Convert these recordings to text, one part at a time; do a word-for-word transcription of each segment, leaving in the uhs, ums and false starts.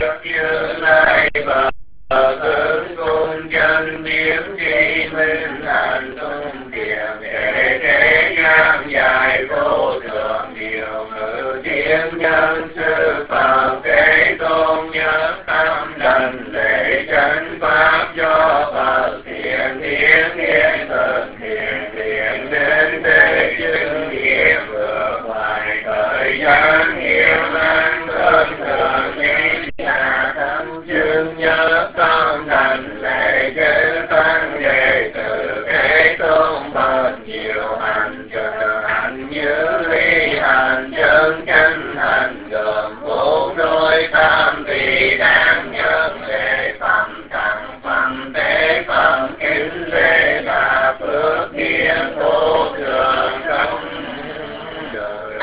Như lai bờ tướng cung chân biến tri minh hành tung thiền để thế gian dài vô thượng điều ngự thiên nhân sư Phật thế tôn nhớ tâm đảnh lễ chân pháp do Phật thiện thiên thiên thần thiện thiện đến thế chứng nghĩa vừa ngoài thời gian nghiêm an thân thường nhà tâm chương nhớ tâm đảnh lễ chư tăng đệ tử thế tôn bậc nhiều hành trợ hành như ly hành chân chân hành gồm bốn đôi tam tỳ đang nhân lễ phẩm thắng phẩm tế phẩm kính lễ là phước điển vô thường trong đời.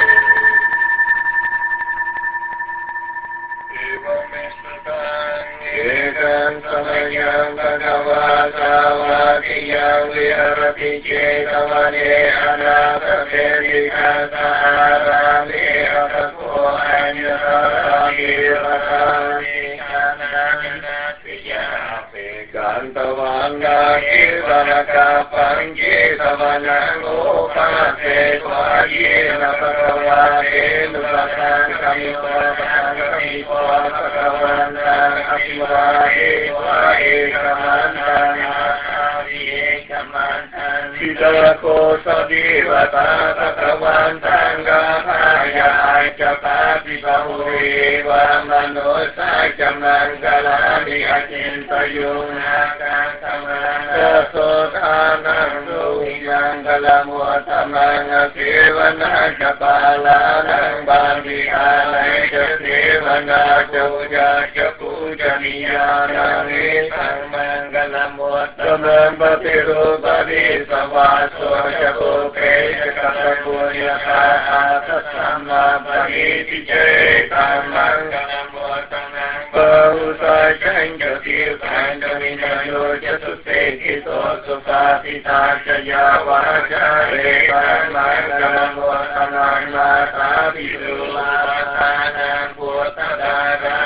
Ekam samayam bhagava savakiyam virati cetavane anatapte vikasarami atapo anyarami vatani ananatviyapi kantavanga kirvanaka panjetavanang upate svajena bhagavate nuvatan kamipavatan kamipavatan Apivahe vahe kamantana vihe kamantana Sidako sadivata takavantang gapaya Chapati bahuhe va manusa chamanggalani achintayuna kantamana Sothanang suhimangalamuatamang Sivana chapalanang bandhihanay Sivana chauja Pujaniyana Nisang Mangalamuattamang Bhatirupadi Savaso Chapuke Chakatapunyaka Atasamma Bhagiti Cetang Mangalamuattamang Bahusa Chanja Tirtang Kaminayo Jasute Kito Supatita Chaya Vaja Rekang Mangalamuattamang Mata Viruvatanang Putadara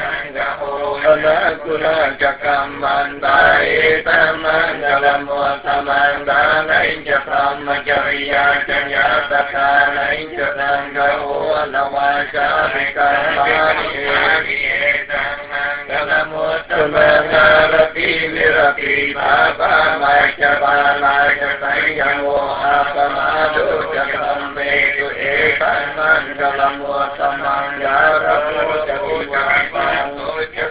Anakuna Jakamandai Tamangalamuatamandanain Jakamajariya Janyatakaнаin Jatangao Alawasarikamani Tamangalamuatamangarati Virati Baba Majapanajasayamu Apamadu Jakametu Ekamangalamuatamangaramu Jakiwapanu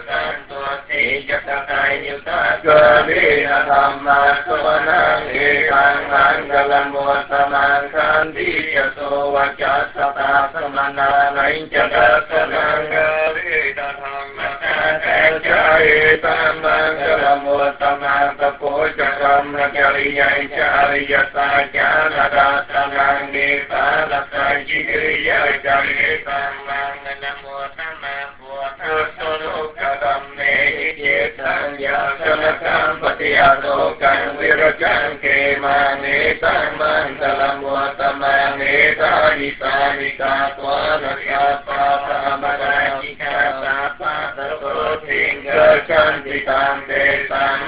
Gadina Dhamma Suvanang Ekang Mangalamuattamang Kandi Yaso Vajasata Samananain Jagasanang Gadina Dhamma Jaitam Mangalamuattamang Tapo Jakam Nagariyai Chariyata Janadasanang Nipalasa Jigriya Jaitam Mangalamuattamang Puatasono Kadam Sang Yasanakam Patiyato Kang Virajang Kemane Sang Mangalamuattamang Eta Hisanika Twana Sapa Pamadajika Sapa Tato Tingga Chantitam Te Sang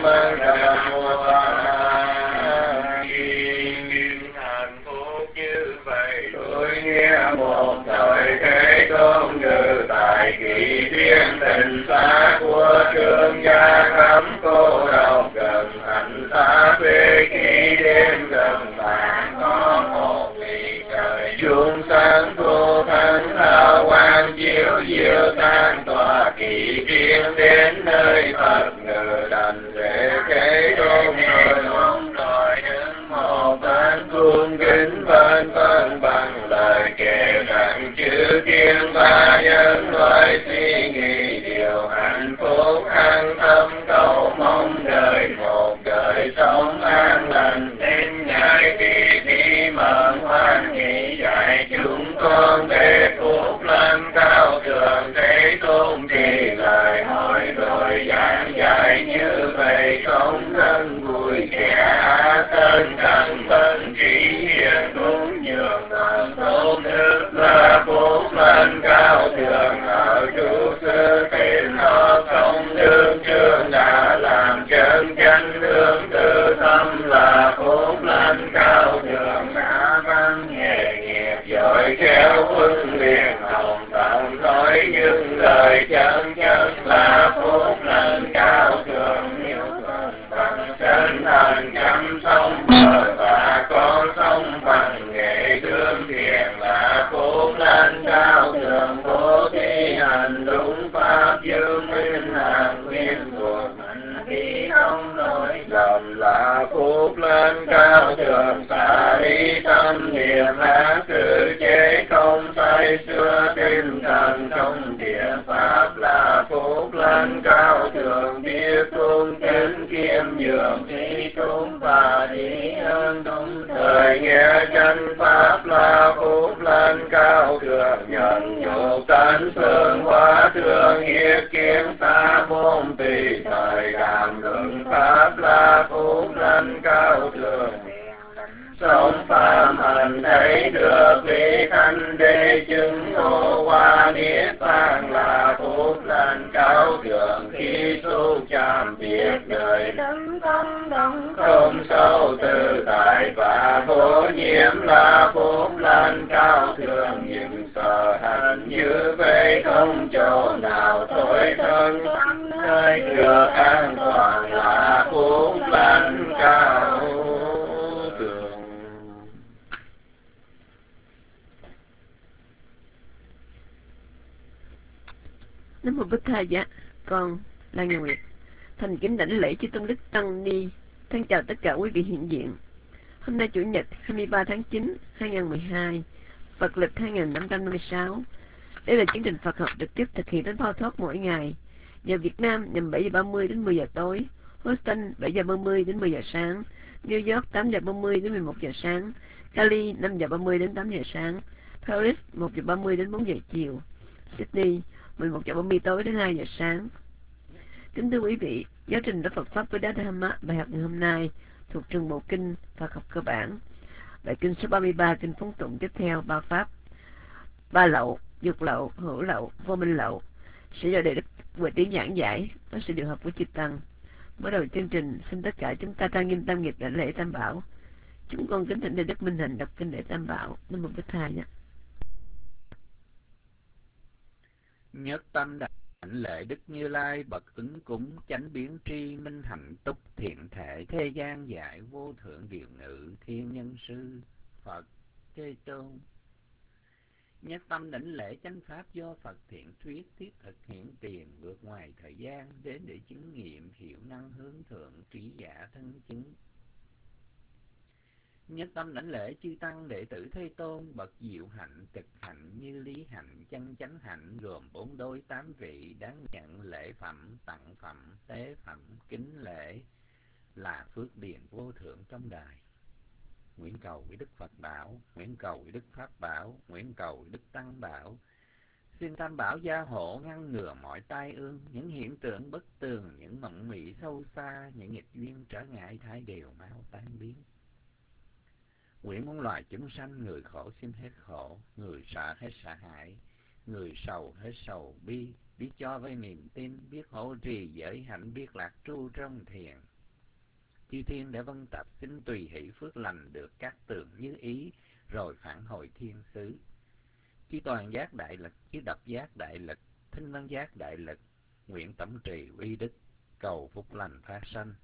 Mangalamuattamang Hạnh phúc như vậy tôi nghe một thời thế tôn như tại kỳ thiên tình xa của trương gia cấm cô độc gần thành xa về khi đêm gần bạn có một vị trời chuông sáng thu thanh thao quang chiếu diệu tan tỏa kỳ thiên đến nơi Phật ngự đành sẽ kế tôn rồi muốn đòi đứng một bên cung kính bên bên bằng lời kể rằng chữ thiên ba nhân loại suy nghĩ điều hạnh phúc an tâm cầu mong đời một đời sống an lành đến ngày kỳ thi mận hoan hỷ dạy chúng con để phúc lên cao thượng thế tôn thì lời hỏi rồi giảng dạy như vậy sống thân vui kẻ tân cần tân trí hiền cũng nhường thần tốt đức là phúc lên cao thượng ở chủ sư tiền chân chất là phúc lành cao thượng, nếu thuần bằng chân thành chăm sống vợ và con sống bằng nghệ thương thiện là phúc lành cao thượng, bố thí hành đúng pháp dương minh hàng nguyên cuộc hành vi không lỗi lầm là phúc lành cao thượng, xả đi tâm niệm ác sự chế không say xưa tinh thần trong địa pháp là phúc lành cao thượng, biết cung kính kiêm nhường thi chúng và đi ơn đúng thời nghe chân pháp là phúc lành cao thượng, nhận nhục tánh phương hóa thương hiệp kiến xa môn tùy thời cảm luận pháp là phúc lành cao thượng, sống pháp hành thấy được lý thanh đế chứng ngộ hoa niết bàn là phúc lành cao thượng, khi xúc chạm việc đời đấng tâm đấng không sâu tự tại và vô nhiễm là phúc lành cao thượng, những sở hành như vậy không chỗ nào tối thân nơi được an toàn là phúc lành cao thượng. Nam mô Bích Thầy dạ, con là Ngân Nguyệt, thành kính đảnh lễ chư tôn đức tăng ni. Thân chào tất cả quý vị hiện diện. Hôm nay chủ nhật hai mươi ba tháng chín hai nghìn không trăm mười hai, Phật lịch hai nghìn năm trăm năm mươi sáu. Đây là chương trình Phật học trực tiếp thực hiện đến Phao Thoát mỗi ngày. Giờ Việt Nam nhằm bảy giờ ba mươi đến mười giờ tối, Houston bảy giờ ba mươi đến mười giờ sáng, New York tám giờ ba mươi đến mười một giờ sáng, Cali năm giờ ba mươi đến tám giờ sáng, Paris một giờ ba mươi đến bốn giờ chiều, Sydney mười một giờ ba mươi tối đến hai giờ sáng. Kính thưa quý vị, giáo trình của Phật Pháp với Đá Dhamma bài học ngày hôm nay thuộc trường bộ kinh Phật học cơ bản. Bài kinh số ba mươi ba, kinh phóng tụng tiếp theo ba pháp: ba lậu, dục lậu, hữu lậu, vô minh lậu sẽ do Đại Đức Huệ Trí giảng giải với sự điều hợp của chư tăng. Mở đầu chương trình, xin tất cả chúng ta trang nghiêm tam nghiệp đảnh lễ Tam Bảo. Chúng con kính thỉnh Đại Đức Minh Hạnh đọc kinh lễ Tam Bảo. Nam mô Bích Thầy nhé. Nhất tâm đảnh lễ Đức Như Lai bậc ứng cúng chánh biến tri minh hạnh túc thiện thể thế gian giải vô thượng điều ngự thiên nhân sư Phật Thế Tôn. Nhất tâm đảnh lễ chánh pháp do Phật thiện thuyết thiết thực hiện tiền vượt ngoài thời gian đến để chứng nghiệm hiệu năng hướng thượng trí giả thân chứng. Nhất tâm đảnh lễ chư tăng đệ tử Thế Tôn bậc diệu hạnh cực hạnh như lý hạnh chân chánh hạnh gồm bốn đôi tám vị đáng nhận lễ phẩm tặng phẩm tế phẩm kính lễ là phước điền vô thượng trong đời. Nguyện cầu với Đức Phật Bảo, nguyện cầu với Đức Pháp Bảo, nguyện cầu với Đức Tăng Bảo. Xin Tam Bảo gia hộ ngăn ngừa mọi tai ương, những hiện tượng bất tường, những mộng mị sâu xa, những nghịch duyên trở ngại thay đều mau tan biến. Nguyện muôn loài chúng sanh, người khổ xin hết khổ, người sợ hết sợ hãi, người sầu hết sầu bi, biết cho với niềm tin, biết hộ trì giới hạnh, biết lạc tru trong thiền. Chư thiên để vân tập xin tùy hỷ phước lành được các tường như ý, rồi phản hồi thiên xứ. Chư toàn giác đại lực, chư độc giác đại lực, thinh văn giác đại lực, nguyện tổng trì uy đức, cầu phúc lành phát sanh.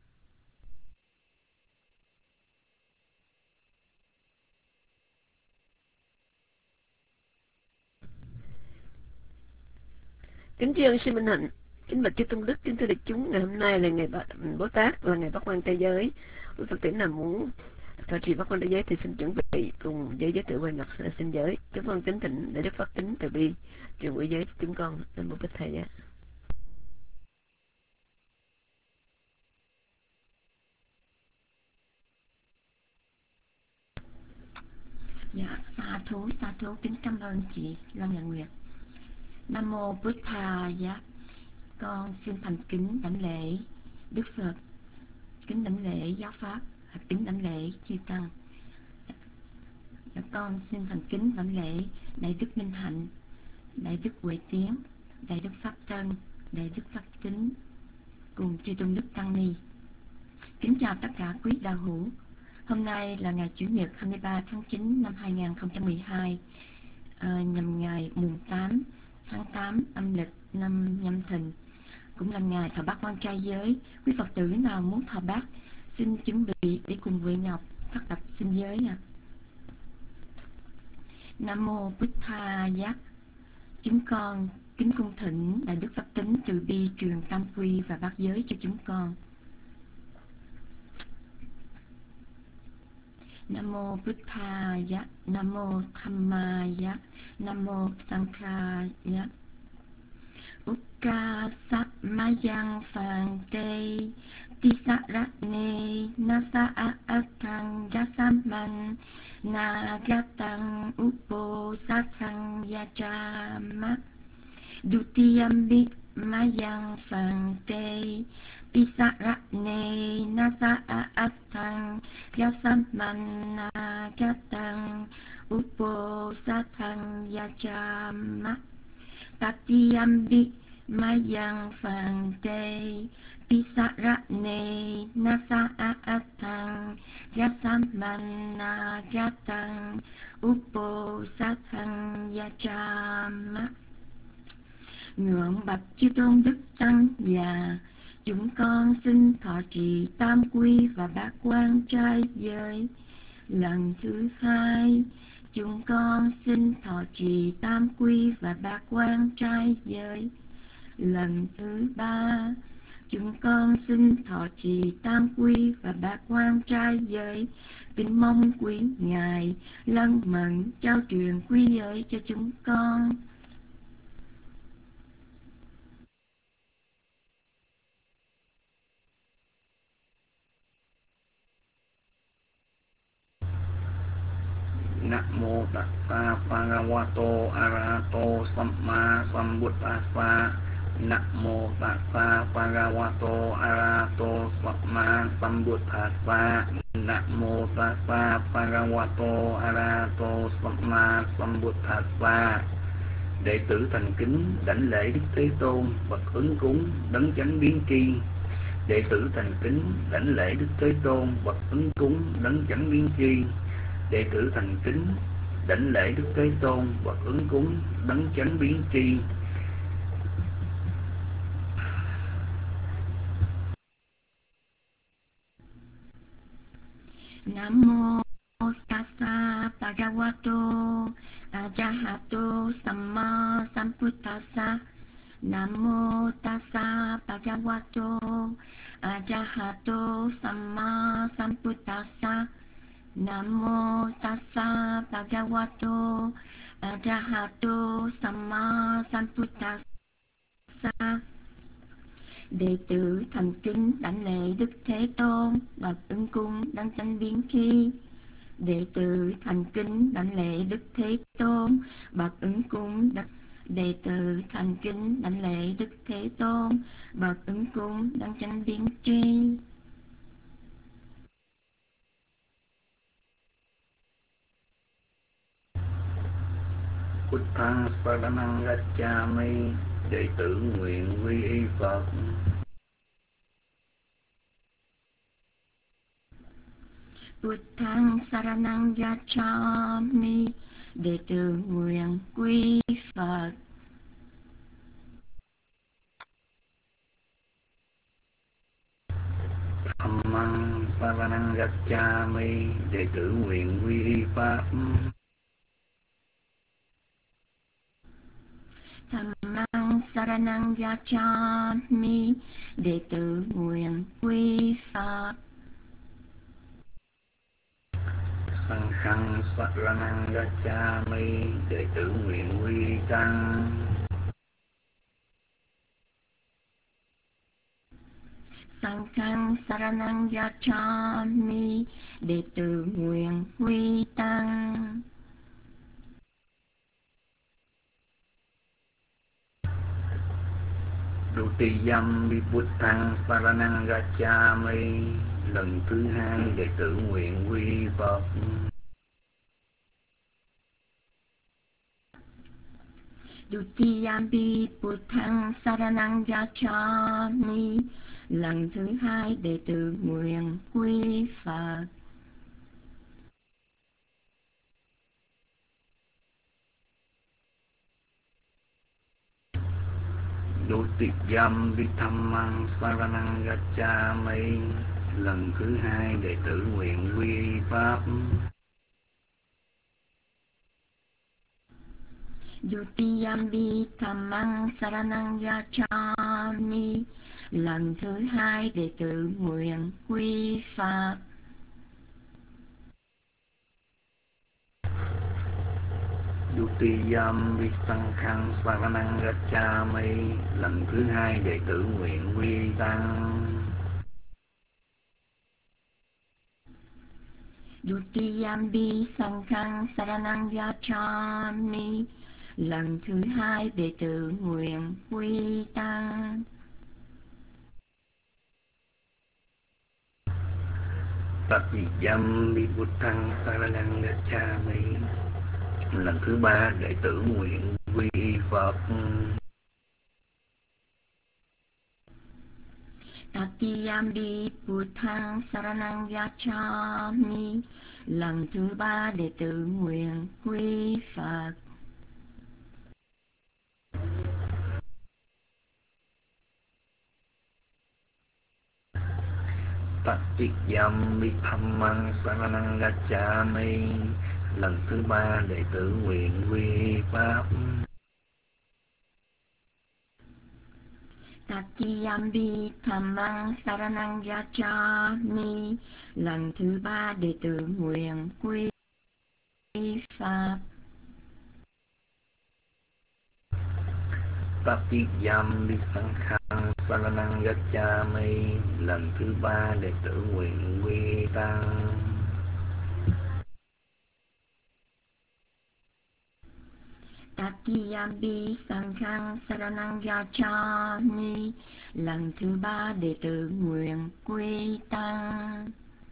Kính tri ân sư Minh Hạnh, kính bạch chư tôn đức, kính thưa đại chúng, ngày hôm nay là ngày Bồ Tát, là ngày Bát Quan Trai Giới. Quý Phật tử nào muốn thọ trì Bát Quan Trai Giới thì xin chuẩn bị cùng với giới tử quan ngọc xin giới. Chúng con kính thỉnh để Đức Phật tính từ bi truyền quy giới chúng con. Nam mô Bích Thầy giá. Dạ, sa thú, sa thú, kính cảm ơn chị Loan Nhật Nguyệt. Nam mô Bích Thầy giá. Con xin thành kính đảnh lễ Đức Phật, kính đảnh lễ giáo pháp, kính đảnh lễ chư tăng. Dạ, con xin thành kính đảnh lễ Đại Đức Minh Hạnh, Đại Đức Huệ Tiến, Đại Đức Pháp Tân, Đại Đức Pháp Tính cùng chư tôn đức tăng ni. Kính chào tất cả quý đạo hữu. Hôm nay là ngày Chủ nhật hai mươi ba tháng chín năm hai nghìn không trăm mười hai, à, nhằm ngày mùng tám tháng tám âm lịch năm Nhâm Thìn, cũng là ngày thọ bát quan trai giới. Quý Phật tử nào muốn thọ bát xin chuẩn bị để cùng với Ngọc phát tập xin giới ạ. À. Nam mô Bích Tha Giác. Chúng con kính cung thỉnh Đại Đức Pháp Tính từ bi truyền tam quy và bát giới cho chúng con. Nam mô Bích Tha Giác. Nam mô Thamma Giác. Nam mô Sankha Giác. Ukka Sat Mayang Phang Tê Tisa Ratne Nasa Atang Yasaman Nagatang Upo Sathang Yachama Dutiyambit Mayang Phang Tê Tisa Ratne Nasa Atang Yasaman Nagatang Upo Sathang Yachama Tatiyambi Mayang Phang Tê Pisarane Nasa Atang Yasamana Gatang Upo Sathang Yachama. Ngưỡng bạch chư tôn đức tăng già, chúng con xin thọ trì tam quy và bát quan trai giới. Lần thứ hai, chúng con xin thọ trì tam quy và bát quan trai giới. Lần thứ ba, chúng con xin thọ trì tam quy và bát quan trai giới. Kính mong quý ngài lân mẫn trao truyền quy giới cho chúng con. Namo tassa bhagavato arahato samma sambuddhassa. Namo tassa bhagavato arahato samma sambuddhassa. Namo tassa bhagavato arahato samma sambuddhassa. Đệ tử thành kính đảnh lễ Đức Thế Tôn bậc ứng cúng đấng chánh biến tri. Đệ tử thành kính đảnh lễ Đức Thế Tôn bậc ứng cúng đấng chánh biến tri. Đệ tử thành kính đảnh lễ Đức Thế Tôn bậc ứng cúng đấng chánh biến tri. Nam mô Tassa Bhagavato Arahato Samma Sambuddhassa. Nam mô Tassa Bhagavato Arahato Samma Sambuddhassa. Nam mô Tassa Bhagavato Arahato Samma Sambuddhassa. Đệ tử thành kính đảnh lễ Đức Thế Tôn bậc ứng cung đấng chánh biến tri. Đệ tử thành kính đảnh lễ Đức Thế Tôn bậc ứng cung đấng Đệ tử thành kính đảnh lễ Đức Thế Tôn bậc ứng cung đấng chánh biến tri. Buddhang saranang gacchami. Đệ tử nguyện quy y Phật. Buddhang saranang gacchami. Đệ tử nguyện quy Phật. Dhammang saranang gacchami. Đệ tử nguyện quy y Pháp. Dhammang saranang gacchami. Đệ tử nguyện quy Phật. Sanghang saranang gacchami. Đệ tử nguyện quy Tăng. Sanghang saranang gacchami. Đệ tử nguyện quy Tăng. Dutiyam Buddhang saranang gacchami. Lần thứ hai đệ tử nguyện quy Phật. Dutiyampi Buddhang saranang gacchami. Lần thứ hai đệ tử nguyện quy Phật. Dutiyam Vithamang Saranang Gacchami. Lần thứ hai đệ tử nguyện quy y pháp. Dutiyampi Dhammang Saranang Gacchami. Lần thứ hai đệ tử nguyện quy pháp. Dutiyampi Sanghang Saranang Gacchami. Lần thứ hai đệ tử nguyện quy y tăng. Dutiyampi Sanghang Saranang Gacchami. Lần thứ hai đệ tử nguyện quy tăng. Tatiyampi Buddhang Saranang Gacchami. Lần thứ ba đệ tử nguyện quy y Phật. Tatiyampi Buddhang Saranang Gacchami. Lần thứ ba đệ tử nguyện quy Phật. Tatiyampi Dhammang Saranang Gacchami. Lần thứ ba đệ tử nguyện quy y pháp. Tatiyampi Dhammang Saranang Gacchami. Lần thứ ba đệ tử nguyện quy pháp. Tatiyampi Sanghang Saranang Gacchami. Lần thứ ba đệ tử nguyện quy tăng. Tatiyampi Sanghang Saranang Gacchami. Lần thứ ba đệ tử nguyện quy tăng.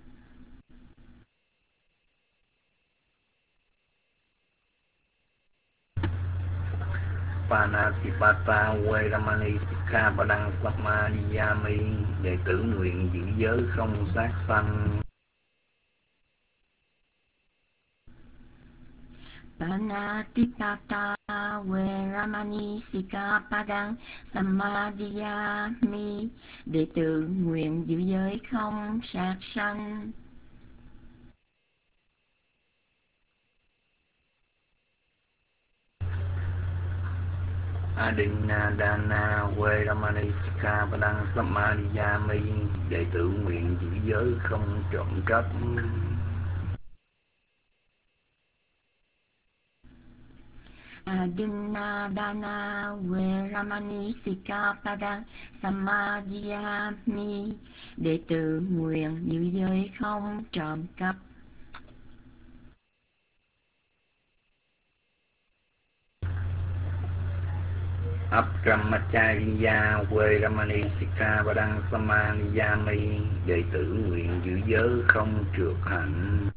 Panatipata Veramani Sikkhapadang Samadhiyami. Đệ tử nguyện giữ giới không sát sanh. Panatipata Veramani Sikkhapadang Samadhiyami. Đệ tử nguyện giữ giới không sát sanh. Adinadana Veramani Sikkhapadang Samadhiyami. Đệ tử nguyện giữ giới không trộm cắp. Adinadana Veramani Sikkhapadang Samadhiyami. Đệ tử nguyện giữ giới không trộm cắp. Abramacharya Veramani Sikkhapadang Samadhiyami. Đệ tử nguyện giữ giới không trượt hạnh.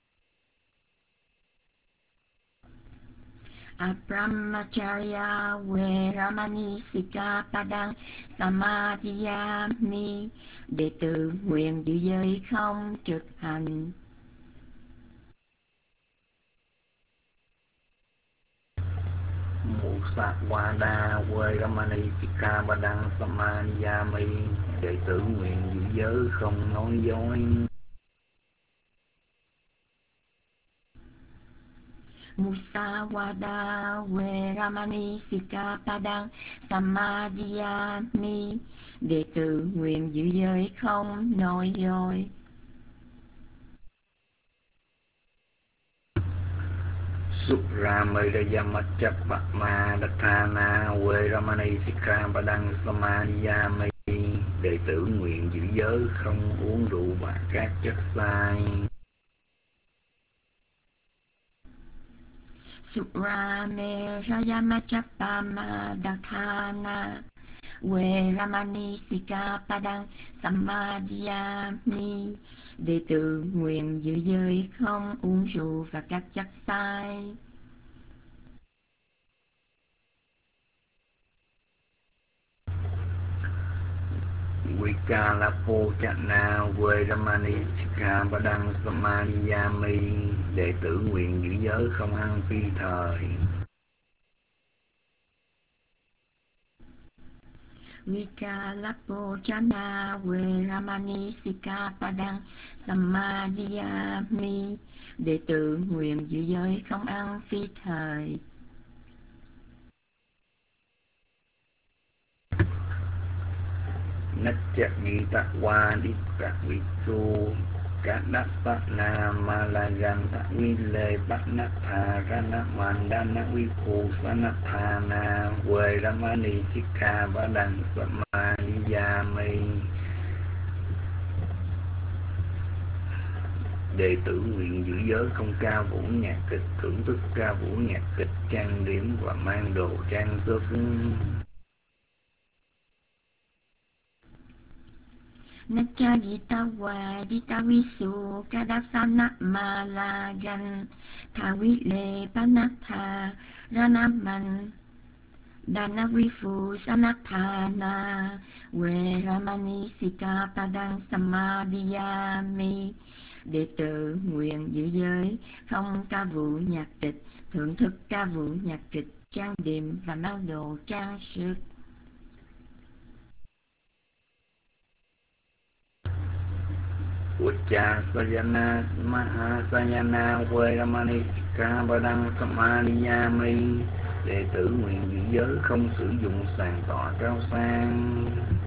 Abramacharya Veramani Sikkhapadang Samadhiyami. Đệ tử nguyện giữ giới không trực hành. Musavada Veramani Sikkhapadang Samadhiyami. Đệ tử nguyện giữ giới không nói dối. Musavada Veramani Sikkhapadang Samadhiyami. Đệ tử nguyện giữ giới không nói dối. Suramedayamachapama Dathana Veramani Sikkhapadang Samadhiyami. Đệ tử nguyện giữ giới không uống rượu và các chất sai. Suramedayamachapama Dathana Veramani Sikkhapadang Samadhiyami. Đệ tử nguyện giữ giới không uống rượu và các chất sai. Vikalapochana Veramani Sikkhapadang Samadhiyami. Đệ tử nguyện giữ giới không ăn phi thời. Vikalapo Chana Veramani Sikapadang Samadhiyami. Đệ tử nguyện giữ giới không ăn phi thời. Natcha Gita Wadita Visu Kadapana Malaganta Vile Patnatha Rana Mandana Vipusanathana Veramani Sikha Badang Samadhiyami. Đệ tử nguyện giữ giới không ca vũ nhạc kịch, thưởng thức ca vũ nhạc kịch, trang điểm và mang đồ trang sức. Natcha Gita Wadita Visu Kadasana Malagan Thawile Panatha Ranaman Danavifu Sanathana Veramani Sikapadang Samadhiyami. Đệ tử nguyện giữ giới không ca vũ nhạc kịch, thưởng thức ca vũ nhạc kịch, trang điểm và mang đồ trang sức. Ucca Sayana Mahasayana Veramani Sikhabadang Samadhiyami. Đệ tử nguyện giữ giới không sử dụng sàn tọa cao sang.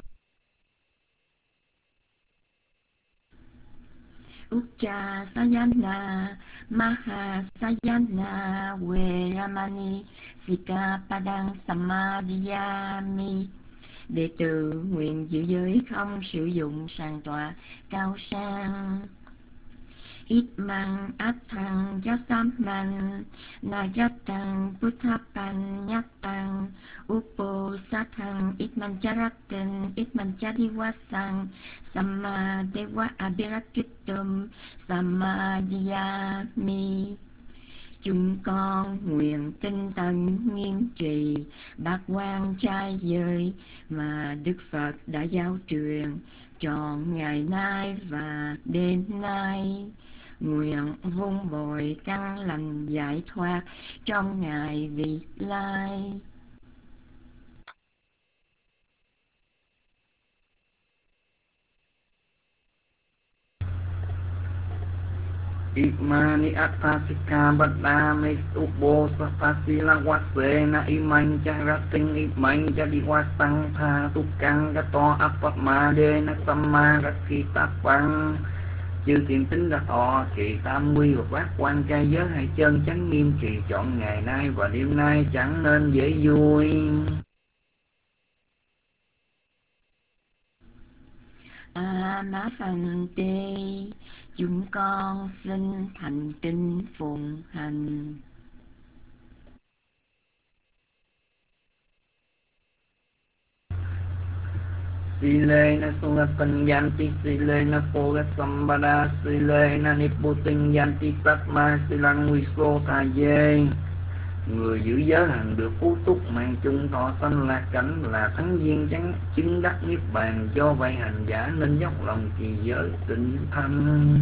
Ucca Sayana Mahasayana Veramani Sikapadang Samadhiyami. Đệ tử nguyện giữ giới không sử dụng sàn tọa cao sang. Ít mang át thăng giác xám man na giác tăng buddha pan nhắc tăng upo sát thăng ít man charak tên ít man chadiwa sang samma dewa abhirakitum samadhiyami. Chúng con nguyện tinh tấn nghiêm trì bát quan trai giới mà Đức Phật đã giáo truyền trọn ngày nay và đêm nay. Nguyện vun bồi căn lành giải thoát trong ngày vị lai. Imani Atthasika Badami Upo Sapasila Wasena Imang Charating Imang Chadiwasang Tha Tukang Gato Apamade Samma Rakita Pang. Chư thiện tính đã thọ trì tam quy và bát quan trai giới hai chân chánh nghiêm trì chọn ngày nay và đêm nay chẳng nên dễ vui. A Mã Phật Tê, chúng con xin thành kính phụng hành. Silena Sulapan Yanti Silena Poga Sambada Silena Niputin Yanti Satma Silang Viso Thà Dê. Người giữ giới hằng được phú túc mang chung thọ sanh lạc cảnh là thắng duyên chánh chứng đắc niết bàn. Do vậy hành giả nên dốc lòng trì giới tịnh thanh.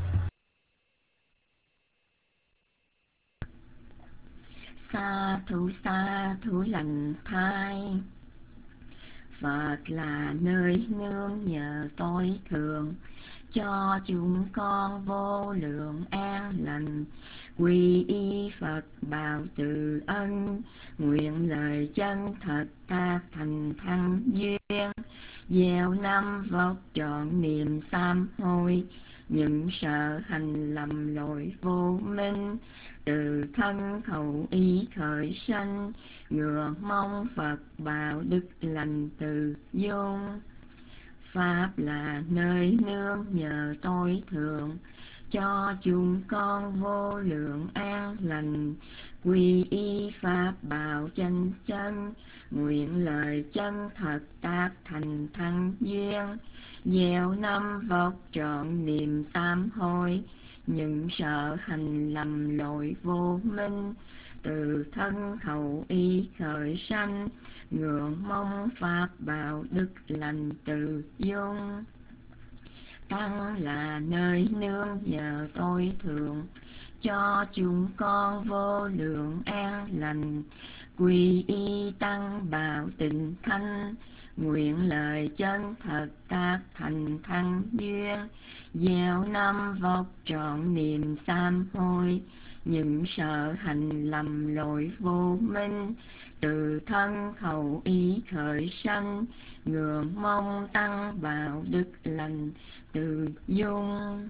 Sa thủ sa thủ lành thai. Phật là nơi nương nhờ tối thượng, cho chúng con vô lượng an lành. Quy y Phật bào từ ân, nguyện lời chân thật ta thành thăng duyên. Gieo năm vóc trọn niềm sám hối, những sợ hành lầm lỗi vô minh. Từ thân khẩu ý khởi sanh, ngừa mong Phật bảo đức lành từ dung. Pháp là nơi nương nhờ tối thượng, cho chúng con vô lượng an lành. Quy y Pháp bảo chân chân, nguyện lời chân thật tác thành thăng duyên. Gieo năm vóc trọn niềm sám hối, những sợ hành lầm lỗi vô minh. Từ thân khẩu ý khởi sanh, ngưỡng mong Pháp bảo đức lành từ dung. Tăng là nơi nương nhờ tối thượng, cho chúng con vô lượng an lành. Quy y tăng bảo tịnh thanh, nguyện lời chân thật tác thành thăng duyên, gieo năm vóc trọn niềm sám hối, những sợ hành lầm lỗi vô minh, từ thân khẩu ý khởi sanh, ngưỡng mong tăng vào đức lành từ dung.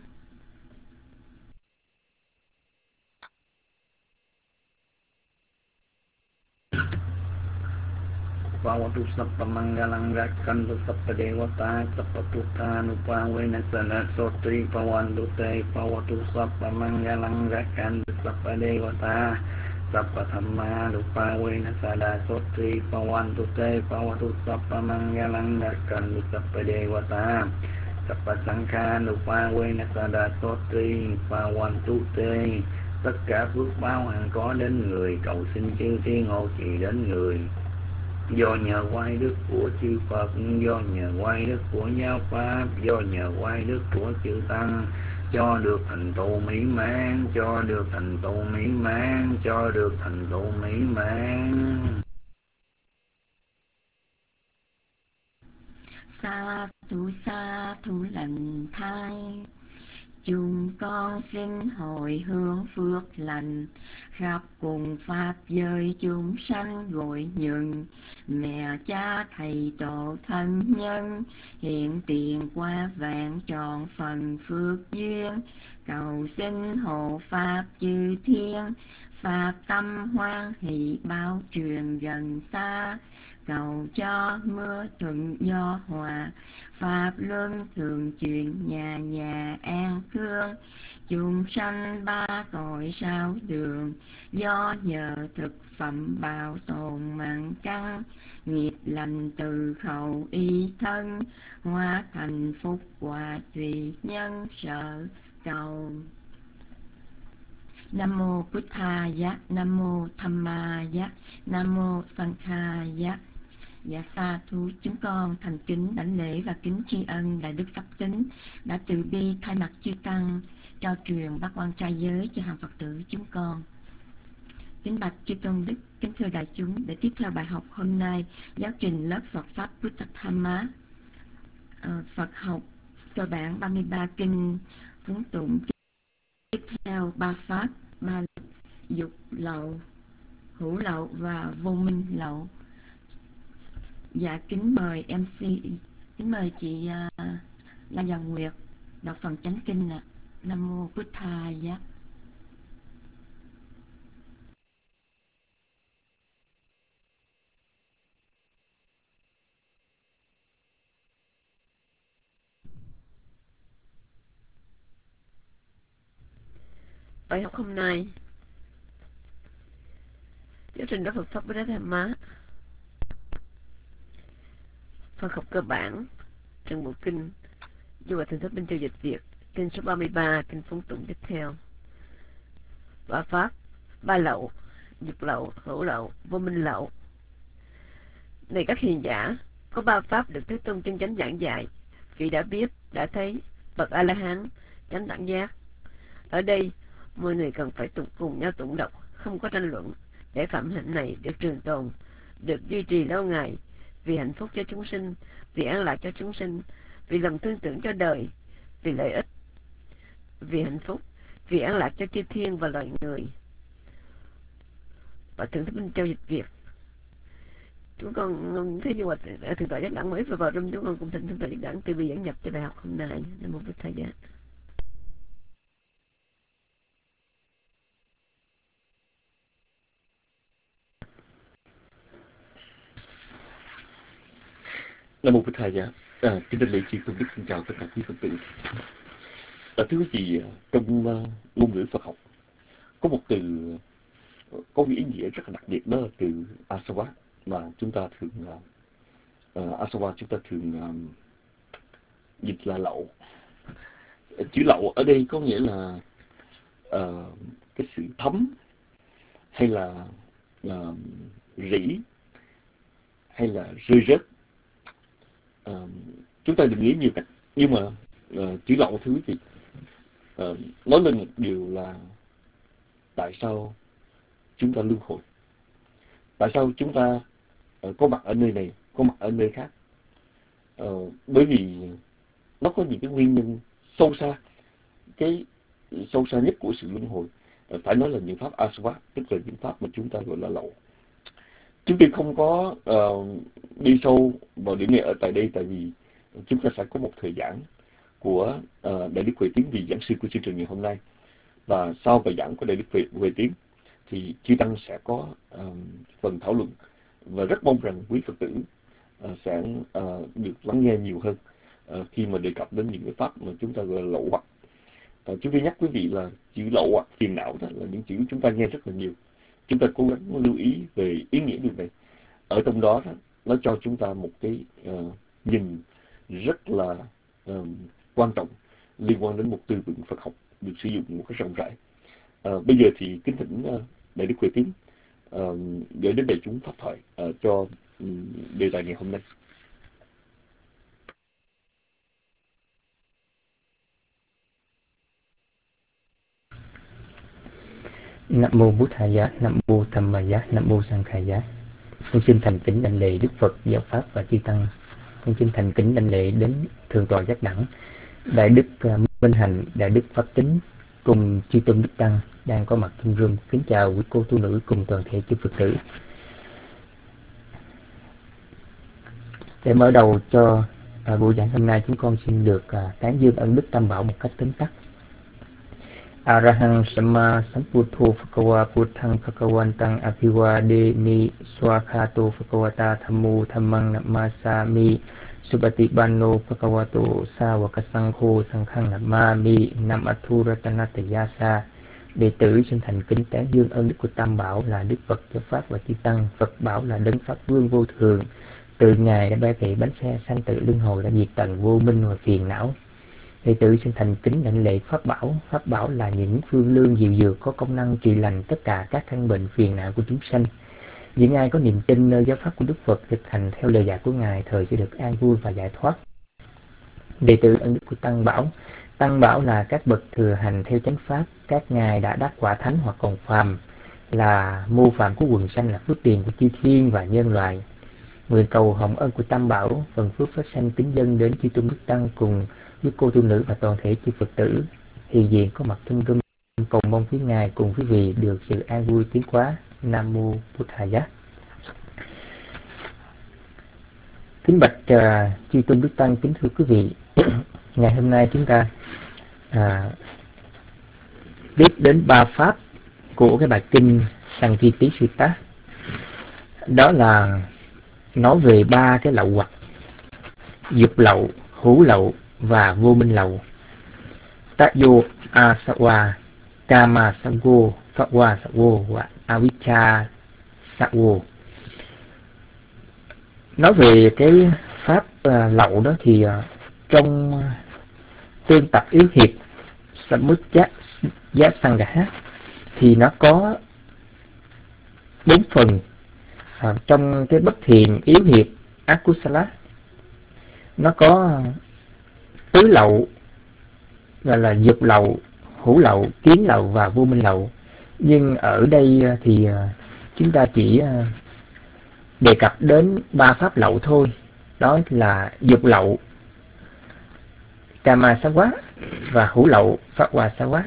Bhavatu Sappa Mangalang Rakkantu Sappa Devata Sappa Putthanupavena Saraswati Bhavantu Te Bhavatu Sappa Mangalang Rakkantu Sappa Devata Sappa Dhammanupavena Saraswati Bhavantu Te Bhavatu Sappa Mangalang Rakkantu Sappa Devata Sappa Sankhanupavena Saraswati Bhavantu Te. Tất cả phước báo hằng có đến người, cầu xin chư thiên hộ trì đến người. Do nhờ quay đức của chư Phật, do nhờ quay đức của giáo pháp, do nhờ quay đức của chư Tăng, cho được thành tựu mỹ mãn, cho được thành tựu mỹ mãn, cho được thành tựu mỹ mãn. Sa thu sa thu lành thai, chúng con xin hồi hướng phước lành, khắp cùng pháp giới chúng sanh gội nhường, mẹ cha thầy tổ thân nhân, hiện tiền qua vạn trọn phần phước duyên, cầu xin hộ pháp chư thiên, pháp tâm hoan hỷ báo truyền gần xa, cầu cho mưa thuận gió hòa, pháp luân thường chuyển nhà nhà an cương, chúng sanh ba cõi sao đường, do nhờ thực phẩm bảo tồn mạng căn, nghiệp lành từ khẩu ý thân, hóa thành phúc quả tùy nhân sở cầu. Nam mô Buddhaya, Nam mô Dhammaya, Nam mô Sanghaya. Dạ sa thú, chúng con thành kính đảnh lễ và kính tri ân đại đức pháp tính đã từ bi thay mặt chư tăng trao truyền bát quan trai giới cho hàng Phật tử chúng con. Kính bạch chư tôn đức, kính thưa đại chúng, để tiếp theo bài học hôm nay, giáo trình lớp Phật pháp Buddha Dhamma, uh, Phật học cơ bản ba mươi ba kinh phúng tụng. Tiếp theo ba pháp, ba dục lậu, hữu lậu và vô minh lậu. Dạ kính mời em xê, kính mời chị uh, Lan Giàng Nguyệt đọc phần chánh kinh ạ. Nam mô Buddhaya. Bài học hôm nay, giáo trình đó Phật pháp Buddha Dhamma, Phật học cơ bản trong bộ kinh do Hòa Thượng Thích Minh Châu dịch Việt, kinh số ba mươi ba, kinh phúng tụng tiếp theo. Ba pháp, ba lậu, dục lậu, hữu lậu, vô minh lậu. Này các hiền giả, có ba pháp được Thế Tôn chân chánh giảng dạy, vì đã biết, đã thấy, bậc A La Hán, chánh đẳng giác. Ở đây, mọi người cần phải tụng cùng nhau tụng đọc, không có tranh luận, để phạm hạnh này được trường tồn, được duy trì lâu ngày, vì hạnh phúc cho chúng sinh, vì an lạc cho chúng sinh, vì lòng thương tưởng cho đời, vì lợi ích, vì hạnh phúc, vì an lạc cho chư thiên và loài người. Và Thượng Thích Minh Châu dịch Việt. Chúng con thấy như là Thượng tọa Giác Đẳng mới vừa vào trong, chúng con cùng thỉnh Thượng tọa Giác Đẳng từ bi dẫn nhập cho bài học hôm nay. Nam mô Bụt Thầy Giá. Nam mô Bụt Thầy Giá. À, kính thưa lễ chư tôn đức, xin chào tất cả quý Phật tử. À, thưa quý vị, trong uh, ngôn ngữ Phật học có một từ có một ý nghĩa rất là đặc biệt, đó là từ asawa, mà chúng ta thường uh, uh, asawa chúng ta thường um, dịch là lậu. Chữ lậu ở đây có nghĩa là uh, cái sự thấm, hay là uh, rỉ, hay là rơi rớt. Uh, chúng ta đừng nghĩ nhiều cách, nhưng mà uh, chữ lậu, thưa quý vị, uh, nói lên một điều là tại sao chúng ta luân hồi, tại sao chúng ta uh, có mặt ở nơi này, có mặt ở nơi khác, uh, bởi vì nó có những cái nguyên nhân sâu xa. Cái sâu xa nhất của sự luân hồi uh, phải nói là những pháp asava, tức là những pháp mà chúng ta gọi là lậu. Chúng tôi không có uh, đi sâu vào điểm này ở tại đây, tại vì chúng ta sẽ có một thời giảng của uh, Đại Đức Huệ Tiến, vị giảng sư của chương trình ngày hôm nay. Và sau bài giảng của Đại Đức Huệ, Huệ Tiến thì chư Tăng sẽ có uh, phần thảo luận, và rất mong rằng quý Phật tử uh, sẽ uh, được lắng nghe nhiều hơn uh, khi mà đề cập đến những cái pháp mà chúng ta gọi là lậu hoặc. Uh, chúng tôi nhắc quý vị là chữ lậu hoặc, phiền não đó là những chữ chúng ta nghe rất là nhiều. Chúng ta cố gắng lưu ý về ý nghĩa điều này. Ở trong đó, đó nó cho chúng ta một cái uh, nhìn rất là uh, quan trọng liên quan đến một từ vựng Phật học được sử dụng một cách rộng rãi. Uh, bây giờ thì kính thỉnh uh, Đại Đức Huệ Tiến uh, gửi đến đại chúng pháp thoại uh, cho um, đề tài ngày hôm nay. Nam mô Bụt Thầy Giá, Nam mô Tham Ma Giá, Nam mô Sang Khai Giá. Con xin thành kính đảnh lễ Đức Phật, Giáo Pháp và chư Tăng. Con xin thành kính đảnh lễ đến Thượng tọa Giác Đẳng, Đại Đức Minh Hạnh, Đại Đức Pháp Tính cùng chư tôn đức tăng đang có mặt trong room. Kính chào quý cô tu nữ cùng toàn thể chư Phật tử. Để mở đầu cho à, buổi giảng hôm nay, chúng con xin được à, tán dương ân đức Tam Bảo một cách tóm tắt. Arahang Samma Sambuddho Phakawa Buddhang Phakawantang Abhivadeni Swakhato Phakawata Thammo Thammang Namasami Subatibanno Phakawato Sawakasangho Sankhang Namami Nam Athu Ratanatayasa. Đệ tử xin thành kính tán dương ơn đức của Tam Bảo là Đức Phật, Giáo Pháp và chư Tăng. Phật Bảo là đấng Pháp Vương vô thường, từ Ngài đã bay về bánh xe sanh tử luân hồi, đã diệt tận vô minh và phiền não. Đệ tử xin thành kính đảnh lễ Pháp Bảo. Pháp Bảo là những phương lương dịu dược có công năng trị lành tất cả các căn bệnh phiền não của chúng sanh. Những ai có niềm tin nơi giáo pháp của Đức Phật, thực hành theo lời dạy của Ngài, thời sẽ được an vui và giải thoát. Đệ tử ân đức của Tăng Bảo. Tăng Bảo là các bậc thừa hành theo chánh pháp, các ngài đã đắc quả thánh hoặc còn phàm, là mô phạm của quần sanh, là phước điền của chư thiên và nhân loại. Nguyện cầu hồng ân của Tam Bảo, phần phước phát sanh kính dân đến chư tôn đức tăng cùng với cô tu nữ và toàn thể chư Phật tử hiện diện có mặt trong room, cầu mong quý ngài cùng quý vị được sự an vui tiến hóa. Nam mô Bụt Thầy Giá. Kính bạch uh, chư tôn đức tăng, kính thưa quý vị, ngày hôm nay chúng ta à, biết đến ba pháp của cái bài kinh Sankiti Sutta. Đó là nói về ba cái lậu hoặc: dục lậu, hữu lậu và vô minh lậu. Tayo asawa, kama sago, phakwa sago và avicca sago. Nói về cái pháp uh, lậu đó thì uh, trong tương tập yếu hiệp Samudja Giá Sangha thì nó có bốn phần. À, trong cái bất thiện yếu hiệp Akusala nó có tứ lậu, gọi là dục lậu, hữu lậu, kiến lậu và vô minh lậu. Nhưng ở đây thì chúng ta chỉ đề cập đến ba pháp lậu thôi. Đó là dục lậu, Kama Sawa, và hữu lậu, Phakwa Sawa.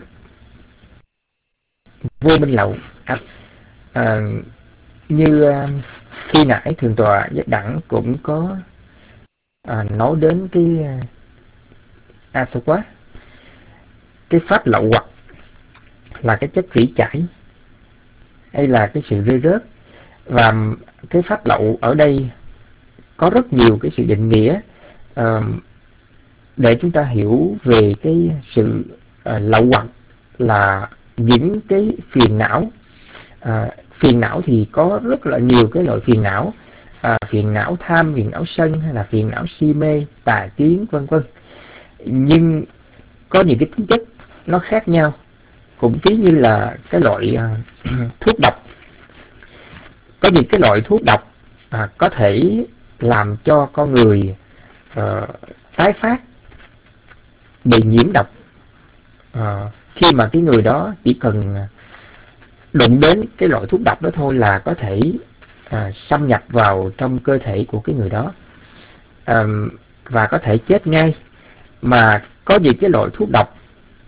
Vô minh lậu à, à, như uh, khi nãy Thượng tọa Giác Đẳng cũng có à, nói đến cái uh, asawa, cái pháp lậu hoặc là cái chất rỉ chảy hay là cái sự rơi rớt. Và cái pháp lậu ở đây có rất nhiều cái sự định nghĩa uh, để chúng ta hiểu về cái sự uh, lậu hoặc là những cái phiền não. uh, Phiền não thì có rất là nhiều cái loại phiền não, à, phiền não tham, phiền não sân, hay là phiền não si mê, tà kiến, vân vân. Nhưng có những cái tính chất nó khác nhau, cũng ví như là cái loại uh, thuốc độc. Có những cái loại thuốc độc à, có thể làm cho con người uh, tái phát bị nhiễm độc uh, khi mà cái người đó chỉ cần đụng đến cái loại thuốc độc đó thôi là có thể à, xâm nhập vào trong cơ thể của cái người đó. À, và có thể chết ngay, mà có những cái loại thuốc độc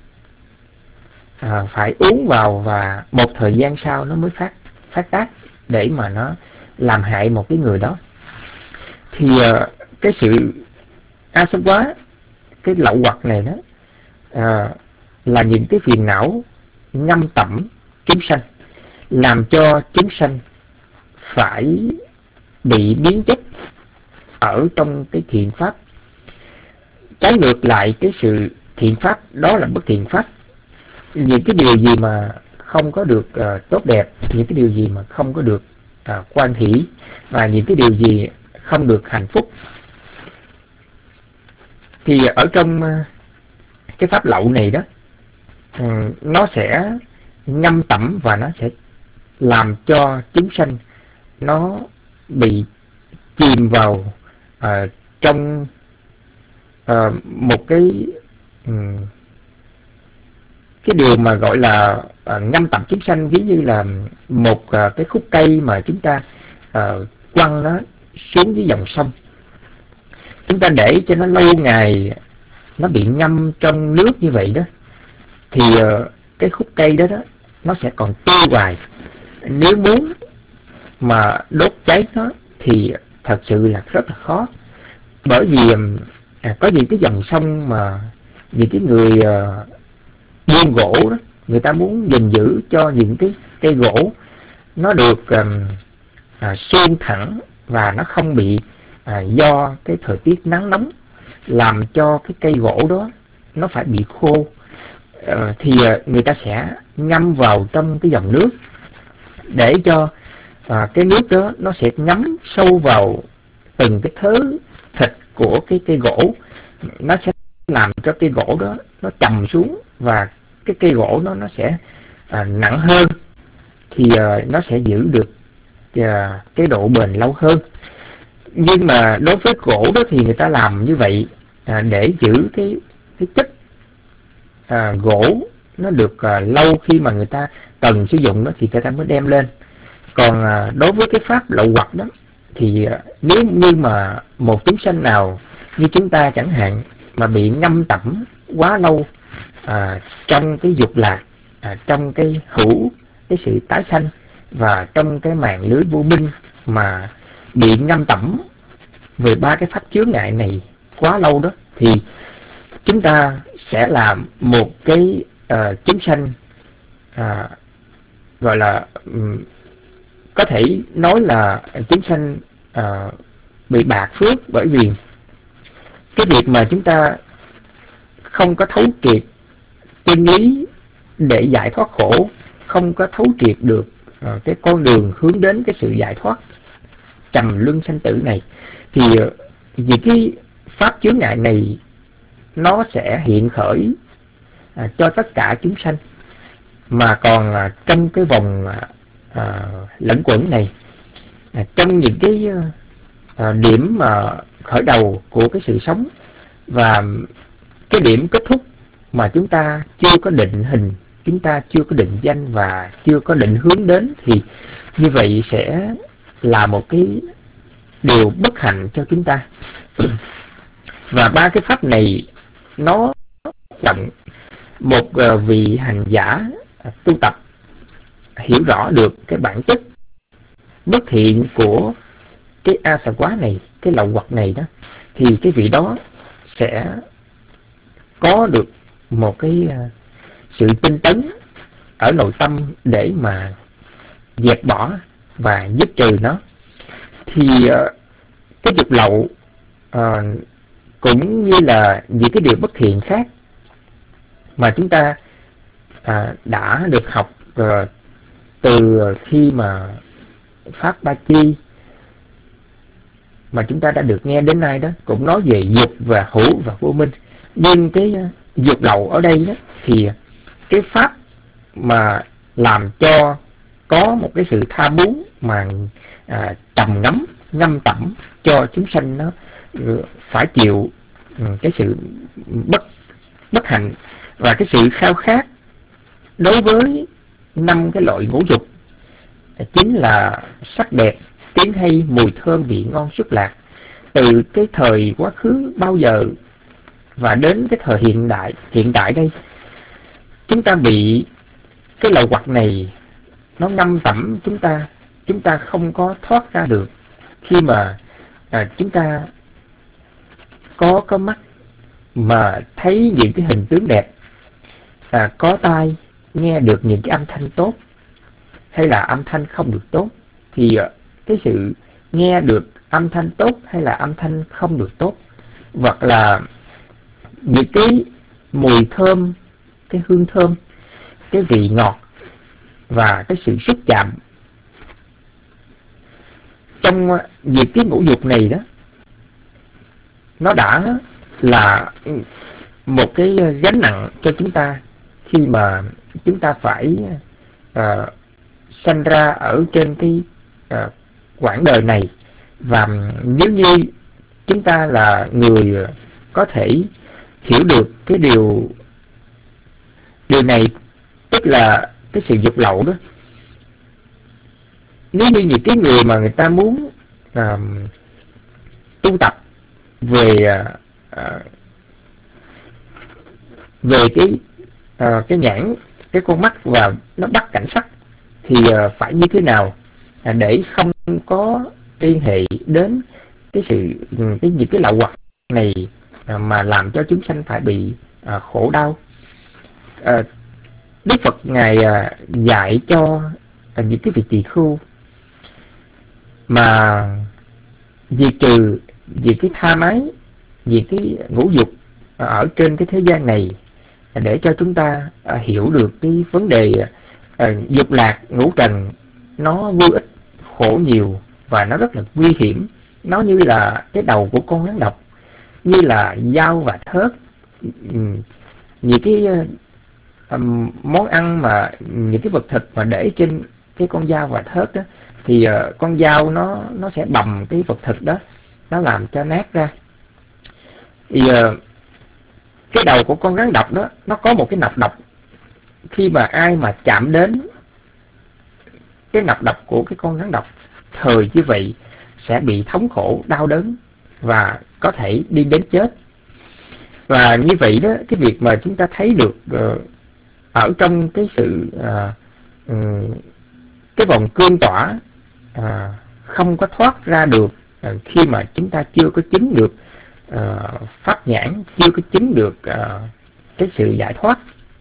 à, phải uống vào và một thời gian sau nó mới phát phát tác để mà nó làm hại một cái người đó. Thì uh, cái sự asavā, cái lậu hoặc này đó uh, là những cái phiền não ngâm tẩm chúng sanh, làm cho chúng sanh phải bị biến chất ở trong cái thiện pháp. Trái ngược lại cái sự thiện pháp đó là bất thiện pháp. Những cái điều gì mà không có được uh, tốt đẹp, những cái điều gì mà không có được uh, quan hỷ, và những cái điều gì không được hạnh phúc, thì ở trong uh, cái pháp lậu này đó, um, nó sẽ ngâm tẩm và nó sẽ làm cho chúng sanh nó bị chìm vào uh, trong uh, một cái um, cái điều mà gọi là uh, ngâm tẩm chúng sanh, ví như là một uh, cái khúc cây mà chúng ta uh, quăng nó xuống dưới dòng sông. Chúng ta để cho nó lâu ngày nó bị ngâm trong nước như vậy đó, thì uh, cái khúc cây đó đó nó sẽ còn tươi hoài. Nếu muốn mà đốt cháy nó thì thật sự là rất là khó. Bởi vì à, có những cái dòng sông mà những cái người uh, buôn gỗ đó, người ta muốn gìn giữ cho những cái cây gỗ nó được um, à, suôn thẳng và nó không bị à, do cái thời tiết nắng nóng làm cho cái cây gỗ đó nó phải bị khô. À, thì người ta sẽ ngâm vào trong cái dòng nước để cho à, cái nước đó nó sẽ ngấm sâu vào từng cái thớ thịt của cái cây gỗ. Nó sẽ làm cho cây gỗ đó nó trầm xuống, và cái cây gỗ nó nó sẽ à, nặng hơn, thì à, nó sẽ giữ được à, cái độ bền lâu hơn. Nhưng mà đối với gỗ đó thì người ta làm như vậy à, để giữ cái cái chất à, gỗ nó được à, lâu, khi mà người ta cần sử dụng đó thì người ta mới đem lên. Còn à, đối với cái pháp lậu hoặc đó thì à, nếu như mà một chúng sanh nào như chúng ta chẳng hạn mà bị ngâm tẩm quá lâu à, trong cái dục lạc, à, trong cái hữu, cái sự tái sanh, và trong cái màn lưới vô minh mà bị ngâm tẩm về ba cái pháp chướng ngại này quá lâu đó, thì chúng ta sẽ làm một cái uh, chúng sanh uh, gọi là um, có thể nói là chúng sanh uh, bị bạc phước. Bởi vì cái việc mà chúng ta không có thấu triệt chân lý để giải thoát khổ, không có thấu triệt được uh, cái con đường hướng đến cái sự giải thoát trầm luân sanh tử này, thì uh, vì cái pháp chướng ngại này nó sẽ hiện khởi à, cho tất cả chúng sanh, mà còn à, trong cái vòng à, à, lẫn quẩn này, à, trong những cái à, điểm mà khởi đầu của cái sự sống và cái điểm kết thúc mà chúng ta chưa có định hình, chúng ta chưa có định danh và chưa có định hướng đến, thì như vậy sẽ là một cái điều bất hạnh cho chúng ta. Và ba cái pháp này nó trọng một uh, vị hành giả uh, tu tập hiểu rõ được cái bản chất bất thiện của cái asavā này, cái lậu hoặc này đó, thì cái vị đó sẽ có được một cái uh, sự tinh tấn ở nội tâm để mà dẹp bỏ và dứt trừ nó. Thì uh, cái dục lậu uh, cũng như là những cái điều bất thiện khác mà chúng ta à, đã được học à, từ khi mà Pháp Ba Chi mà chúng ta đã được nghe đến nay đó, cũng nói về dục và hữu và vô minh. Nhưng cái dục lậu ở đây đó, thì cái pháp mà làm cho có một cái sự tham muốn mà à, trầm ngắm, ngâm tẩm cho chúng sanh nó phải chịu cái sự bất bất hạnh và cái sự khao khát đối với năm cái loại ngũ dục, chính là sắc đẹp, tiếng hay, mùi thơm, vị ngon, xuất lạc. từ cái thời quá khứ bao giờ và đến cái thời hiện đại hiện tại đây, chúng ta bị cái lậu hoặc này nó ngâm tẩm chúng ta, chúng ta không có thoát ra được. Khi mà à, chúng ta có có mắt mà thấy những cái hình tướng đẹp, à, có tai nghe được những cái âm thanh tốt hay là âm thanh không được tốt, thì à, cái sự nghe được âm thanh tốt hay là âm thanh không được tốt, hoặc là những cái mùi thơm, cái hương thơm, cái vị ngọt và cái sự xúc chạm trong việc cái ngũ dục này đó, nó đã là một cái gánh nặng cho chúng ta khi mà chúng ta phải uh, sanh ra ở trên cái uh, quãng đời này. Và nếu như chúng ta là người có thể hiểu được cái điều điều này, tức là cái sự dục lậu đó, nếu như những cái người mà người ta muốn uh, tu tập về uh, về cái uh, cái nhãn, cái con mắt và nó bắt cảnh sắc, thì uh, phải như thế nào uh, để không có liên hệ đến cái sự cái những cái lậu hoặc này uh, mà làm cho chúng sanh phải bị uh, khổ đau. Uh, Đức Phật Ngài uh, dạy cho uh, những cái vị tỳ khưu mà diệt trừ vì cái tha mái, vì cái ngũ dục ở trên cái thế gian này, để cho chúng ta uh, hiểu được cái vấn đề uh, dục lạc ngũ trần nó vô ích, khổ nhiều và nó rất là nguy hiểm. Nó như là cái đầu của con rắn độc, như là dao và thớt. Những cái uh, món ăn mà những cái vật thực mà để trên cái con dao và thớt đó, thì uh, con dao nó nó sẽ bầm cái vật thực đó, nó làm cho nát ra. Thì uh, cái đầu của con rắn độc đó, nó có một cái nọc độc. Khi mà ai mà chạm đến cái nọc độc của cái con rắn độc, thời như vậy sẽ bị thống khổ, đau đớn và có thể đi đến chết. Và như vậy đó, cái việc mà chúng ta thấy được uh, ở trong cái sự uh, um, cái vòng cương tỏa uh, không có thoát ra được uh, khi mà chúng ta chưa có chứng được uh, pháp nhãn, chưa có chứng được uh, cái sự giải thoát,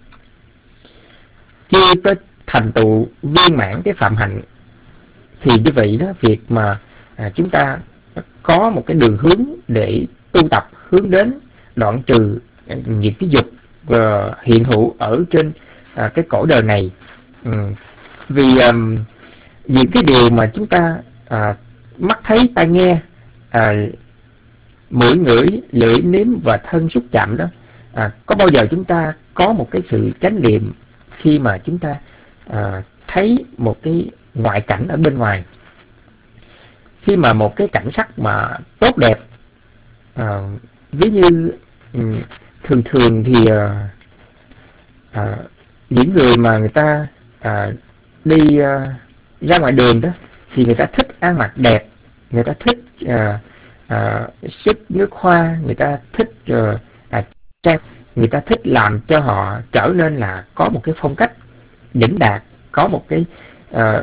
chưa có thành tựu viên mãn cái phạm hạnh. Thì như vậy đó, việc mà à, chúng ta có một cái đường hướng để tu tập hướng đến đoạn trừ những cái dục uh, hiện hữu ở trên uh, cái cõi đời này. um, vì um, những cái điều mà chúng ta uh, mắt thấy tai nghe, uh, mũi ngửi lưỡi nếm và thân xúc chạm đó, uh, có bao giờ chúng ta có một cái sự chánh niệm khi mà chúng ta uh, thấy một cái ngoại cảnh ở bên ngoài? Khi mà một cái cảnh sắc mà tốt đẹp, à, ví như um, thường thường thì à, à, những người mà người ta à, đi à, ra ngoài đường đó, thì người ta thích ăn mặc đẹp, người ta thích à, à, xịt nước hoa, người ta thích à, à, trang, người ta thích làm cho họ trở nên là có một cái phong cách đỉnh đạt, có một cái à,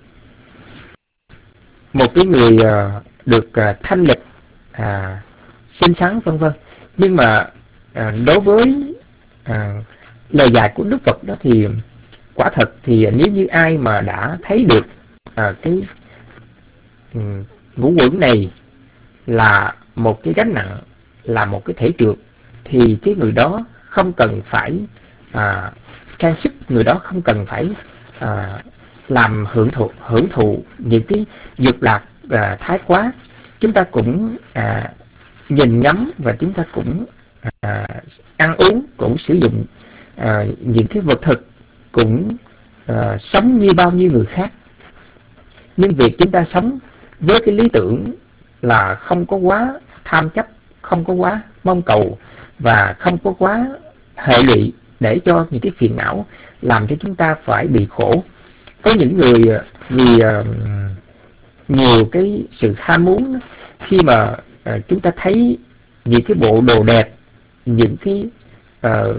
một cái người uh, được uh, thanh lịch, uh, xinh xắn vân vân. Nhưng mà uh, đối với uh, lời dạy của Đức Phật đó, thì quả thật thì nếu như ai mà đã thấy được uh, cái um, ngũ uẩn này là một cái gánh nặng, là một cái thể trượt, thì cái người đó không cần phải uh, trang sức, người đó không cần phải uh, làm hưởng thụ hưởng thụ những cái dục lạc à, thái quá. Chúng ta cũng à, nhìn ngắm và chúng ta cũng à, ăn uống, cũng sử dụng à, những cái vật thực, cũng à, sống như bao nhiêu người khác. Nhưng việc chúng ta sống với cái lý tưởng là không có quá tham chấp, không có quá mong cầu và không có quá hệ lụy để cho những cái phiền não làm cho chúng ta phải bị khổ. Có những người vì uh, nhiều cái sự ham muốn, khi mà uh, chúng ta thấy những cái bộ đồ đẹp, những cái uh,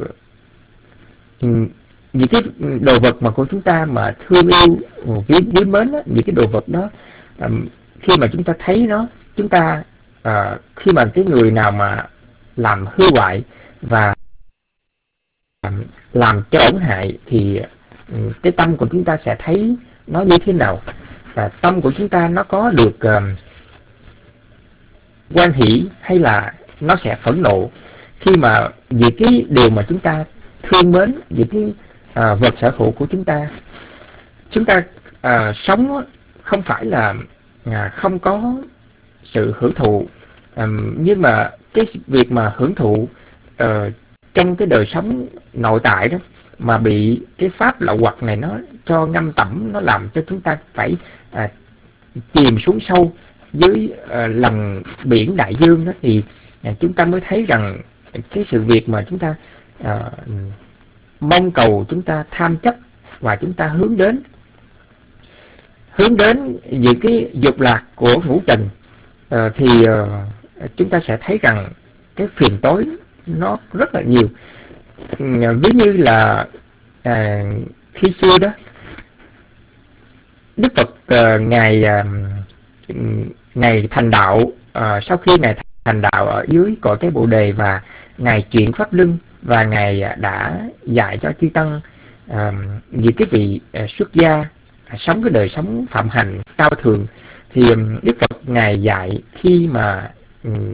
những cái đồ vật mà của chúng ta mà thương yêu, quý, quý mến đó, những cái đồ vật đó, um, khi mà chúng ta thấy nó, chúng ta uh, khi mà cái người nào mà làm hư hoại và um, làm cho tổn hại thì um, cái tâm của chúng ta sẽ thấy nó như thế nào, và tâm của chúng ta nó có được um, hoan hỷ hay là nó sẽ phẫn nộ khi mà những cái điều mà chúng ta thương mến, những cái à, vật sở hữu của chúng ta, chúng ta à, sống không phải là à, không có sự hưởng thụ, à, nhưng mà cái việc mà hưởng thụ à, trong cái đời sống nội tại đó mà bị cái pháp lậu hoặc này nó cho ngâm tẩm, nó làm cho chúng ta phải à, chìm xuống sâu dưới à, lòng biển đại dương đó, thì à, chúng ta mới thấy rằng cái sự việc mà chúng ta à, mong cầu, chúng ta tham chấp và chúng ta hướng đến hướng đến những cái dục lạc của ngũ trần, à, thì à, chúng ta sẽ thấy rằng cái phiền tối nó rất là nhiều. À, ví như là à, khi xưa đó Đức Phật à, ngài à, ngài thành đạo, à, sau khi ngài thành đạo ở dưới cội cái Bồ Đề và ngài chuyển pháp luân và ngài đã dạy cho chư tăng à, những cái vị à, xuất gia à, sống cái đời sống phạm hạnh cao thượng, thì Đức Phật ngài dạy khi mà um,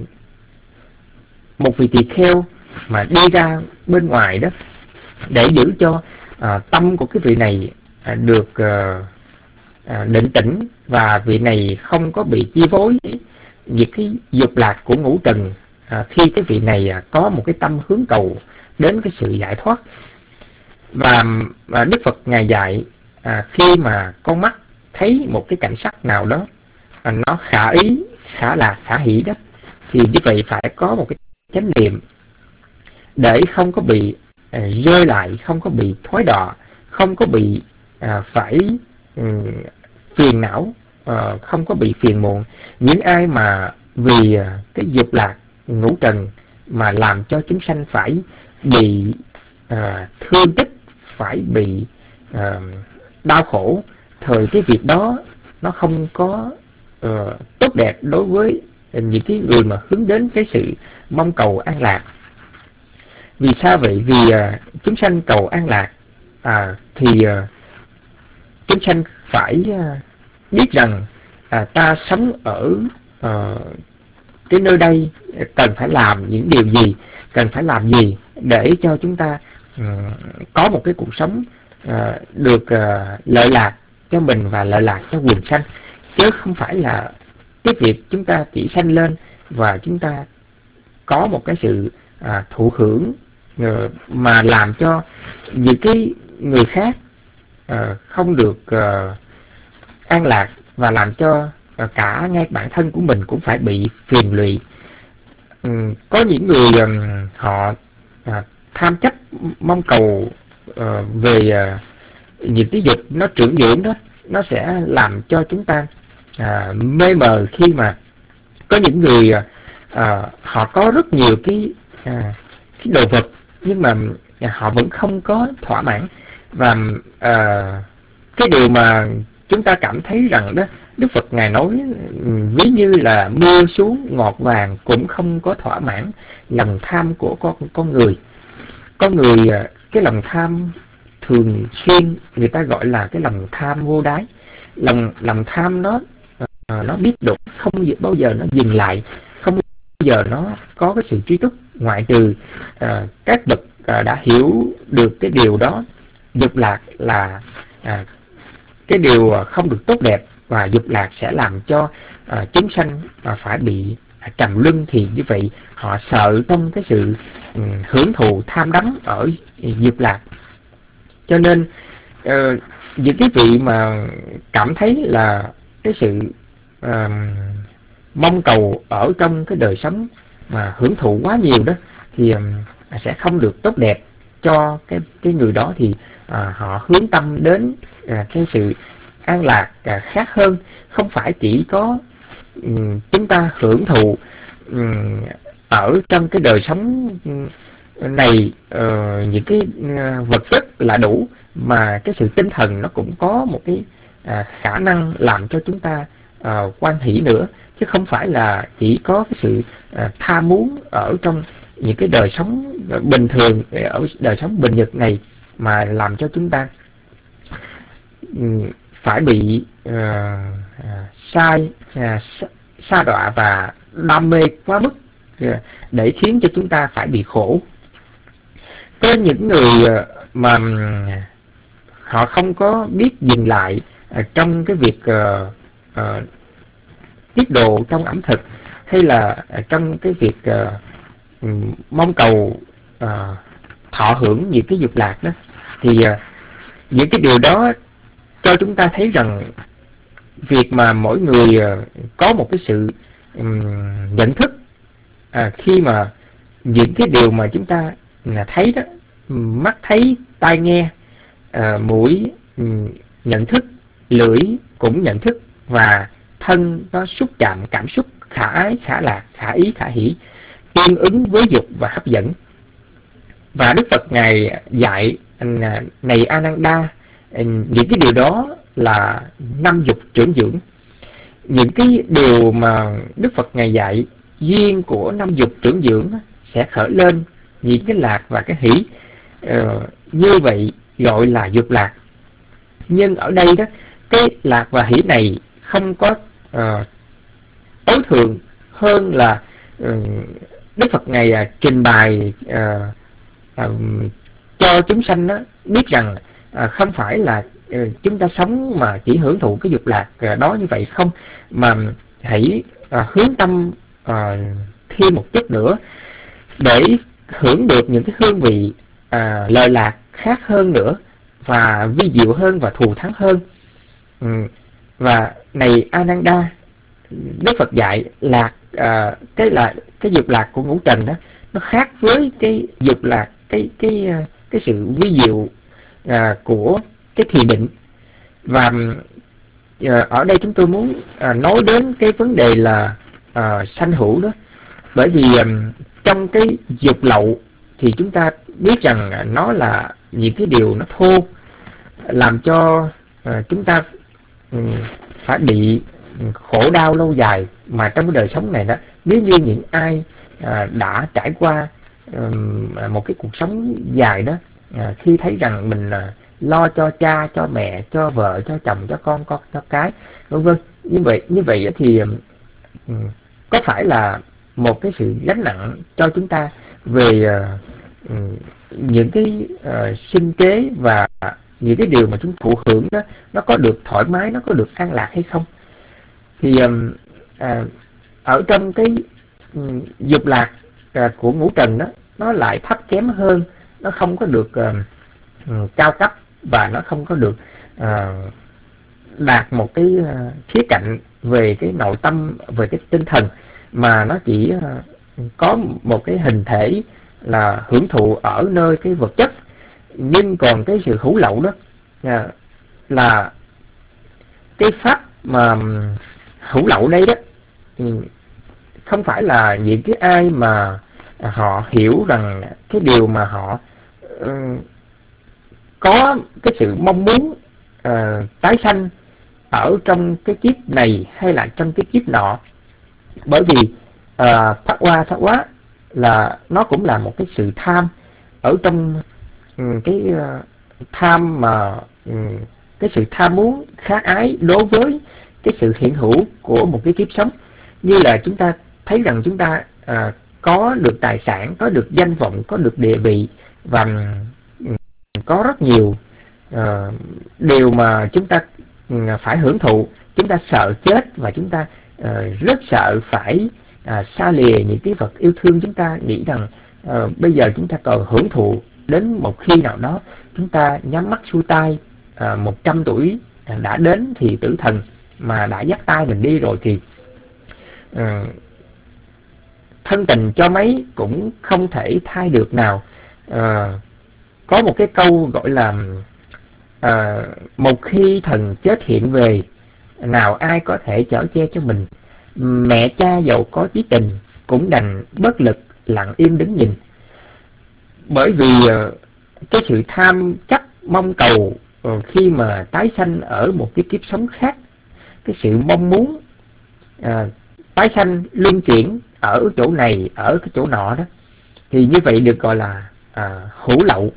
một vị tỳ kheo mà đi ra bên ngoài đó để giữ cho à, tâm của cái vị này à, được à, à, định tĩnh và vị này không có bị chi phối những cái dục lạc của ngũ trần, à, khi cái vị này à, có một cái tâm hướng cầu đến cái sự giải thoát. Và à, Đức Phật ngài dạy à, khi mà con mắt thấy một cái cảnh sắc nào đó à, nó khả ý, khả lạc, khả hỷ đó, thì như vậy phải có một cái chánh niệm để không có bị à, rơi lại, không có bị thói đọa, không có bị à, phải um, phiền não, à, không có bị phiền muộn. Những ai mà vì à, cái dục lạc ngũ trần mà làm cho chúng sanh phải bị à, thương tích, phải bị à, đau khổ, thời cái việc đó nó không có uh, tốt đẹp đối với những cái người mà hướng đến cái sự mong cầu an lạc. Vì sao vậy? Vì uh, chúng sanh cầu an lạc à, thì uh, chúng sanh phải uh, biết rằng à, ta sống ở uh, cái nơi đây cần phải làm những điều gì, cần phải làm gì để cho chúng ta uh, có một cái cuộc sống uh, được uh, lợi lạc cho mình và lợi lạc cho quần sanh, chứ không phải là cái việc chúng ta chỉ sanh lên và chúng ta có một cái sự à, thụ hưởng uh, mà làm cho những cái người khác uh, không được uh, an lạc, và làm cho uh, cả ngay bản thân của mình cũng phải bị phiền lụy. Um, có những người um, họ uh, tham chấp mong cầu uh, về uh, những cái dục nó trưởng dưỡng đó, nó sẽ làm cho chúng ta à, mê mờ, khi mà có những người à, họ có rất nhiều cái à, cái đồ vật nhưng mà à, họ vẫn không có thỏa mãn. Và à, cái điều mà chúng ta cảm thấy rằng đó, Đức Phật ngài nói ví như là mưa xuống ngọt vàng cũng không có thỏa mãn lòng tham của con con người. Con người cái lòng tham thường xuyên người ta gọi là cái lòng tham vô đáy. Lòng lòng tham nó uh, nó biết được, không bao giờ nó dừng lại, không bao giờ nó có cái sự truy túc, ngoại trừ uh, các bậc uh, đã hiểu được cái điều đó. Dục lạc là uh, cái điều không được tốt đẹp, và dục lạc sẽ làm cho uh, chúng sanh uh, phải bị uh, trầm luân. Thì như vậy họ sợ trong cái sự um, hưởng thụ tham đắm ở uh, dục lạc. Cho nên uh, những cái vị mà cảm thấy là cái sự uh, mong cầu ở trong cái đời sống mà hưởng thụ quá nhiều đó thì um, sẽ không được tốt đẹp cho cái cái người đó. Thì uh, họ hướng tâm đến uh, cái sự an lạc uh, khác hơn. Không phải chỉ có um, chúng ta hưởng thụ um, ở trong cái đời sống này, uh, những cái uh, vật chất là đủ, mà cái sự tinh thần nó cũng có một cái uh, khả năng làm cho chúng ta uh, hoan hỷ nữa, chứ không phải là chỉ có cái sự uh, tham muốn ở trong những cái đời sống bình thường, ở đời sống bình nhật này mà làm cho chúng ta um, phải bị uh, uh, sai uh, sa đọa và đam mê quá mức, uh, để khiến cho chúng ta phải bị khổ. Có những người uh, mà um, họ không có biết dừng lại uh, trong cái việc uh, uh, tiết độ trong ẩm thực, hay là uh, trong cái việc uh, um, mong cầu uh, thọ hưởng những cái dục lạc đó, thì uh, những cái điều đó cho chúng ta thấy rằng việc mà mỗi người uh, có một cái sự um, nhận thức uh, khi mà những cái điều mà chúng ta uh, thấy đó, mắt thấy, tai nghe, uh, mũi um, nhận thức, lưỡi cũng nhận thức, và thân nó xúc chạm cảm xúc khả ái, khả lạc, khả ý, khả hỷ, tương ứng với dục và hấp dẫn. Và Đức Phật Ngài dạy này Ananda, những cái điều đó là năm dục trưởng dưỡng. Những cái điều mà Đức Phật Ngài dạy duyên của năm dục trưởng dưỡng sẽ khởi lên những cái lạc và cái hỷ, ờ, như vậy gọi là dục lạc. Nhưng ở đây đó, cái lạc và hỷ này không có uh, tối thượng hơn là uh, Đức Phật Ngài uh, trình bày uh, uh, cho chúng sanh đó biết rằng uh, không phải là uh, chúng ta sống mà chỉ hưởng thụ cái dục lạc uh, đó như vậy không, mà hãy uh, hướng tâm uh, thêm một chút nữa để hưởng được những cái hương vị uh, lời lạc khác hơn nữa, và vi diệu hơn và thù thắng hơn. um, Và này Ananda, Đức Phật dạy lạc à, cái là cái dục lạc của ngũ trần đó, nó khác với cái dục lạc, cái cái cái sự vi diệu à, của cái thiền định. Và à, ở đây chúng tôi muốn à, nói đến cái vấn đề là à, sanh hữu đó, bởi vì à, trong cái dục lậu thì chúng ta biết rằng à, nó là những cái điều nó thô, làm cho à, chúng ta um, phải bị khổ đau lâu dài. Mà trong cái đời sống này đó, nếu như những ai à, đã trải qua um, một cái cuộc sống dài đó, à, khi thấy rằng mình à, lo cho cha, cho mẹ, cho vợ, cho chồng, cho con, con cho cái, vân vân, như vậy như vậy thì um, có phải là một cái sự gánh nặng cho chúng ta về uh, um, những cái uh, sinh kế và những cái điều mà chúng thụ hưởng đó, nó có được thoải mái, nó có được an lạc hay không? Thì um, à, ở trong cái um, dục lạc à, của ngũ trần đó, nó lại thấp kém hơn, nó không có được uh, cao cấp, và nó không có được uh, đạt một cái uh, khía cạnh về cái nội tâm, về cái tinh thần, mà nó chỉ uh, có một cái hình thể là hưởng thụ ở nơi cái vật chất. Nhưng còn cái sự hữu lậu đó uh, là cái pháp mà hữu lậu đây đó, không phải là những cái ai mà họ hiểu rằng cái điều mà họ uh, có cái sự mong muốn uh, tái sanh ở trong cái kiếp này hay là trong cái kiếp nọ. Bởi vì uh, thoát qua thoát quá là nó cũng là một cái sự tham ở trong um, cái uh, tham mà um, cái sự tham muốn khát ái đối với cái sự hiện hữu của một cái kiếp sống. Như là chúng ta thấy rằng chúng ta à, có được tài sản, có được danh vọng, có được địa vị, và um, có rất nhiều uh, điều mà chúng ta um, phải hưởng thụ. Chúng ta sợ chết, và chúng ta uh, rất sợ phải uh, xa lìa những cái vật yêu thương. Chúng ta nghĩ rằng uh, bây giờ chúng ta còn hưởng thụ, đến một khi nào đó chúng ta nhắm mắt xuôi tay, uh, một trăm tuổi uh, đã đến thì tử thần mà đã dắt tay mình đi rồi, thì uh, thân tình cho mấy cũng không thể thay được nào. Uh, có một cái câu gọi là uh, một khi thần chết hiện về, nào ai có thể chở che cho mình. Mẹ cha giàu có chí tình, cũng đành bất lực lặng im đứng nhìn. Bởi vì cái sự tham chấp mong cầu khi mà tái sanh ở một cái kiếp sống khác, cái sự mong muốn à, tái sanh luân chuyển ở chỗ này ở cái chỗ nọ đó, thì như vậy được gọi là à, hữu lậu.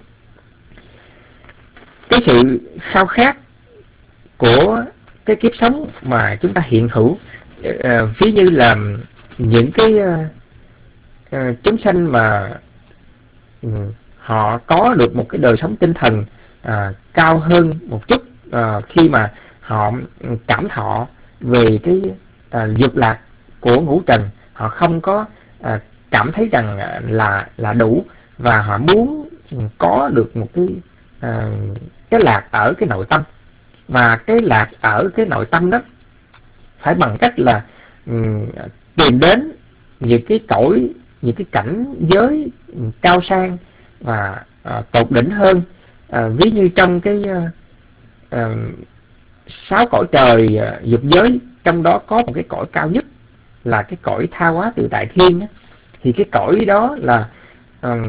Cái sự khao khát của cái kiếp sống mà chúng ta hiện hữu, à, ví như là những cái à, à, chúng sanh mà ừ, họ có được một cái đời sống tinh thần à, cao hơn một chút, à, khi mà họ cảm thọ về cái à, dục lạc của ngũ trần, họ không có à, cảm thấy rằng là là đủ, và họ muốn có được một cái à, cái lạc ở cái nội tâm. Và cái lạc ở cái nội tâm đó phải bằng cách là um, tìm đến những cái cõi, những cái cảnh giới cao sang và à, tột đỉnh hơn. À, ví như trong cái à, à, sáu cõi trời à, dục giới, trong đó có một cái cõi cao nhất là cái cõi Tha Hóa Tự Tại Thiên á. Thì cái cõi đó là à,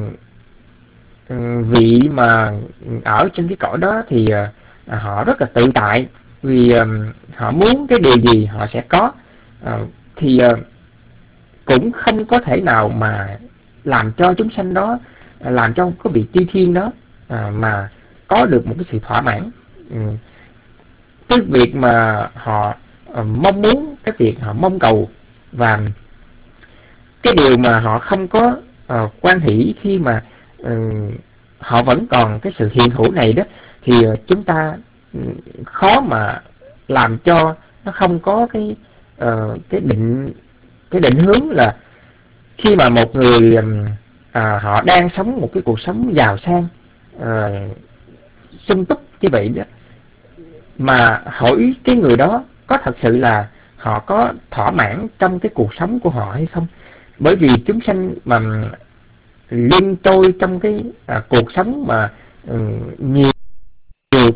vị mà ở trên cái cõi đó thì à, họ rất là tự tại, vì à, họ muốn cái điều gì họ sẽ có. à, thì à, cũng không có thể nào mà làm cho chúng sanh đó, làm cho cái vị chư thiên đó à, mà có được một cái sự thỏa mãn. ừ. Cái việc mà họ à, mong muốn, cái việc họ mong cầu, và cái điều mà họ không có à, quan hỷ khi mà à, họ vẫn còn cái sự hiện hữu này đó, thì chúng ta khó mà làm cho nó không có cái uh, cái định cái định hướng là khi mà một người à, họ đang sống một cái cuộc sống giàu sang à, sung túc như vậy đó, mà hỏi cái người đó có thật sự là họ có thỏa mãn trong cái cuộc sống của họ hay không. Bởi vì chúng sanh mà liên trôi trong cái à, cuộc sống mà um, nhiều, nhiều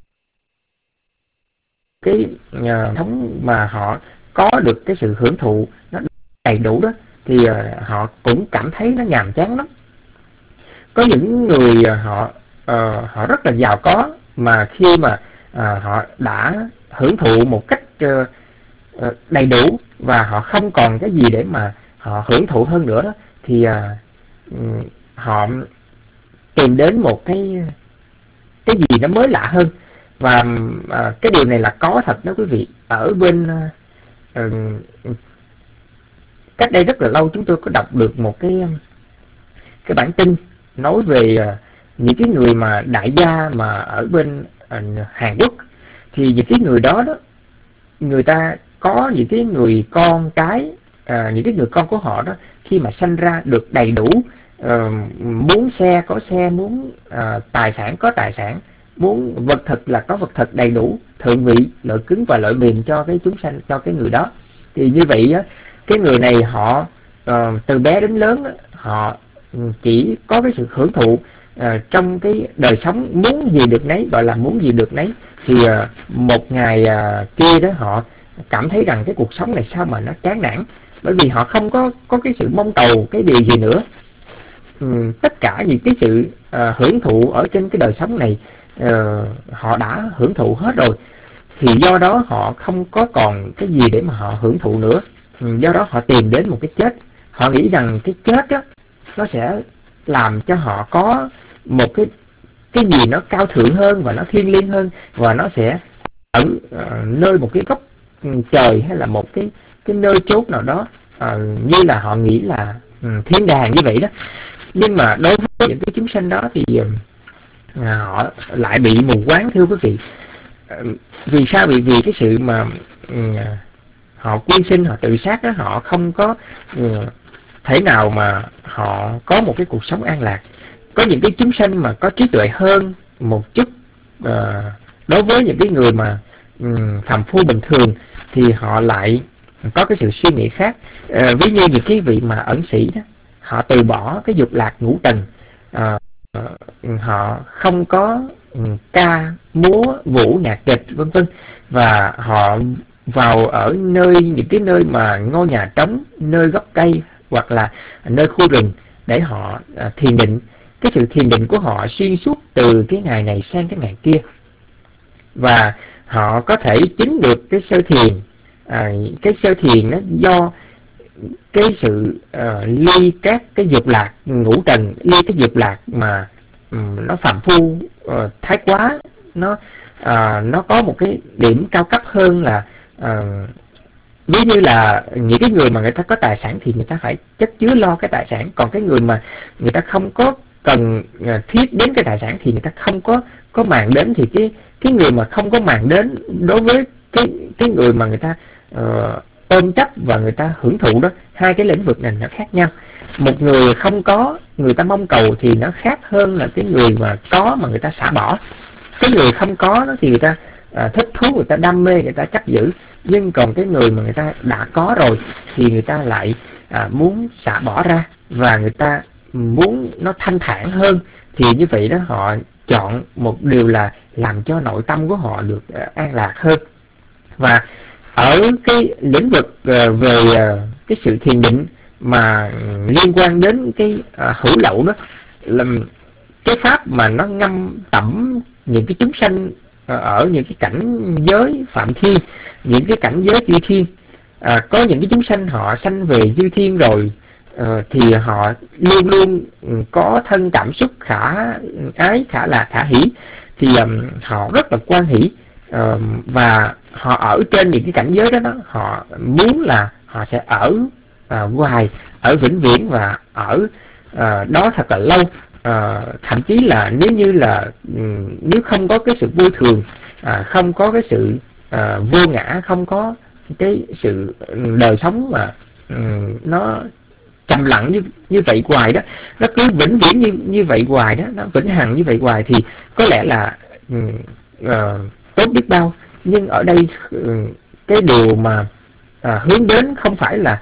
cái uh, sống mà họ có được cái sự hưởng thụ nó đầy đủ đó, thì uh, họ cũng cảm thấy nó nhàm chán lắm. Có những người uh, họ uh, họ rất là giàu có, mà khi mà uh, họ đã hưởng thụ một cách uh, uh, đầy đủ và họ không còn cái gì để mà họ hưởng thụ hơn nữa đó, thì uh, um, họ tìm đến một cái cái gì nó mới lạ hơn. Và uh, cái điều này là có thật đó quý vị. Ở bên uh, cách đây rất là lâu, chúng tôi có đọc được một cái cái bản tin nói về uh, những cái người mà đại gia mà ở bên uh, Hàn Quốc. Thì những cái người đó đó, người ta có những cái người con cái, uh, những cái người con của họ đó, khi mà sanh ra được đầy đủ, uh, muốn xe có xe, muốn uh, tài sản có tài sản, muốn vật thực là có vật thực đầy đủ, thượng vị, lợi cứng và lợi mềm cho cái chúng sanh, cho cái người đó. Thì như vậy á, cái người này họ uh, từ bé đến lớn á, họ chỉ có cái sự hưởng thụ uh, trong cái đời sống, muốn gì được nấy, gọi là muốn gì được nấy. Thì uh, một ngày uh, kia đó họ cảm thấy rằng cái cuộc sống này sao mà nó chán nản, bởi vì họ không có có cái sự mong cầu cái điều gì nữa. um, tất cả những cái sự uh, hưởng thụ ở trên cái đời sống này uh, họ đã hưởng thụ hết rồi, thì do đó họ không có còn cái gì để mà họ hưởng thụ nữa. um, do đó họ tìm đến một cái chết. Họ nghĩ rằng cái chết đó nó sẽ làm cho họ có một cái cái gì nó cao thượng hơn và nó thiêng liêng hơn, và nó sẽ ở uh, nơi một cái góc trời hay là một cái cái nơi chốt nào đó, uh, như là họ nghĩ là um, thiên đàng như vậy đó. Nhưng mà đối với những cái chúng sanh đó thì uh, họ lại bị mù quáng, thưa quý vị. Uh, vì sao? Vì vì cái sự mà uh, họ quyên sinh, họ tự sát đó, họ không có uh, thể nào mà họ có một cái cuộc sống an lạc. Có những cái chúng sanh mà có trí tuệ hơn một chút, uh, đối với những cái người mà um, phàm phu bình thường, thì họ lại có cái sự suy nghĩ khác. Uh, ví như những cái vị mà ẩn sĩ đó, họ từ bỏ cái dục lạc ngũ trần, uh, uh, họ không có um, ca múa vũ nhạc kịch vân vân, và họ vào ở nơi những cái nơi mà ngôi nhà trống, nơi gốc cây, hoặc là nơi khu rừng để họ à, thiền định. Cái sự thiền định của họ xuyên suốt từ cái ngày này sang cái ngày kia, và họ có thể chứng được cái sơ thiền. À, cái sơ thiền nó do cái sự uh, ly các cái dục lạc ngũ trần, ly cái dục lạc mà um, nó phàm phu uh, thái quá, nó uh, nó có một cái điểm cao cấp hơn là uh, ví như là những cái người mà người ta có tài sản thì người ta phải chất chứa lo cái tài sản, còn cái người mà người ta không có cần uh, thiết đến cái tài sản thì người ta không có có màng đến. Thì cái cái người mà không có màng đến đối với cái cái người mà người ta uh, ôm chấp và người ta hưởng thụ đó, hai cái lĩnh vực này nó khác nhau. Một người không có, người ta mong cầu thì nó khác hơn là cái người mà có mà người ta xả bỏ. Cái người không có đó thì người ta à, thích thú, người ta đam mê, người ta chấp giữ. Nhưng còn cái người mà người ta đã có rồi thì người ta lại à, muốn xả bỏ ra, và người ta muốn nó thanh thản hơn. Thì như vậy đó, họ chọn một điều là làm cho nội tâm của họ được à, an lạc hơn. Và ở cái lĩnh vực uh, về uh, cái sự thiền định mà liên quan đến cái uh, hữu lậu đó, là cái pháp mà nó ngâm tẩm những cái chúng sanh uh, ở những cái cảnh giới phạm thiên, những cái cảnh giới chư thiên. Uh, có những cái chúng sanh họ sanh về chư thiên rồi uh, thì họ luôn luôn có thân cảm xúc khả ái, khả lạc, khả hỷ. Thì um, họ rất là quan hỷ. Uh, và họ ở trên những cái cảnh giới đó, đó họ muốn là họ sẽ ở uh, hoài, ở vĩnh viễn và ở uh, đó thật là lâu. Uh, thậm chí là nếu như là um, nếu không có cái sự vô thường, uh, không có cái sự uh, vô ngã, không có cái sự đời sống mà um, nó trầm lặng như như vậy hoài đó, nó cứ vĩnh viễn như như vậy hoài đó, nó vĩnh hằng như vậy hoài, thì có lẽ là um, uh, tốt biết bao. Nhưng ở đây cái điều mà à, hướng đến không phải là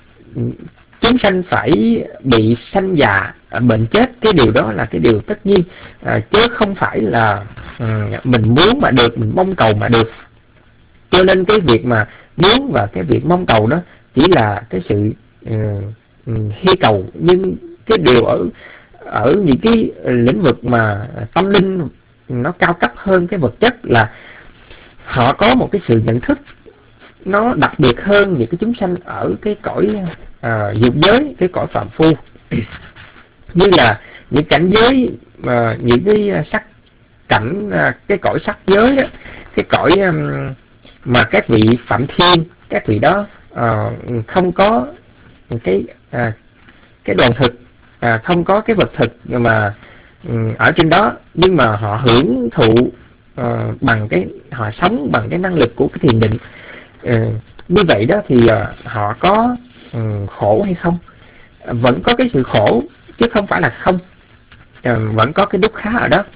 chúng sanh phải bị sanh già, à, bệnh chết. Cái điều đó là cái điều tất nhiên, à, chứ không phải là à, mình muốn mà được, mình mong cầu mà được. Cho nên cái việc mà muốn và cái việc mong cầu đó chỉ là cái sự uh, hy cầu. Nhưng cái điều ở ở những cái lĩnh vực mà tâm linh nó cao cấp hơn cái vật chất là họ có một cái sự nhận thức nó đặc biệt hơn những cái chúng sanh ở cái cõi à, dục giới, cái cõi phàm phu. Như là những cảnh giới, à, những cái sắc cảnh, à, cái cõi sắc giới đó, cái cõi um, mà các vị phạm thiên, các vị đó à, không có cái à, cái đoàn thực, à, không có cái vật thực mà um, ở trên đó, nhưng mà họ hưởng thụ Uh, bằng cái họ sống bằng cái năng lực của cái thiền định. Uh, như vậy đó thì uh, họ có um, khổ hay không? Uh, vẫn có cái sự khổ chứ không phải là không. Uh, vẫn có cái đúc khá ở đó,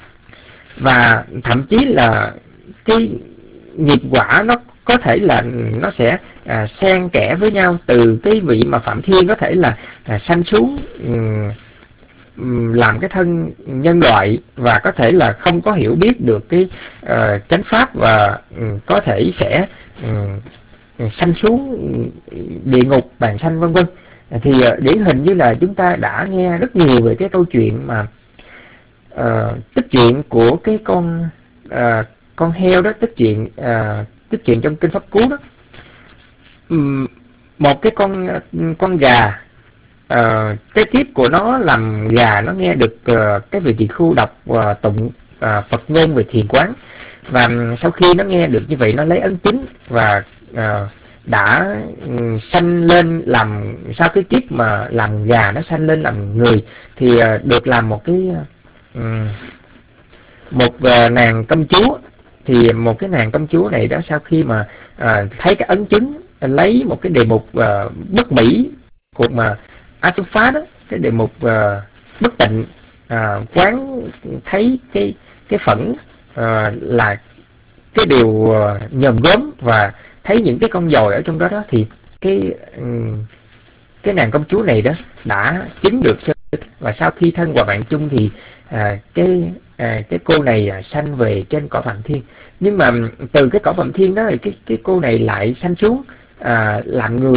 và thậm chí là cái nghiệp quả nó có thể là nó sẽ uh, xen kẽ với nhau. Từ cái vị mà phạm thiên có thể là uh, sanh xuống um, làm cái thân nhân loại, và có thể là không có hiểu biết được cái uh, chánh pháp, và um, có thể sẽ um, sanh xuống địa ngục, bàn sanh vân vân. Thì uh, điển hình như là chúng ta đã nghe rất nhiều về cái câu chuyện mà uh, tích chuyện của cái con uh, con heo đó, tích chuyện uh, tích chuyện trong kinh Pháp Cú đó. Um, một cái con con gà, Uh, cái kiếp của nó làm gà, nó nghe được uh, cái vị tỳ khưu đọc uh, tụng uh, Phật ngôn về thiền quán, và um, sau khi nó nghe được như vậy, nó lấy ấn chứng và uh, đã um, sanh lên làm, sau cái kiếp mà làm gà nó sanh lên làm người, thì uh, được làm một cái uh, một uh, nàng công chúa. Thì một cái nàng công chúa này đó, sau khi mà uh, thấy cái ấn chứng, lấy một cái đề mục uh, bất mỹ cuộc mà Asufa đó, cái đề mục uh, bất tịnh, uh, quán thấy cái cái phẫn uh, là cái điều uh, nhòm gớm, và thấy những cái con dồi ở trong đó đó, thì cái um, cái nàng công chúa này đó đã chứng được sơ. Và sau khi thân hòa bạn chung thì uh, cái uh, cái cô này uh, sanh về trên cõi Phạm Thiên. Nhưng mà từ cái cõi Phạm Thiên đó thì cái cái cô này lại sanh xuống uh, làm người,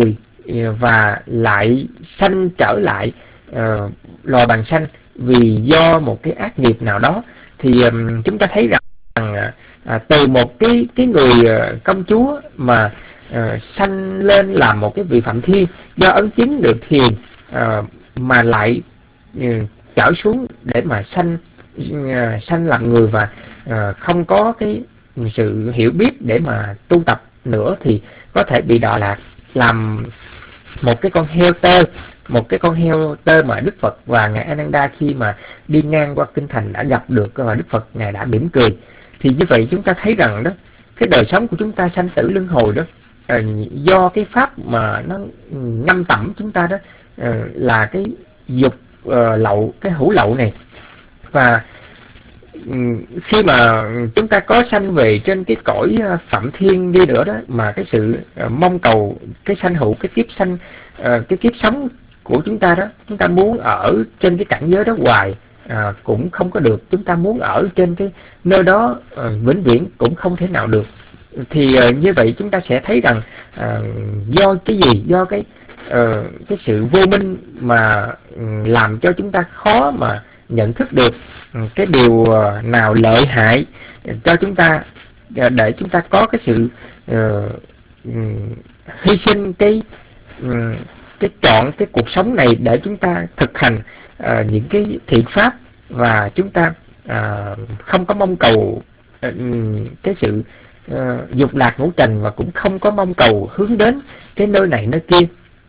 và lại sanh trở lại uh, loài bàng sanh vì do một cái ác nghiệp nào đó, thì um, chúng ta thấy rằng À, từ một cái cái người uh, công chúa mà uh, sanh lên làm một cái vị phạm thiên do ấn chứng được thiền, uh, mà lại uh, trở xuống để mà sanh uh, sanh làm người và uh, không có cái sự hiểu biết để mà tu tập nữa, thì có thể bị đọa lạc làm một cái con heo tơ, một cái con heo tơ mà Đức Phật và ngài Ananda khi mà đi ngang qua kinh thành đã gặp được, và Đức Phật ngài đã mỉm cười. Thì như vậy chúng ta thấy rằng đó, cái đời sống của chúng ta sanh tử luân hồi đó, uh, do cái pháp mà nó ngâm tẩm chúng ta đó, uh, là cái dục uh, lậu, cái hữu lậu này. Và um, khi mà chúng ta có sanh về trên cái cõi uh, phạm thiên đi nữa đó, mà cái sự uh, mong cầu cái sanh hữu, cái kiếp sanh, uh, cái kiếp sống của chúng ta đó, chúng ta muốn ở trên cái cảnh giới đó hoài À, cũng không có được. Chúng ta muốn ở trên cái nơi đó à, vĩnh viễn cũng không thể nào được. Thì à, như vậy chúng ta sẽ thấy rằng à, do cái gì? Do cái à, cái sự vô minh mà làm cho chúng ta khó mà nhận thức được cái điều nào lợi hại cho chúng ta, để chúng ta có cái sự uh, hy sinh cái uh, cái chọn cái cuộc sống này để chúng ta thực hành uh, những cái thiện pháp, và chúng ta uh, không có mong cầu uh, cái sự uh, dục lạc ngũ trần, và cũng không có mong cầu hướng đến cái nơi này nơi kia.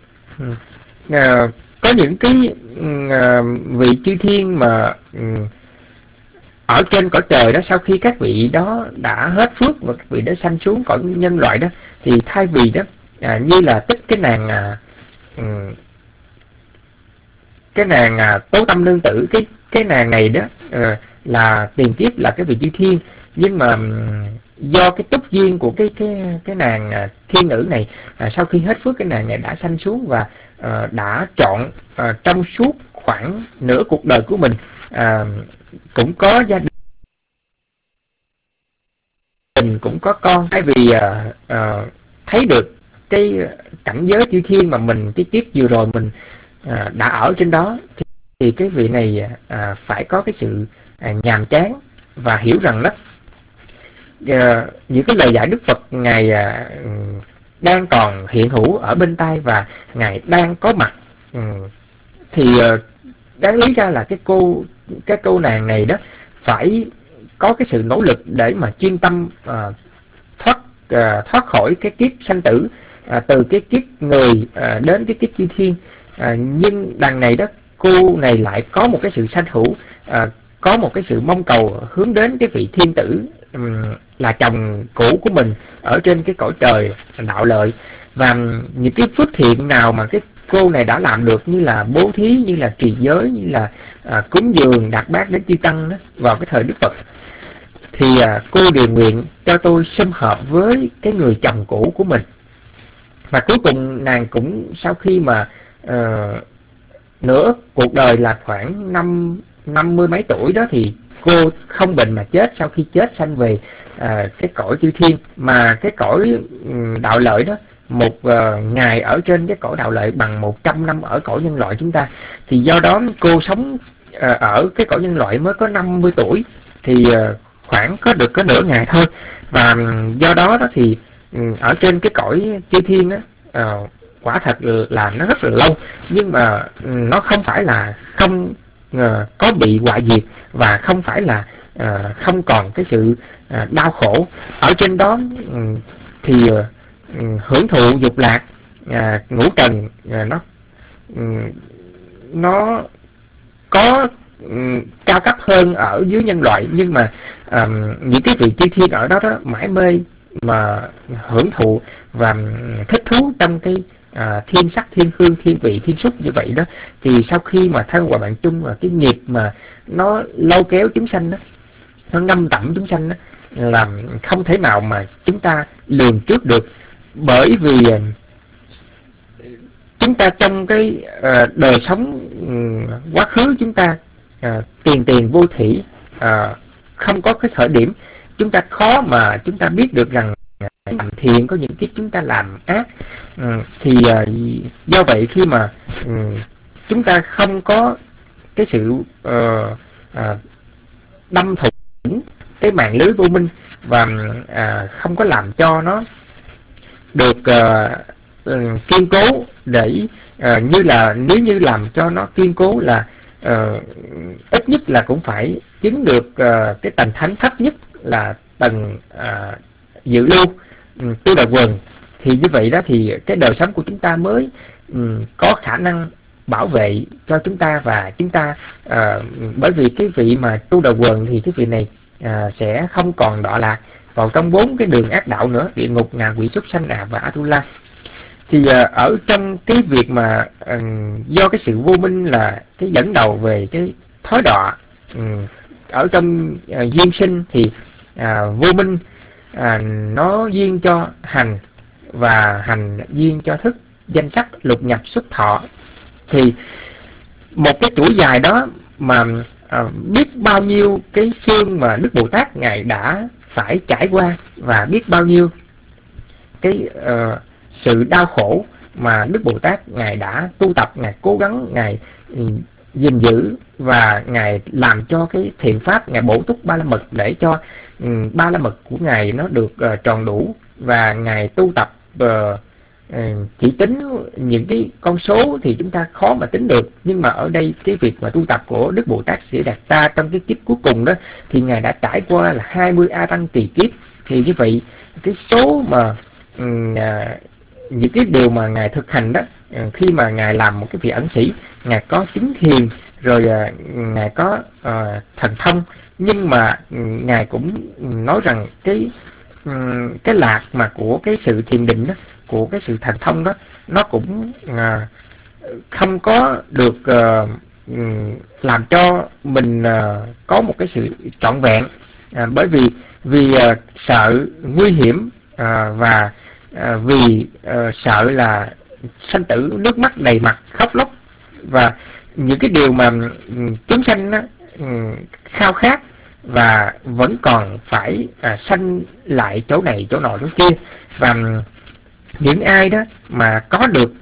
Uh, có những cái uh, vị chư thiên mà uh, ở trên cõi trời đó, sau khi các vị đó đã hết phước và các vị đã sanh xuống cõi nhân loại đó, thì thay vì đó à, như là tích cái nàng à, um, cái nàng à, Tố Tâm Nương Tử, cái cái nàng này đó à, là tiền kiếp là cái vị chư thiên, nhưng mà um, do cái túc duyên của cái cái cái nàng à, thiên nữ này, à, sau khi hết phước cái nàng này đã sanh xuống và à, đã chọn à, trong suốt khoảng nửa cuộc đời của mình à, cũng có gia đình, cũng có con. Tại vì à, à, thấy được cái cảnh giới chư thiên mà mình cái kiếp vừa rồi mình à, đã ở trên đó, thì, thì cái vị này à, phải có cái sự à, nhàm chán và hiểu rằng đó à, những cái lời dạy Đức Phật ngài à, đang còn hiện hữu ở bên tai và ngài đang có mặt, ừ, thì à, đáng lý ra là cái cô cái cô nàng này đó phải có cái sự nỗ lực để mà chuyên tâm à, thoát à, thoát khỏi cái kiếp sanh tử, à, từ cái kiếp người à, đến cái kiếp chư thiên, à, nhưng đằng này đó cô này lại có một cái sự sanh hữu, à, có một cái sự mong cầu hướng đến cái vị thiên tử um, là chồng cũ của mình ở trên cái cõi trời đạo lợi. Và những cái phước thiện nào mà cái cô này đã làm được, như là bố thí, như là trì giới, như là à, cúng dường đạt bát đến chư tăng đó, vào cái thời Đức Phật, thì à, cô đều nguyện cho tôi sum hợp với cái người chồng cũ của mình. Và cuối cùng nàng cũng sau khi mà uh, nửa cuộc đời là khoảng năm năm mươi mấy tuổi đó, thì cô không bệnh mà chết. Sau khi chết sanh về uh, cái cõi chư thiên, mà cái cõi um, đạo lợi đó, một uh, ngày ở trên cái cõi đạo lợi bằng một trăm năm ở cõi nhân loại chúng ta. Thì do đó cô sống uh, ở cái cõi nhân loại mới có năm mươi tuổi, thì uh, khoảng có được có nửa ngày thôi. Và um, do đó đó thì um, ở trên cái cõi chư thiên đó, uh, quả thật là nó rất là lâu, nhưng mà um, nó không phải là không uh, có bị hoại diệt, và không phải là uh, không còn cái sự uh, đau khổ ở trên đó. Um, thì uh, hưởng thụ dục lạc à, ngũ trần à, nó nó có um, cao cấp hơn ở dưới nhân loại, nhưng mà um, những cái vị chư thiên ở đó đó mãi mê mà hưởng thụ và thích thú trong cái à, thiên sắc, thiên hương, thiên vị, thiên xúc như vậy đó. Thì sau khi mà thân hòa bạn chung, và cái nghiệp mà nó lâu kéo chúng sanh đó, nó ngâm tẩm chúng sanh đó, làm không thể nào mà chúng ta lường trước được. Bởi vì chúng ta trong cái uh, đời sống um, quá khứ chúng ta uh, tiền tiền vô thủy, uh, không có cái khởi điểm, chúng ta khó mà chúng ta biết được rằng làm thiện, có những kiếp chúng ta làm ác. Ừ, thì uh, do vậy khi mà um, chúng ta không có cái sự uh, uh, đâm thủng cái mạng lưới vô minh và uh, không có làm cho nó được uh, uh, kiên cố, để uh, như là nếu như làm cho nó kiên cố là uh, ít nhất là cũng phải chứng được uh, cái tầng thánh thấp nhất là tầng uh, dự lưu, um, tu đà quần. Thì như vậy đó thì cái đời sống của chúng ta mới um, có khả năng bảo vệ cho chúng ta, và chúng ta uh, bởi vì cái vị mà tu đà quần thì cái vị này uh, sẽ không còn đọa lạc vào trong bốn cái đường ác đạo nữa, địa ngục, ngạ quỷ, súc sanh, à và Atula. Thì uh, ở trong cái việc mà uh, do cái sự vô minh là cái dẫn đầu về cái thói đọa, um, ở trong uh, duyên sinh thì uh, vô minh uh, nó duyên cho hành, và hành duyên cho thức, danh sắc, lục nhập, xuất thọ. Thì một cái chuỗi dài đó mà à, biết bao nhiêu cái phương mà Đức Bồ Tát Ngài đã phải trải qua, và biết bao nhiêu cái uh, sự đau khổ mà Đức Bồ Tát Ngài đã tu tập, Ngài cố gắng, Ngài um, gìn giữ, và Ngài làm cho cái thiện pháp, Ngài bổ túc ba la mật để cho um, ba la mật của Ngài nó được uh, tròn đủ, và Ngài tu tập uh, chỉ tính những cái con số thì chúng ta khó mà tính được. Nhưng mà ở đây cái việc mà tu tập của Đức Bồ Tát Sĩ Đạt Ta trong cái kiếp cuối cùng đó thì Ngài đã trải qua là hai mươi A Tăng kỳ kiếp. Thì như vậy cái số mà um, à, những cái điều mà Ngài thực hành đó, khi mà Ngài làm một cái vị ẩn sĩ, Ngài có chứng thiền, rồi à, Ngài có à, thần thông, nhưng mà um, Ngài cũng nói rằng cái um, cái lạc mà của cái sự thiền định đó, của cái sự thần thông đó, nó cũng à, không có được à, làm cho mình à, có một cái sự trọn vẹn, à, bởi vì vì à, sợ nguy hiểm, à, và à, vì à, sợ là sanh tử nước mắt đầy mặt, khóc lóc, và những cái điều mà chúng sanh đó, khao khát và vẫn còn phải à, sanh lại chỗ này chỗ nọ chỗ kia. Và những ai đó mà có được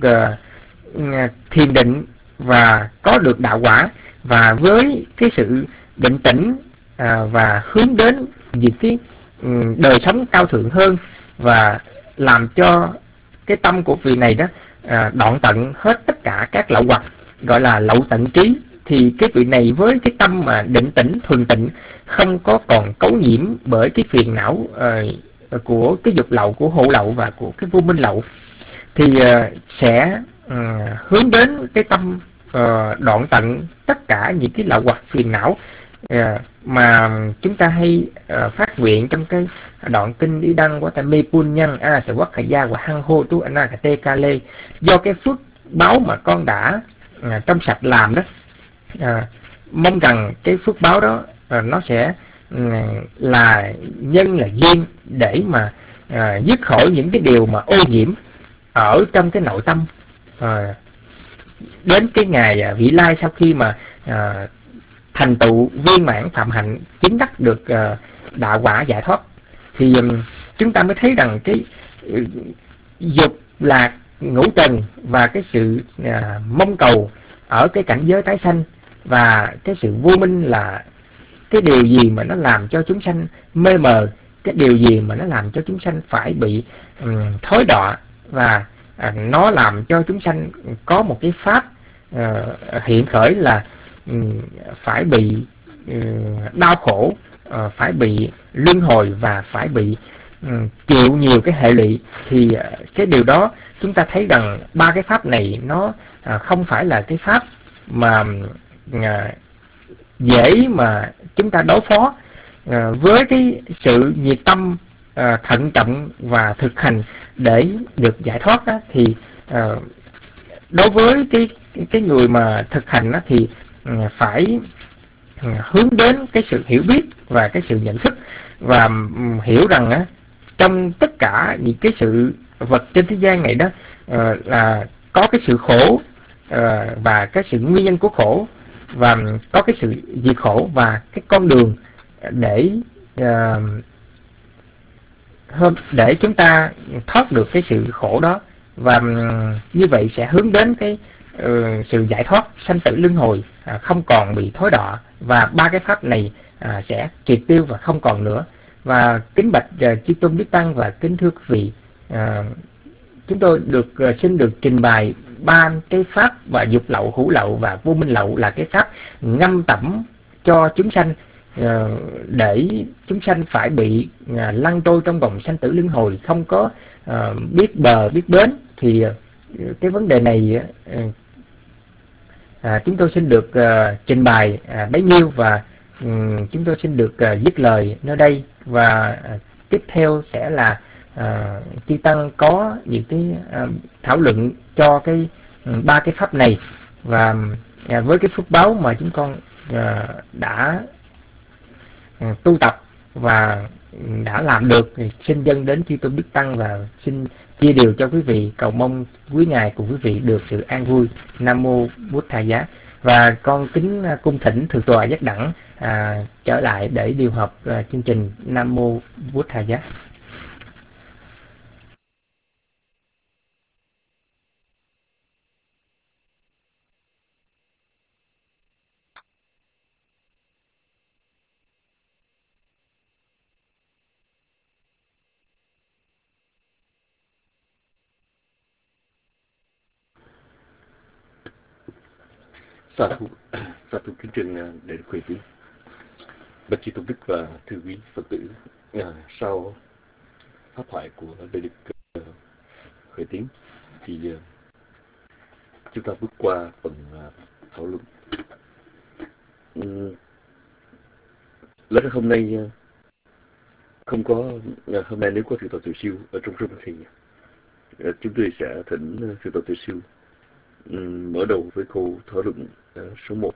uh, thiền định và có được đạo quả, và với cái sự định tĩnh uh, và hướng đến những cái um, đời sống cao thượng hơn, và làm cho cái tâm của vị này đó uh, đoạn tận hết tất cả các lậu hoặc, gọi là lậu tận trí. Thì cái vị này với cái tâm mà định tĩnh thuần tịnh, không có còn cấu nhiễm bởi cái phiền não uh, của cái dục lậu, của hộ lậu và của cái vô minh lậu, thì uh, sẽ uh, hướng đến cái tâm uh, đoạn tận tất cả những cái lậu hoặc phiền não uh, mà chúng ta hay uh, phát nguyện trong cái đoạn kinh Đi Đăng của ta mê pun nhân a sa quắc khả gia và hăng hô tu ana cả tê ca lê. Do cái phước báo mà con đã uh, trong sạch làm đó, uh, mong rằng cái phước báo đó uh, nó sẽ là nhân, là duyên để mà à, dứt khỏi những cái điều mà ô nhiễm ở trong cái nội tâm, à, đến cái ngày à, vị lai sau khi mà à, thành tựu viên mãn phạm hạnh, chứng đắc được à, đạo quả giải thoát. Thì um, chúng ta mới thấy rằng cái uh, dục lạc ngũ trần và cái sự à, mong cầu ở cái cảnh giới tái sanh, và cái sự vô minh là cái điều gì mà nó làm cho chúng sanh mê mờ, cái điều gì mà nó làm cho chúng sanh phải bị um, thối đọa, và uh, nó làm cho chúng sanh có một cái pháp uh, hiện khởi là um, phải bị uh, đau khổ, uh, phải bị luân hồi, và phải bị um, chịu nhiều cái hệ lụy. Thì uh, cái điều đó chúng ta thấy rằng ba cái pháp này nó uh, không phải là cái pháp mà uh, dễ mà chúng ta đối phó uh, với cái sự nhiệt tâm, uh, thận trọng và thực hành để được giải thoát đó. Thì uh, đối với cái cái người mà thực hành đó, thì uh, phải uh, hướng đến cái sự hiểu biết và cái sự nhận thức, và um, hiểu rằng uh, trong tất cả những cái sự vật trên thế gian này đó uh, là có cái sự khổ, uh, và cái sự nguyên nhân của khổ, và có cái sự diệt khổ, và cái con đường để uh, hơn để chúng ta thoát được cái sự khổ đó, và như vậy sẽ hướng đến cái uh, sự giải thoát sanh tử luân hồi, uh, không còn bị thối đọa, và ba cái pháp này uh, sẽ triệt tiêu và không còn nữa. Và kính bạch uh, chư tôn đức tăng và kính thưa quý vị, uh, chúng tôi được uh, xin được trình bày ba cái pháp và dục lậu, hữu lậu và vô minh lậu là cái pháp ngâm tẩm cho chúng sanh, uh, để chúng sanh phải bị uh, lăn trôi trong vòng sanh tử luân hồi, không có uh, biết bờ biết bến. Thì uh, cái vấn đề này uh, uh, chúng tôi xin được uh, trình bày uh, bấy nhiêu, và um, chúng tôi xin được uh, dứt lời nơi đây. Và uh, tiếp theo sẽ là uh, chư tăng có những cái uh, thảo luận cho cái um, ba cái pháp này. Và uh, với cái phước báo mà chúng con uh, đã uh, tu tập và đã làm được, thì xin dâng đến chư tôn đức tăng và xin chia điều cho quý vị, cầu mong quý ngài cùng quý vị được sự an vui. Nam mô Bụt Thầy Giá. Và con kính cung thỉnh thượng tọa Giác Đẳng à, trở lại để điều hợp à, chương trình. Nam mô Bụt Thầy Giá. Sa thú, sa thú kính trình để được khuyên tiếng. Bạch chư tôn đức và thưa quý Phật tử, à, sau pháp thoại của Đại Đức uh, khởi tiếng thì uh, chúng ta bước qua phần uh, thảo luận. Um, Lẽ ra hôm nay uh, không có uh, hôm nay nếu có thượng tọa Từ Siêu ở trong room thì uh, chúng tôi sẽ thỉnh uh, thượng tọa Từ Siêu um, mở đầu với câu thảo luận uh, số một.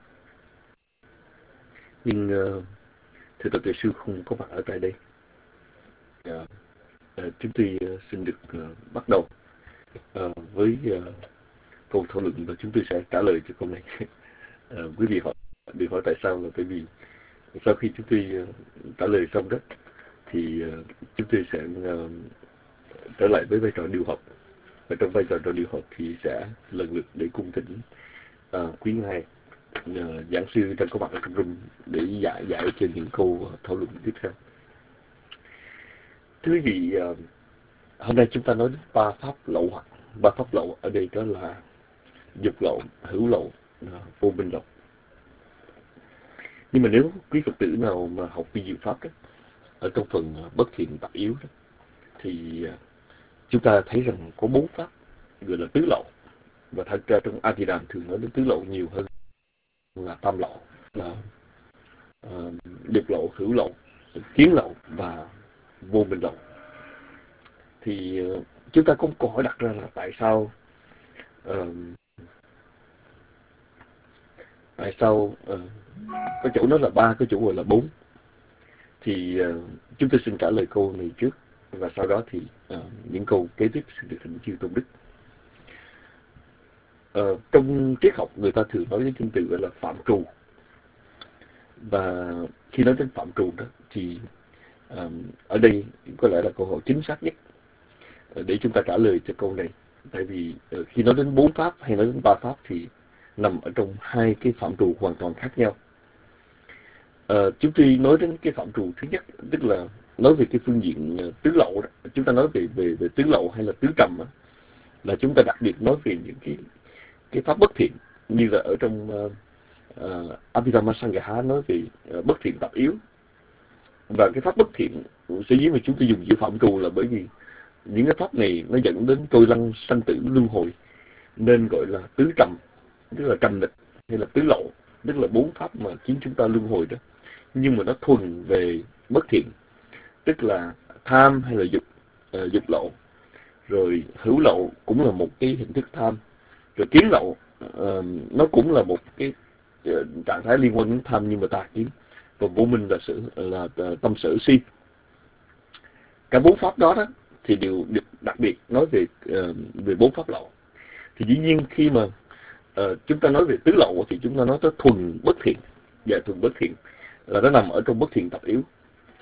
Nhưng uh, thượng tọa Từ Siêu không có mặt ở tại đây. Uh, uh, chúng tôi uh, xin được uh, bắt đầu uh, với uh, câu thảo luận, và chúng tôi sẽ trả lời cho câu này. uh, quý vị hỏi được hỏi tại sao, là bởi vì sau khi chúng tôi uh, trả lời xong đó thì uh, chúng tôi sẽ uh, trở lại với vai trò điều học, và trong vai trò điều học thì sẽ lần lượt để cung thỉnh uh, quý ngài uh, giảng sư đang có mặt ở trong room để giải giải trên những câu uh, thảo luận tiếp theo. Thưa quý vị, uh, hôm nay chúng ta nói đến ba pháp lậu hoặc ba pháp lậu ở đây đó là dục lậu, hữu lậu, uh, vô minh lậu. Nhưng mà nếu quý Phật tử nào mà học vi diệu pháp đó, ở trong phần uh, bất thiện tập yếu đó, thì uh, chúng ta thấy rằng có bốn pháp gọi là tứ lậu, và thật ra trong A Di Đàm thường nói đến tứ lậu nhiều hơn là tam lậu, là uh, dục lậu, hữu lậu, kiến lậu và vô minh lậu. Thì uh, chúng ta có câu hỏi đặt ra là tại sao uh, tại sao uh, có chỗ nói là ba, có chỗ gọi là bốn. Thì uh, chúng tôi xin trả lời câu này trước, và sau đó thì uh, những câu kế tiếp sẽ được thỉnh chư tôn đức. Uh, trong triết học người ta thường nói đến những từ gọi là phạm trù, và khi nói đến phạm trù đó thì uh, ở đây có lẽ là câu hỏi chính xác nhất uh, để chúng ta trả lời cho câu này. Tại vì uh, khi nói đến bốn pháp hay nói đến ba pháp thì nằm ở trong hai cái phạm trù hoàn toàn khác nhau. Uh, chúng tôi nói đến cái phạm trù thứ nhất, tức là nói về cái phương diện uh, tứ lậu đó. Chúng ta nói về về về tứ lậu hay là tứ trầm đó, là chúng ta đặc biệt nói về những cái cái pháp bất thiện, như là ở trong uh, uh, Abhidhamma Sangaha nói về uh, bất thiện tập yếu. Và cái pháp bất thiện sở dĩ mà chúng tôi dùng chữ phạm trù là bởi vì những cái pháp này nó dẫn đến trôi lăn sanh tử luân hồi, nên gọi là tứ trầm, tức là trầm nghịch, hay là tứ lậu, tức là bốn pháp mà khiến chúng ta luân hồi đó. Nhưng mà nó thuần về bất thiện, tức là tham hay là dục, uh, dục lậu, rồi hữu lậu cũng là một cái hình thức tham, rồi kiến lậu uh, nó cũng là một cái uh, trạng thái liên quan đến tham nhưng mà tà kiến, và vô minh là sự là uh, tâm sở si. Cả bốn pháp đó, đó thì đều được đặc biệt nói về uh, về bốn pháp lậu. Thì dĩ nhiên khi mà uh, chúng ta nói về tứ lậu thì chúng ta nói tới thuần bất thiện, và thuần bất thiện là nó nằm ở trong bất thiện tập yếu.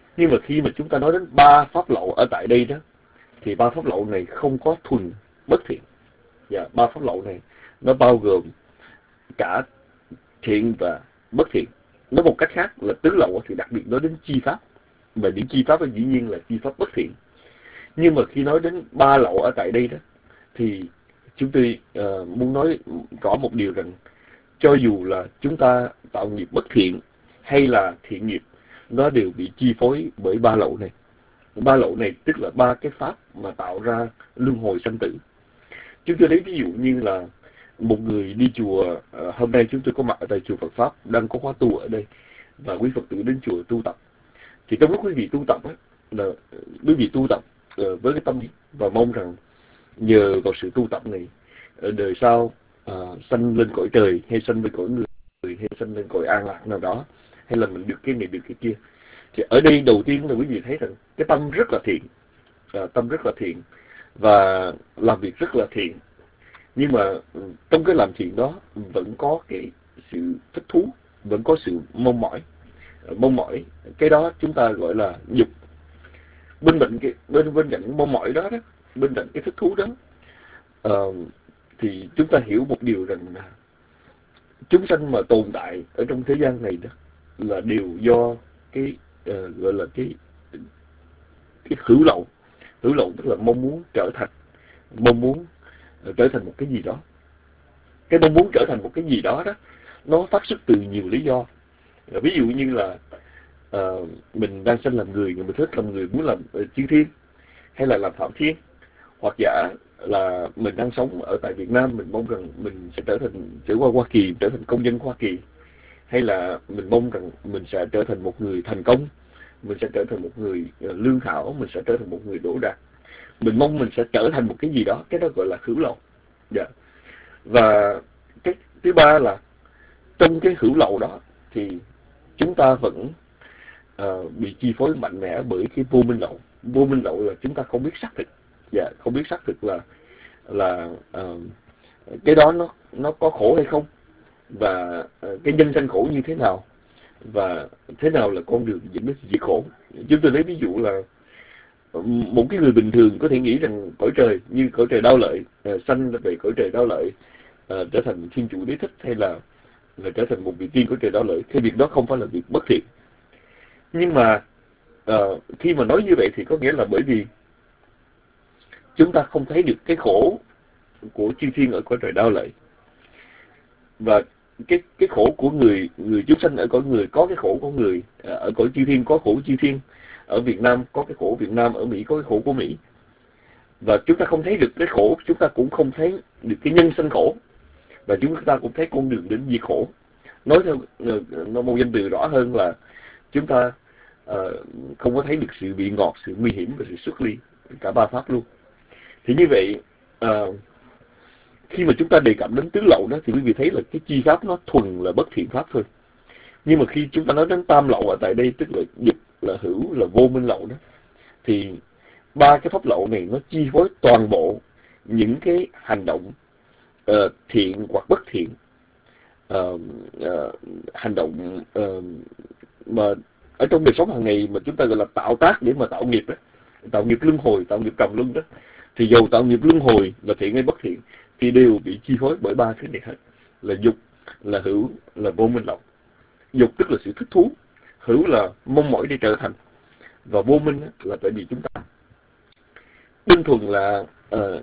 Nhưng mà khi mà chúng ta nói đến ba pháp lậu ở tại đây đó, thì ba pháp lậu này không có thuần bất thiện. Và ba pháp lậu này nó bao gồm cả thiện và bất thiện. Nói một cách khác là tứ lậu thì đặc biệt nói đến chi pháp, và những chi pháp dĩ nhiên là chi pháp bất thiện. Nhưng mà khi nói đến ba lậu ở tại đây đó, thì chúng tôi uh, muốn nói rõ một điều rằng cho dù là chúng ta tạo nghiệp bất thiện hay là thiện nghiệp, nó đều bị chi phối bởi ba lậu này. Ba lậu này tức là ba cái pháp mà tạo ra luân hồi sanh tử. Chúng tôi lấy ví dụ như là một người đi chùa, uh, hôm nay chúng tôi có mặt ở tại chùa Phật Pháp, đang có khóa tu ở đây, và quý Phật tử đến chùa tu tập. Thì trong lúc quý vị tu tập á, là quý vị tu tập uh, với cái tâm và mong rằng nhờ vào sự tu tập này, ở đời sau uh, sanh lên cõi trời, hay sanh lên cõi người, hay sanh lên cõi an lạc nào đó, hay là mình được cái này được cái kia. Thì ở đây đầu tiên là quý vị thấy rằng cái tâm rất là thiện, uh, tâm rất là thiện và làm việc rất là thiện. Nhưng mà trong cái làm thiện đó vẫn có cái sự thích thú, vẫn có sự mong mỏi. Mong mỏi, cái đó chúng ta gọi là dục. Bên cạnh cái bên bên cạnh mong mỏi đó, đó bên cạnh cái thích thú đó, uh, thì chúng ta hiểu một điều rằng là chúng sanh mà tồn tại ở trong thế gian này đó là đều do cái uh, gọi là cái cái hữu lậu. Hữu lậu tức là mong muốn trở thành, mong muốn uh, trở thành một cái gì đó. Cái mong muốn trở thành một cái gì đó đó, nó phát xuất từ nhiều lý do. Uh, ví dụ như là uh, mình đang sanh làm người, mình thích làm người, muốn làm uh, chư thiên, hay là làm phạm thiên, hoặc giả là mình đang sống ở tại Việt Nam, mình mong rằng mình sẽ trở thành trở qua Hoa Kỳ, trở thành công dân Hoa Kỳ, hay là mình mong rằng mình sẽ trở thành một người thành công, mình sẽ trở thành một người lương hảo, mình sẽ trở thành một người đỗ đạt, mình mong mình sẽ trở thành một cái gì đó, cái đó gọi là hữu lậu. Dạ. Và cái thứ ba là trong cái hữu lậu đó thì chúng ta vẫn uh, bị chi phối mạnh mẽ bởi cái vô minh lậu. Vô minh lậu là chúng ta không biết xác thực. Dạ, không biết xác thực là là uh, cái đó nó nó có khổ hay không, và uh, cái nhân sanh khổ như thế nào, và thế nào là con đường dẫn đến diệt khổ. Chúng tôi lấy ví dụ là một cái người bình thường có thể nghĩ rằng cõi trời như cõi trời đau lợi, uh, sanh về cõi trời đau lợi, uh, trở thành thiên chủ đế thích, hay là là trở thành một vị tiên cõi trời đau lợi. Cái việc đó không phải là việc bất thiện. Nhưng mà uh, khi mà nói như vậy thì có nghĩa là bởi vì chúng ta không thấy được cái khổ của chư thiên ở cõi trời đau lợi, và cái cái khổ của người người chúng sanh ở cõi người có cái khổ của người, ở cõi chư thiên có khổ chư thiên, ở Việt Nam có cái khổ Việt Nam, ở Mỹ có cái khổ của Mỹ. Và chúng ta không thấy được cái khổ, chúng ta cũng không thấy được cái nhân sanh khổ, và chúng ta cũng thấy con đường đến diệt khổ. Nói theo nó một danh từ rõ hơn là chúng ta uh, không có thấy được sự vị ngọt, sự nguy hiểm và sự xuất ly, cả ba pháp luôn. Thì như vậy, uh, khi mà chúng ta đề cập đến tứ lậu đó thì quý vị thấy là cái chi pháp nó thuần là bất thiện pháp thôi. Nhưng mà khi chúng ta nói đến tam lậu ở tại đây, tức là dục, là hữu, là vô minh lậu đó, thì ba cái pháp lậu này nó chi phối toàn bộ những cái hành động uh, thiện hoặc bất thiện, uh, uh, hành động uh, mà ở trong đời sống hàng ngày mà chúng ta gọi là tạo tác để mà tạo nghiệp đó, tạo nghiệp luân hồi, tạo nghiệp trầm luân đó. Thì dầu tạo nghiệp luân hồi là thiện hay bất thiện thì đều bị chi phối bởi ba cái này hết, là dục, là hữu, là vô minh lậu. Dục tức là sự thích thú, hữu là mong mỏi để trở thành, và vô minh là tại vì chúng ta đơn thuần là uh,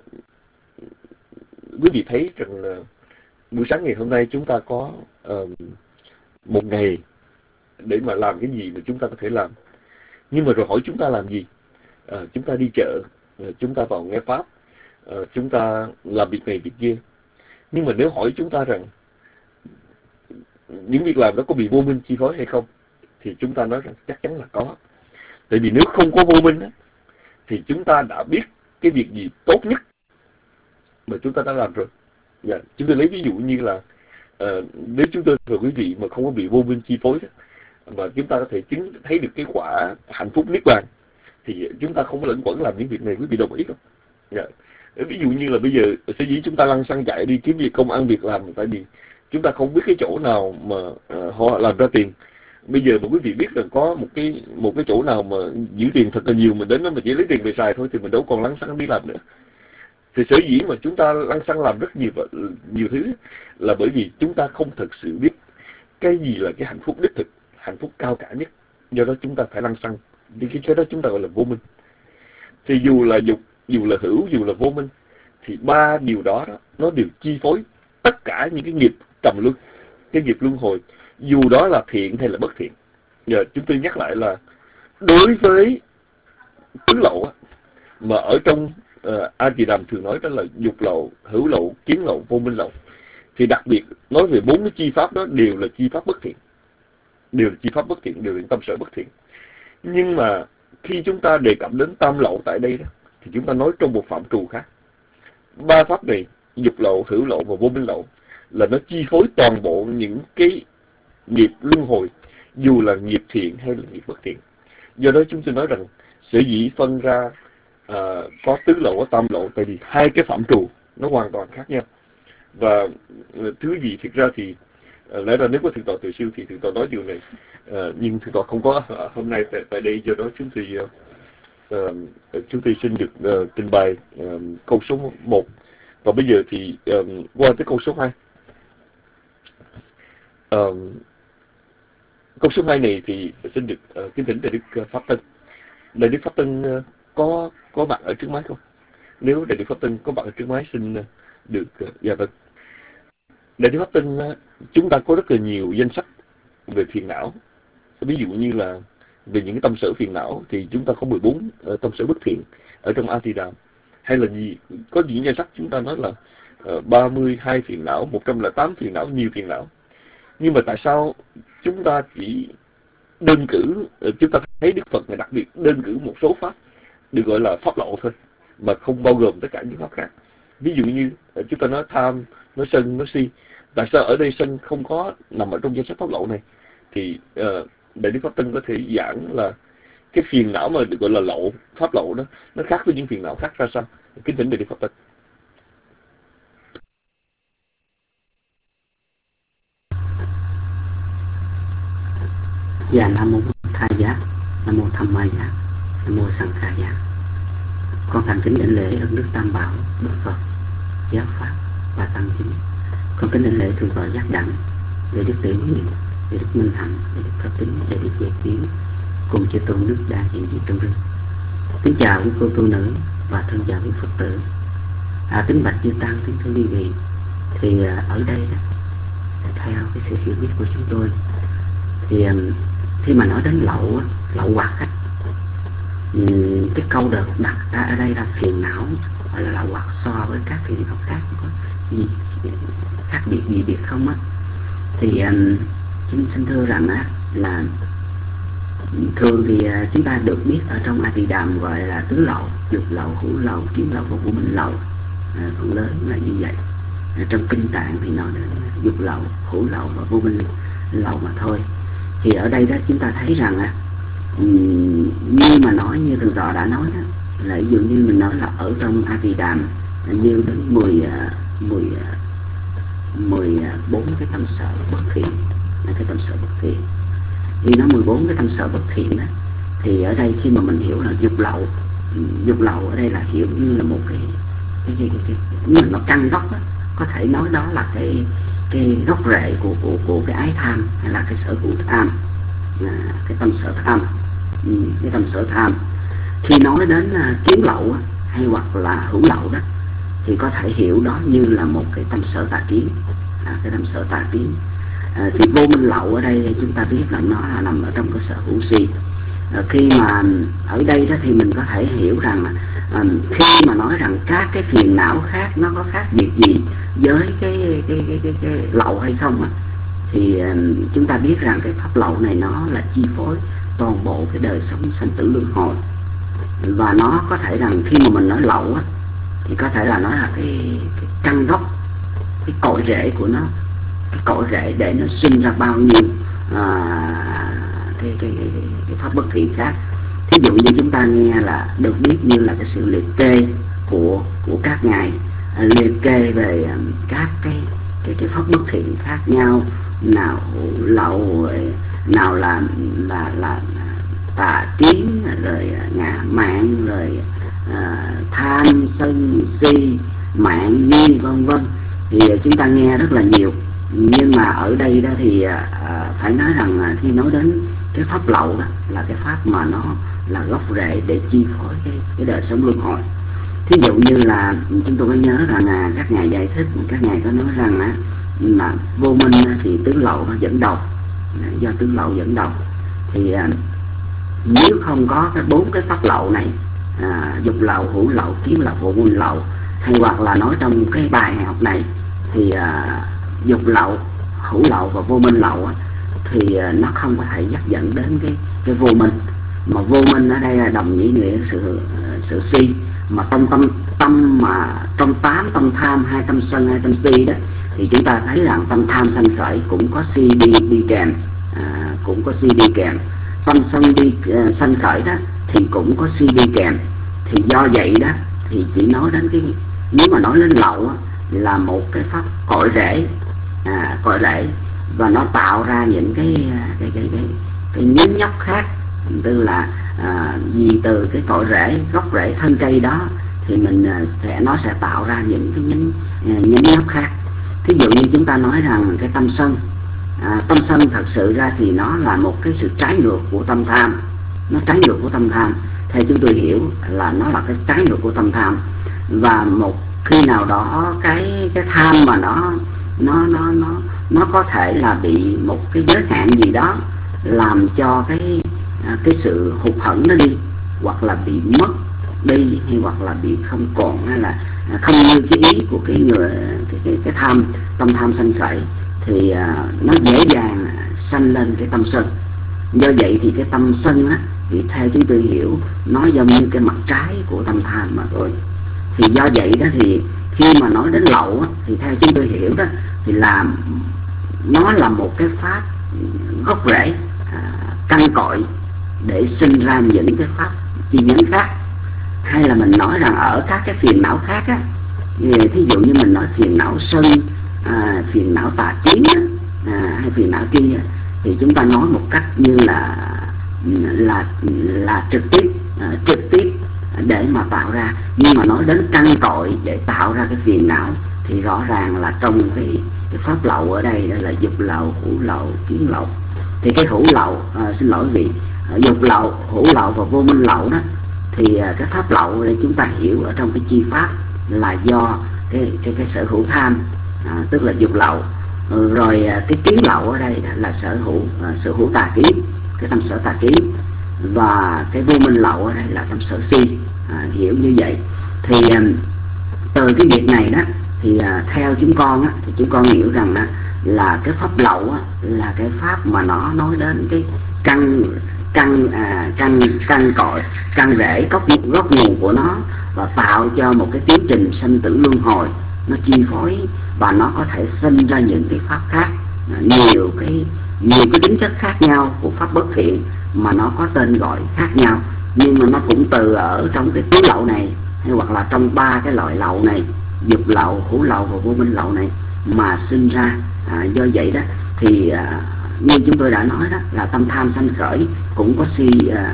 quý vị thấy rằng là buổi sáng ngày hôm nay chúng ta có uh, một ngày để mà làm cái gì mà chúng ta có thể làm. Nhưng mà rồi hỏi chúng ta làm gì? Uh, chúng ta đi chợ, uh, chúng ta vào nghe pháp, uh, chúng ta làm việc này việc kia. Nhưng mà nếu hỏi chúng ta rằng những việc làm đó có bị vô minh chi phối hay không, thì chúng ta nói rằng chắc chắn là có. Tại vì nếu không có vô minh á, thì chúng ta đã biết cái việc gì tốt nhất mà chúng ta đã làm rồi. Yeah. Chúng tôi lấy ví dụ như là uh, nếu chúng tôi và quý vị mà không có bị vô minh chi phối đó, mà chúng ta có thể chứng thấy được cái quả hạnh phúc niết bàn, thì chúng ta không có lẫn quẩn làm những việc này. Quý vị đồng ý không? Yeah. Ví dụ như là bây giờ sở dĩ chúng ta lăn xăng chạy đi kiếm việc công ăn việc làm, tại vì chúng ta không biết cái chỗ nào mà uh, họ làm ra tiền, Bây giờ mà quý vị biết rằng có một cái một cái chỗ nào mà giữ tiền thật là nhiều, mình đến đó mà chỉ lấy tiền về xài thôi thì mình đâu còn lăng xăng đi làm nữa. Thì sở dĩ mà chúng ta lăng xăng làm rất nhiều nhiều thứ là bởi vì chúng ta không thực sự biết cái gì là cái hạnh phúc đích thực, hạnh phúc cao cả nhất. Do đó chúng ta phải lăng xăng, vì cái đó chúng ta gọi là vô minh. Thì dù là dục, dù là hữu, dù là vô minh, thì ba điều đó, đó nó đều chi phối tất cả những cái nghiệp trầm luân, cái nghiệp luân hồi, dù đó là thiện hay là bất thiện. Giờ chúng tôi nhắc lại là đối với tứ lậu á, mà ở trong uh, A Tỳ Đàm thường nói đó là dục lậu, hữu lậu, kiến lậu, vô minh lậu, thì đặc biệt nói về bốn cái chi pháp đó đều là chi pháp bất thiện, đều là chi pháp bất thiện, đều là tâm sở bất thiện. Nhưng mà khi chúng ta đề cập đến tam lậu tại đây đó, thì chúng ta nói trong một phạm trù khác. Ba pháp này, dục lậu, hữu lậu và vô minh lậu, là nó chi phối toàn bộ những cái nghiệp luân hồi, dù là nghiệp thiện hay là nghiệp bất thiện. Do đó chúng tôi nói rằng sở dĩ phân ra à, có tứ lậu, có tam lậu, tại vì hai cái phạm trù nó hoàn toàn khác nhau. Và thứ gì thực ra thì à, lẽ ra nếu có thượng tọa Từ Siêu thì thượng tọa nói điều này, à, nhưng thượng tọa không có à, hôm nay tại, tại đây. Do đó chúng tôi à, chúng tôi xin được à, trình bày à, câu số một, và bây giờ thì à, qua tới câu số hai. À, câu số hai này thì xin được uh, kính thỉnh Đại Đức uh, Pháp Tân. Đại Đức Pháp Tân uh, có có bạn ở trước máy không? Nếu Đại Đức Pháp Tân có bạn ở trước máy xin uh, được uh, dạ vâng. Đại Đức Pháp Tân, uh, chúng ta có rất là nhiều danh sách về phiền não. Ví dụ như là về những cái tâm sở phiền não thì chúng ta có mười bốn uh, tâm sở bất thiện ở trong A Tỳ Đàm. Hay là gì, có những danh sách chúng ta nói là uh, ba mươi hai phiền não, một trăm lẻ tám phiền não, nhiều phiền não. Nhưng mà tại sao chúng ta chỉ đơn cử, chúng ta thấy Đức Phật này đặc biệt đơn cử một số pháp được gọi là pháp lậu thôi, mà không bao gồm tất cả những pháp khác. Ví dụ như chúng ta nói tham, nói sân, nói si. Tại sao ở đây sân không có nằm ở trong danh sách pháp lậu này? Thì uh, Đại Đức Pháp Tân có thể giảng là cái phiền não mà được gọi là lậu, pháp lậu đó, nó khác với những phiền não khác ra sao? Kính thỉnh Đại Đức Pháp Tân. Dạ, Nam Mô Bụt Tha Giá, Nam Mô Tham Ma Giá, Nam Mô Sang Kha Giá. Con thành kính đảnh lễ ơn Đức Tam Bảo, Đức Phật, Giáo Pháp và Tăng Chính. Con kính đảnh lễ thượng tọa Giác Đẳng, Đại Đức Tự Nguyện, Đại Đức Minh Hạnh, Đại Đức Pháp Tính, Đại Đức Giải Tiến, cùng chư tôn đức đang hiện diện trong rừng. Kính chào quý cô tu nữ và thân chào quý Phật tử. À, kính bạch chư tăng, kính thưa quý vị. Thì à, ở đây đó, theo cái sự hiểu biết của chúng tôi, thì khi mà nói đến lậu, lậu hoặc á, cái câu được đặt ra ở đây là phiền não, gọi là lậu hoặc, so với các phiền não khác có gì khác biệt gì biệt không á? Thì chúng xin thưa rằng á, là thường thì chúng ta được biết ở trong A Tỳ Đàm gọi là tứ lậu, dục lậu, hữu lậu, kiến lậu và vô minh lậu. À, phần lớn là như vậy. À, trong kinh tạng thì nói đến dục lậu, hữu lậu và vô minh lậu mà thôi. Thì ở đây đó chúng ta thấy rằng á, như mà nói như thượng tọa đã nói đó, là ví dụ như mình nói là ở trong A Tỳ Đàm nêu đến mười mười mười bốn cái tâm sở bất thiện, cái tâm sở bất thiện. Khi nói mười bốn cái tâm sở bất thiện đó, thì ở đây khi mà mình hiểu là dục lậu, dục lậu ở đây là hiểu như là một cái cái cái cái, cái như là nó căn gốc đó, có thể nói đó là cái cái gốc rễ của của của cái ái tham, hay là cái sở hữu tham, à, cái tâm sở tham, ừ, cái tâm sở tham. Khi nói đến uh, kiến lậu hay hoặc là hữu lậu đó, thì có thể hiểu đó như là một cái tâm sở tà kiến, à, cái tâm sở tà kiến. À, thì vô minh lậu ở đây chúng ta biết là nó là nằm ở trong cái sở hữu si. À, khi mà ở đây đó thì mình có thể hiểu rằng là à, khi mà nói rằng các cái phiền não khác nó có khác biệt gì với cái cái cái cái, cái lậu hay không á, thì uh, chúng ta biết rằng cái pháp lậu này nó là chi phối toàn bộ cái đời sống sanh tử luân hồi. Và nó có thể rằng khi mà mình nói lậu á, thì có thể là nói là cái, cái căn gốc, cái cội rễ của nó, cái cội rễ để nó sinh ra bao nhiêu à, cái, cái, cái, cái, cái pháp bất thiện khác. Thí dụ như chúng ta nghe là được biết như là cái sự liệt kê của của các ngài, à, liệt kê về um, các cái cái cái pháp bất thiện khác nhau, nào lậu, nào là là là tà kiến, rồi ngạ mạn, rồi à, tham sân si mạng nghi vân vân, thì chúng ta nghe rất là nhiều. Nhưng mà ở đây đó thì à, phải nói rằng à, khi nói đến cái pháp lậu đó là cái pháp mà nó là gốc rễ để chi phối cái, cái đời sống luân hồi. Thí dụ như là chúng tôi có nhớ rằng à, các ngài giải thích, các ngài có nói rằng á, là vô minh thì tứ lậu nó dẫn đầu, do tứ lậu dẫn đầu thì à, nếu không có cái bốn cái pháp lậu này, à, dục lậu, hữu lậu, kiến lậu, vô minh lậu, hay hoặc là nói trong cái bài học này thì à, dục lậu, hữu lậu và vô minh lậu á, thì à, nó không có thể dắt dẫn đến cái cái vô minh. Mà vô minh ở đây là đồng nghĩa nghĩa sự sự si, mà trong tâm tâm mà trong tám tâm tham, hai tâm sân, hai tâm si đó, thì chúng ta thấy rằng tâm tham sanh khởi cũng có si đi đi kèm, à, cũng có si đi kèm. Tâm sân đi uh, sanh khởi đó thì cũng có si đi kèm. Thì do vậy đó thì chỉ nói đến cái, nếu mà nói đến lậu á, là một cái pháp cội rễ, à, cội rễ, và nó tạo ra những cái cái cái cái, cái nhánh nhóc khác, tức là à, vì từ cái cội rễ, gốc rễ thân cây đó thì mình à, sẽ nó sẽ tạo ra những cái nhánh nhánh nhóc khác. Thí dụ như chúng ta nói rằng cái tâm sân, à, tâm sân thật sự ra thì nó là một cái sự trái ngược của tâm tham, nó trái ngược của tâm tham. Theo chúng tôi hiểu là nó là cái trái ngược của tâm tham, và một khi nào đó cái cái tham mà nó nó nó nó nó có thể là bị một cái giới hạn gì đó làm cho cái à, cái sự hụt hẫng nó đi, hoặc là bị mất đi, hay hoặc là bị không còn, hay là không như cái ý của cái người cái cái, cái tham tâm tham sanh khởi, thì à, nó dễ dàng sanh lên cái tâm sân. Do vậy thì cái tâm sân á, thì theo chúng tôi hiểu nó giống như cái mặt trái của tâm tham mà thôi. Thì do vậy đó thì khi mà nói đến lậu á, thì theo chúng tôi hiểu đó thì là nó là một cái pháp gốc rễ, à, căn cội để sinh ra những cái pháp chi nhánh khác. Hay là mình nói rằng ở các cái phiền não khác á, thí dụ như mình nói phiền não sân, à, phiền não tà kiến á, à, hay phiền não kia, thì chúng ta nói một cách như là là là trực tiếp, à, trực tiếp để mà tạo ra. Nhưng mà nói đến căn cội để tạo ra cái phiền não thì rõ ràng là trong cái, cái pháp lậu ở đây đó là dục lậu, hữu lậu, kiến lậu. Thì cái hữu lậu, à, xin lỗi vị, à, dục lậu, hữu lậu và vô minh lậu đó, thì à, cái pháp lậu để chúng ta hiểu ở trong cái chi pháp là do cái cái cái sở hữu tham, à, tức là dục lậu. Ừ, rồi à, cái kiến lậu ở đây là sở hữu à, sở hữu tà kiến, cái tâm sở tà kiến, và cái vô minh lậu ở đây là tâm sở si, à, hiểu như vậy. Thì à, từ cái việc này đó thì à, theo chúng con á, thì chúng con hiểu rằng á, là cái pháp lậu á, là cái pháp mà nó nói đến cái căn căn à, căn căn cội, căn rễ, gốc gốc nguồn của nó, và tạo cho một cái tiến trình sanh tử luân hồi nó chi phối, và nó có thể sinh ra những cái pháp khác, nhiều cái nhiều cái tính chất khác nhau của pháp bất thiện mà nó có tên gọi khác nhau, nhưng mà nó cũng từ ở trong cái tứ lậu này, hay hoặc là trong ba cái loại lậu này, dục lậu, hữu lậu và vô minh lậu này mà sinh ra. À, do vậy đó thì à, như chúng tôi đã nói đó là tâm tham sanh khởi cũng có si à,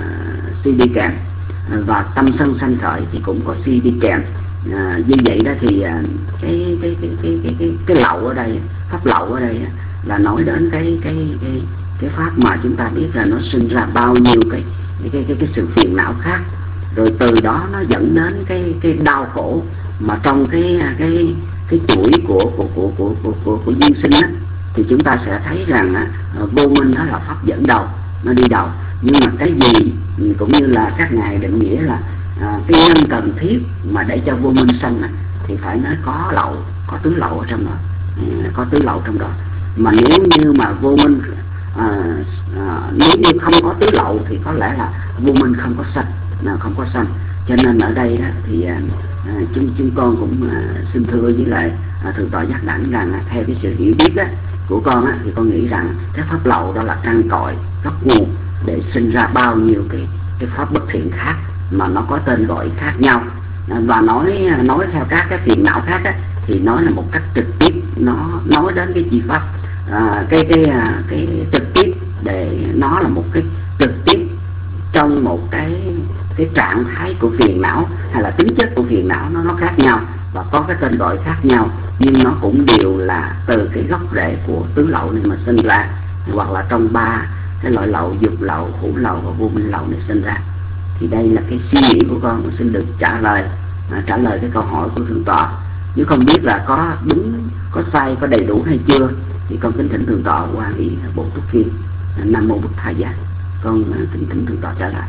si đi kèm, và tâm sân sanh khởi thì cũng có si đi kèm. À, như vậy đó thì à, cái, cái, cái, cái, cái, cái, cái lậu ở đây, pháp lậu ở đây là nói đến cái cái cái cái pháp mà chúng ta biết là nó sinh ra bao nhiêu cái cái cái, cái, cái sự phiền não khác, rồi từ đó nó dẫn đến cái cái đau khổ mà trong cái cái cái chuỗi của của của của của, của, của duyên sinh á, thì chúng ta sẽ thấy rằng à, vô minh đó là pháp dẫn đầu, nó đi đầu. Nhưng mà cái gì cũng như là các ngài định nghĩa là à, cái nhân cần thiết mà để cho vô minh sanh à, thì phải nói có lậu, có tứ lậu ở trong đó, à, có tứ lậu trong đó. Mà nếu như mà vô minh à, à, nếu như không có tứ lậu thì có lẽ là vô minh không có sanh, à, không có sanh. Cho nên ở đây đó, thì à, à, chúng chúng con cũng à, xin thưa với lại à, thượng tọa giác đẳng rằng à, theo cái sự hiểu biết đó, của con á, thì con nghĩ rằng cái pháp lậu đó là căn cội, gốc nguồn để sinh ra bao nhiêu cái cái pháp bất thiện khác mà nó có tên gọi khác nhau. Và nói nói theo các cái phiền não khác á, thì nói là một cách trực tiếp, nó nói đến cái chi pháp, à, cái cái cái trực tiếp để nó là một cái trực tiếp trong một cái cái trạng thái của phiền não, hay là tính chất của phiền não nó nó khác nhau và có cái tên gọi khác nhau, nhưng nó cũng đều là từ cái gốc rễ của tứ lậu này mà sinh ra, hoặc là trong ba cái loại lậu, dục lậu, hữu lậu và vô minh lậu này sinh ra. Thì đây là cái suy nghĩ của con xin được trả lời à, trả lời cái câu hỏi của thượng tọa. Nếu không biết là có đúng, có sai, có đầy đủ hay chưa, thì con kính thỉnh thượng tọa qua nghị bộ túc phiên. Nam mô Bụt Thầy Giá. Con kính thỉnh thượng tọa trả lời.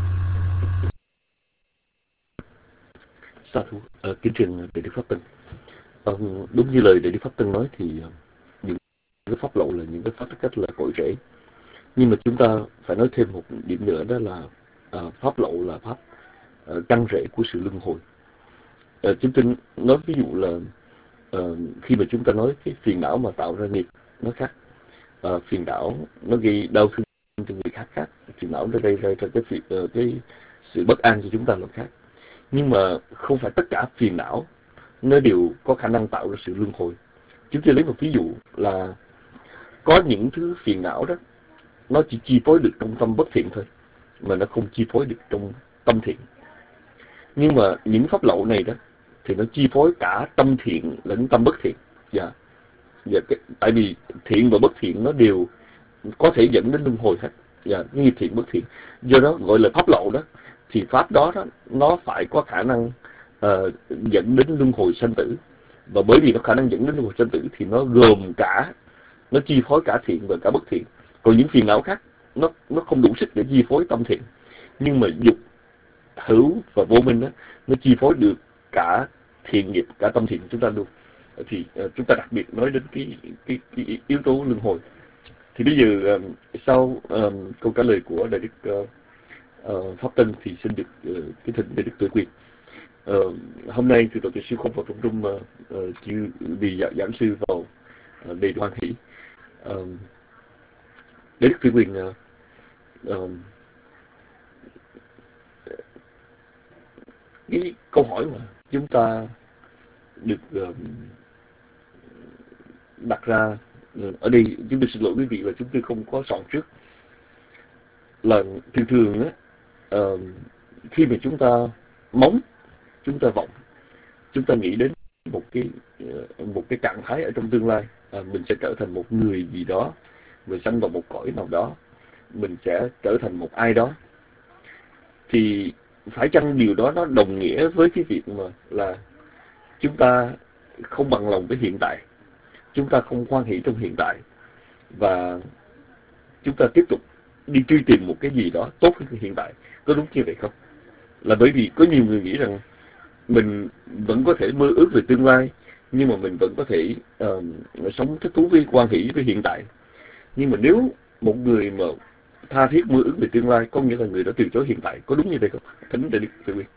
Sa thú, à, kính trình Đại Đức Pháp Tân. À, đúng như lời Đại Đức Pháp Tân nói thì những cái pháp lậu là những cái pháp cách là cội rễ. Nhưng mà chúng ta phải nói thêm một điểm nữa, đó là à, pháp lậu là pháp à, căn rễ của sự luân hồi. À, chúng ta nói ví dụ là à, khi mà chúng ta nói cái phiền não mà tạo ra nghiệp nó khác. À, phiền não nó gây đau thương cho người khác khác, phiền não nó gây ra cái, cái, cái sự bất an cho chúng ta là khác. Nhưng mà không phải tất cả phiền não nó đều có khả năng tạo ra sự luân hồi. Chúng tôi lấy một ví dụ là có những thứ phiền não đó nó chỉ chi phối được trong tâm bất thiện thôi, mà nó không chi phối được trong tâm thiện. Nhưng mà những pháp lậu này đó thì nó chi phối cả tâm thiện lẫn tâm bất thiện. Dạ. Dạ, cái, tại vì thiện và bất thiện nó đều có thể dẫn đến luân hồi hết. Dạ, như thiện bất thiện. Do đó gọi là pháp lậu đó, thì pháp đó, đó nó phải có khả năng uh, dẫn đến luân hồi sanh tử. Và bởi vì nó khả năng dẫn đến luân hồi sanh tử thì nó gồm cả, nó chi phối cả thiện và cả bất thiện. Còn những phiền não khác nó nó không đủ sức để chi phối tâm thiện. Nhưng mà dục, hữu và vô minh đó, nó chi phối được cả thiện nghiệp, cả tâm thiện của chúng ta luôn. Thì uh, chúng ta đặc biệt nói đến cái, cái, cái yếu tố luân hồi. Thì bây giờ um, sau um, câu trả lời của Đại Đức uh, uh, Pháp Tân thì xin được uh, cái thỉnh Đại Đức Tuệ Quyền. Uh, hôm nay thì Tổ Tuệ Sư không vào trong room uh, uh, chứ vì giảng, giảng sư vào uh, đầy đoan hỷ. Uh, Đại Đức Tuệ Quyền, uh, uh, cái câu hỏi mà chúng ta được uh, đặt ra ở đây, chúng tôi xin lỗi quý vị là chúng tôi không có soạn trước, là thường thường á, uh, khi mà chúng ta mong, chúng ta vọng, chúng ta nghĩ đến một cái uh, một cái trạng thái ở trong tương lai, uh, mình sẽ trở thành một người gì đó, mình sanh vào một cõi nào đó, mình sẽ trở thành một ai đó. Thì phải chăng điều đó nó đồng nghĩa với cái việc mà là chúng ta không bằng lòng với hiện tại, chúng ta không hoan hỷ trong hiện tại, và chúng ta tiếp tục đi truy tìm một cái gì đó tốt hơn hiện tại? Có đúng như vậy không? Là bởi vì có nhiều người nghĩ rằng mình vẫn có thể mơ ước về tương lai, nhưng mà mình vẫn có thể uh, sống thích thú với hoan hỷ với hiện tại. Nhưng mà nếu một người mà tha thiết mơ ước về tương lai, có nghĩa là người đã từ chối hiện tại. Có đúng như vậy không? Thỉnh Đại Đức Tuệ Quyền.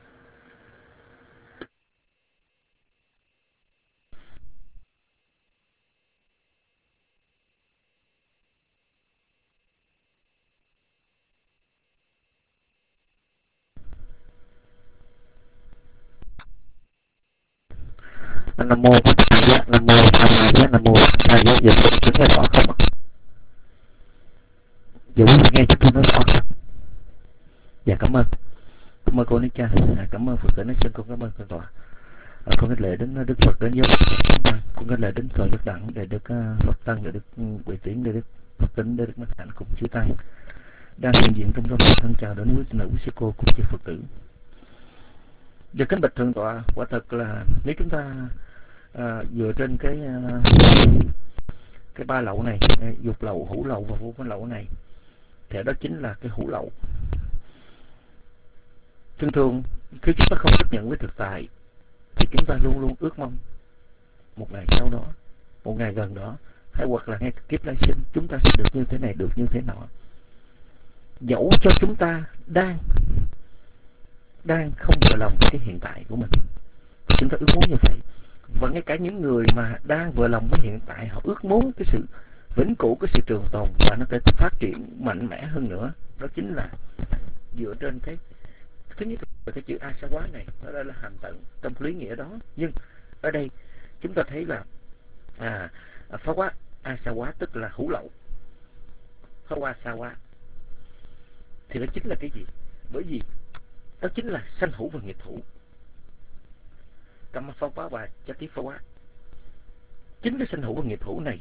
Nam mô Bụt Thầy Giá, Nam mô Tham Ma Giá, Nam mô Thầy Giá. Giờ tôi nghe rõ không ạ? Giờ quý vị nghe chúng tôi nói rõ không? Dạ cảm ơn. Cảm ơn cô Ní Cha. À, cảm ơn Phật tử nói chân con cảm ơn con tòa. À, con kính lễ đến Đức Phật, đến giáo Phật. Con kính lễ đến Thờ Đức Đẳng, để được uh, Phật Tăng, để được Quỷ Tiến, để được Phật Tính, để được Mắt Hạnh cùng chư Tăng đang hiện diện trong đó. Thân chào đến quý sư nữ, quý sư cô cùng chư Phật tử. Giờ kính bạch thượng tọa, quả thật là nếu chúng ta à, dựa trên cái à, cái ba lậu này, dục lậu, hữu lậu và vô minh lậu này, thì đó chính là cái hữu lậu. Thường thường khi chúng ta không chấp nhận với thực tại thì chúng ta luôn luôn ước mong một ngày sau đó, một ngày gần đó, hay hoặc là ngay kiếp lai sinh chúng ta sẽ được như thế này, được như thế nọ. Dẫu cho chúng ta đang đang không vừa lòng với cái hiện tại của mình, chúng ta ước muốn như vậy. Và ngay cả những người mà đang vừa lòng với hiện tại, họ ước muốn cái sự vĩnh cửu, cái sự trường tồn và nó sẽ phát triển mạnh mẽ hơn nữa. Đó chính là dựa trên cái thứ nhất là cái chữ Asawa này, nó đây là hàm tận trong lý nghĩa đó. Nhưng ở đây chúng ta thấy là à, phá quá Asawa tức là hữu lậu. Hawa Sawa, thì nó chính là cái gì? Bởi vì đó chính là sanh hữu và nghiệp hữu. Kamma Pháo và Chati Pháo. Chính cái sanh hữu và nghiệp hữu này,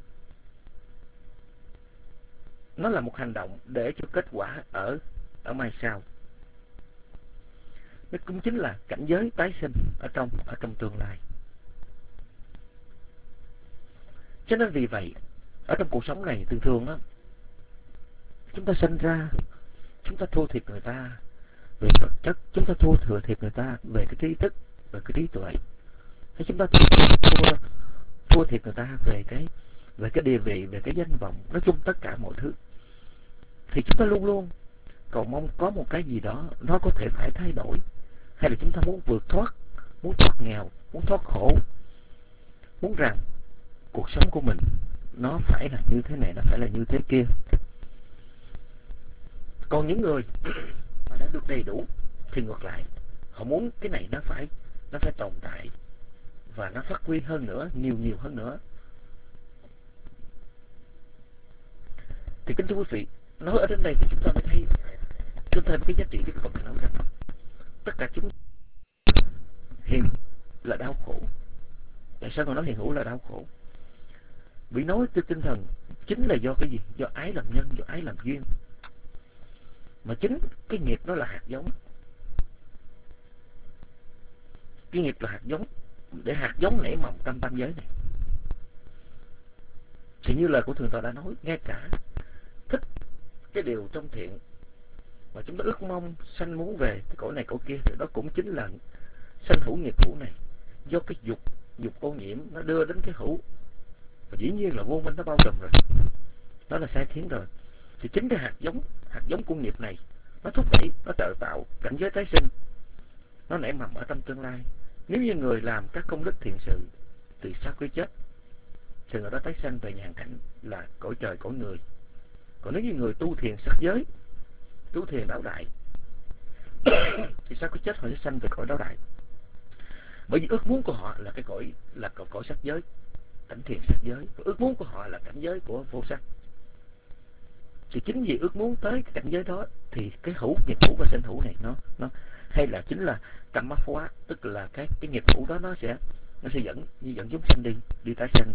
nó là một hành động để cho kết quả ở ở mai sau. Nó cũng chính là cảnh giới tái sinh ở trong ở trong tương lai. Cho nên vì vậy, ở trong cuộc sống này thường thường đó, chúng ta sinh ra, chúng ta thua thiệt người ta về vật chất, chúng ta thua thừa thiệt người ta về cái trí thức, về cái trí tuệ, hay chúng ta thua, thua, thua thiệt người ta về cái về cái địa vị, về cái danh vọng, nói chung tất cả mọi thứ. Thì chúng ta luôn luôn cầu mong có một cái gì đó nó có thể phải thay đổi, hay là chúng ta muốn vượt thoát, muốn thoát nghèo, muốn thoát khổ, muốn rằng cuộc sống của mình nó phải là như thế này, nó phải là như thế kia. Còn những người mà đã được đầy đủ thì ngược lại, họ muốn cái này nó phải nó phải tồn tại và nó phát huy hơn nữa, nhiều nhiều hơn nữa. Thì kính thưa quý vị, nói ở đến đây thì chúng ta mới thấy chúng ta thấy cái giá trị Đức Phật nói rằng tất cả chúng hiện là đau khổ. Tại sao người nói hiện hữu là đau khổ? Vì nói từ tinh thần chính là do cái gì? Do ái làm nhân, do ái làm duyên. Mà chính cái nghiệp đó là hạt giống. Cái nghiệp là hạt giống, để hạt giống nảy mầm trong tam giới này. Thì như lời của Thượng Tọa đã nói, ngay cả thích cái điều trong thiện mà chúng ta ước mong sanh muốn về cái cõi này cõi kia, thì đó cũng chính là sanh hữu nghiệp hữu này. Do cái dục, dục ô nhiễm nó đưa đến cái hữu, và dĩ nhiên là vô minh nó bao trùm rồi, đó là sai thiến rồi. Thì chính cái hạt giống, hạt giống của nghiệp này nó thúc đẩy, nó trợ tạo cảnh giới tái sinh, nó nảy mầm ở trong tương lai. Nếu như người làm các công đức thiện sự thì sau khi chết thì người đó tái sinh về nhàn cảnh là cõi trời cõi người. Còn nếu như người tu thiền sắc giới, tu thiền đạo đại thì sau khi chết họ sẽ sanh về cõi đạo đại. Bởi vì ước muốn của họ là cái cõi là cõi, cõi sắc giới, cảnh thiền sắc giới. Ước muốn của họ là cảnh giới của vô sắc. Thì chính vì ước muốn tới cái cảnh giới đó thì cái hữu, nghiệp hữu và sanh hữu này nó nó hay là chính là kamma phá, tức là cái cái nghiệp hữu đó nó sẽ nó sẽ dẫn như dẫn chúng sanh đi đi tái sanh.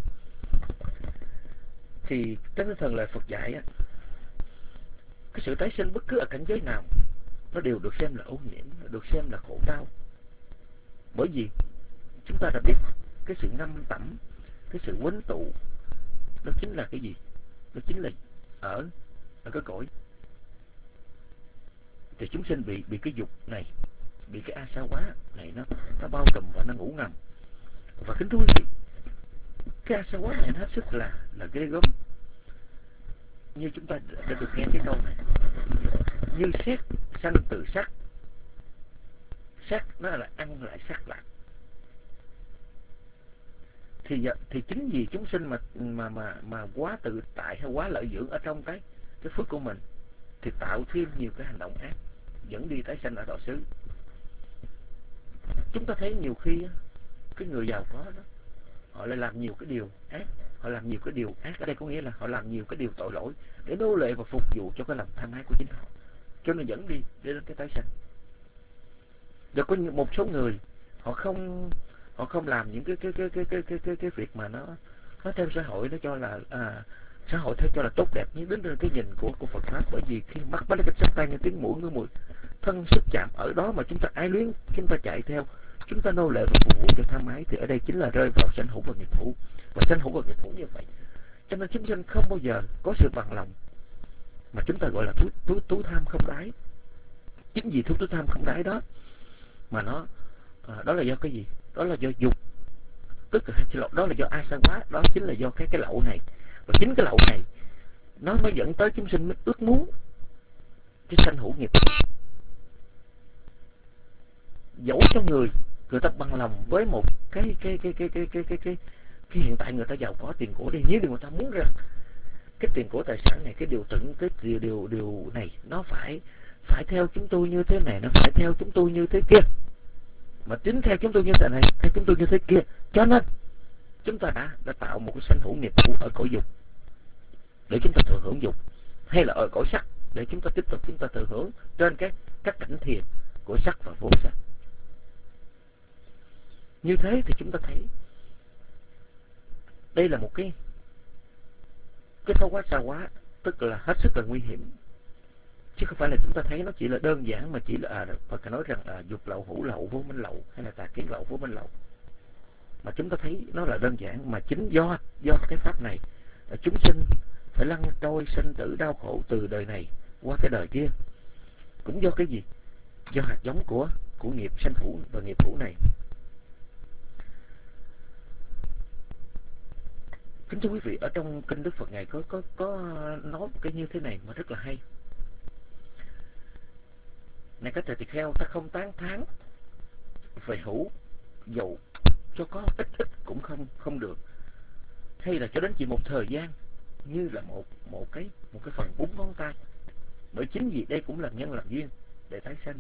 Thì trên tinh thần lời Phật dạy á, cái sự tái sinh bất cứ ở cảnh giới nào nó đều được xem là ô nhiễm, được xem là khổ đau. Bởi vì chúng ta đã biết cái sự ngâm tẩm, cái sự quấn tụ, nó chính là cái gì? Nó chính là ở ở cái cõi. Thì chúng sinh bị bị cái dục này, bị cái a sa quá này nó nó bao trùm và nó ngủ ngầm. Và kính thưa quý vị, cái a sa quá này nó hết sức là là ghê gớm. Như chúng ta đã được nghe cái câu này, như sét sanh từ sắc, sắc nó là ăn lại sắc lạc. Thì thì chính vì chúng sinh mà mà mà mà quá tự tại hay quá lợi dưỡng ở trong cái cái phước của mình thì tạo thêm nhiều cái hành động ác dẫn đi tái sanh ở đọa xứ. Chúng ta thấy nhiều khi cái người giàu có đó, họ lại làm nhiều cái điều ác, họ làm nhiều cái điều ác ở đây có nghĩa là họ làm nhiều cái điều tội lỗi để nô lệ và phục vụ cho cái lòng tham ái của chính họ, cho nên dẫn đi để đến cái tái sanh. Được có một số người họ không họ không làm những cái cái cái cái cái cái cái, cái việc mà nó nó theo xã hội nó cho là à, xã hội theo cho là tốt đẹp, nhưng đến cái nhìn của của Phật pháp, bởi vì khi mắt bắt cái sắc tay nghe tiếng mũi ngửi mùi thân xúc chạm ở đó mà chúng ta ái luyến, chúng ta chạy theo, chúng ta nô lệ và phục vụ cho tham ái, thì ở đây chính là rơi vào sanh hữu và nghiệp hữu. Và sanh hữu và nghiệp hữu như vậy, cho nên chúng sinh không bao giờ có sự bằng lòng, mà chúng ta gọi là tú tú tú tham không đáy. Chính vì tú tú tham không đáy đó mà nó à, đó là do cái gì? Đó là do dục, tức là đó là do a sa quá, đó chính là do cái cái lậu này. Và chính cái lậu này nó mới dẫn tới chúng sinh mới ước muốn cái sanh hữu nghiệp. Dẫu cho người người ta bằng lòng với một cái cái cái cái cái cái cái cái, cái hiện tại người ta giàu có tiền của đi, nhưng người ta muốn rằng cái tiền của tài sản này, cái điều tận cái điều điều điều này nó phải phải theo chúng tôi như thế này, nó phải theo chúng tôi như thế kia. Mà chính theo chúng tôi như thế này, theo chúng tôi như thế kia, cho nên chúng ta đã đã tạo một cái sanh hữu nghiệp hữu ở cõi dục để chúng ta thừa hưởng dục. hay là ở cõi sắc, để chúng ta tiếp tục chúng ta thừa hưởng trên cái các cảnh thiền của sắc và vô sắc. Như thế thì chúng ta thấy đây là một cái cái thói quá xa quá, tức là hết sức là nguy hiểm, chứ không phải là chúng ta thấy nó chỉ là đơn giản mà chỉ là à, phải nói rằng là dục lậu, hữu lậu, vô minh lậu, hay là tà kiến lậu, vô minh lậu, mà chúng ta thấy nó là đơn giản, mà chính do do cái pháp này chúng sinh phải lăn trôi sinh tử đau khổ từ đời này qua cái đời kia, cũng do cái gì? Do hạt giống của của nghiệp sanh hữu và nghiệp hữu này. Kính thưa quý vị, ở trong kinh Đức Phật Ngài có có có nói một cái như thế này mà rất là hay. Này các thầy tỳ kheo, ta không tán thán về hữu, dầu cho có ít ít cũng không không được, hay là cho đến chỉ một thời gian như là một một cái một cái phần búng ngón tay, bởi chính vì đây cũng là nhân làm duyên để tái sanh.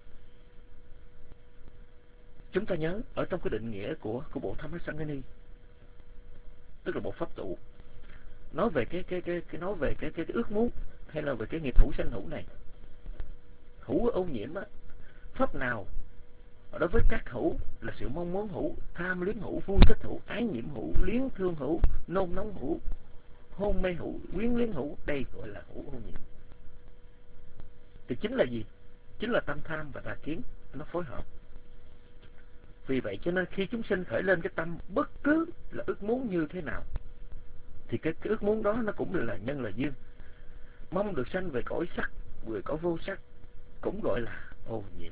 Chúng ta nhớ ở trong cái định nghĩa của của bộ Thammasangani, tức là bộ pháp tụ, nói về cái cái cái cái nói về cái cái, cái ước muốn hay là về cái nghiệp hữu sanh hữu này. Hữu ô nhiễm á, pháp nào đối với các hữu là sự mong muốn hữu, tham luyến hữu, vui thích hữu, ái nhiễm hữu, luyến thương hữu, nôn nóng hữu, hôn mê hữu, quyến luyến hữu, đây gọi là hữu ô nhiễm. Thì chính là gì? Chính là tâm tham và tà kiến nó phối hợp. Vì vậy cho nên khi chúng sinh khởi lên cái tâm bất cứ là ước muốn như thế nào, thì cái, cái ước muốn đó nó cũng là nhân là duyên. Mong được sanh về cõi sắc, về cõi vô sắc, cũng gọi là ô nhiễm.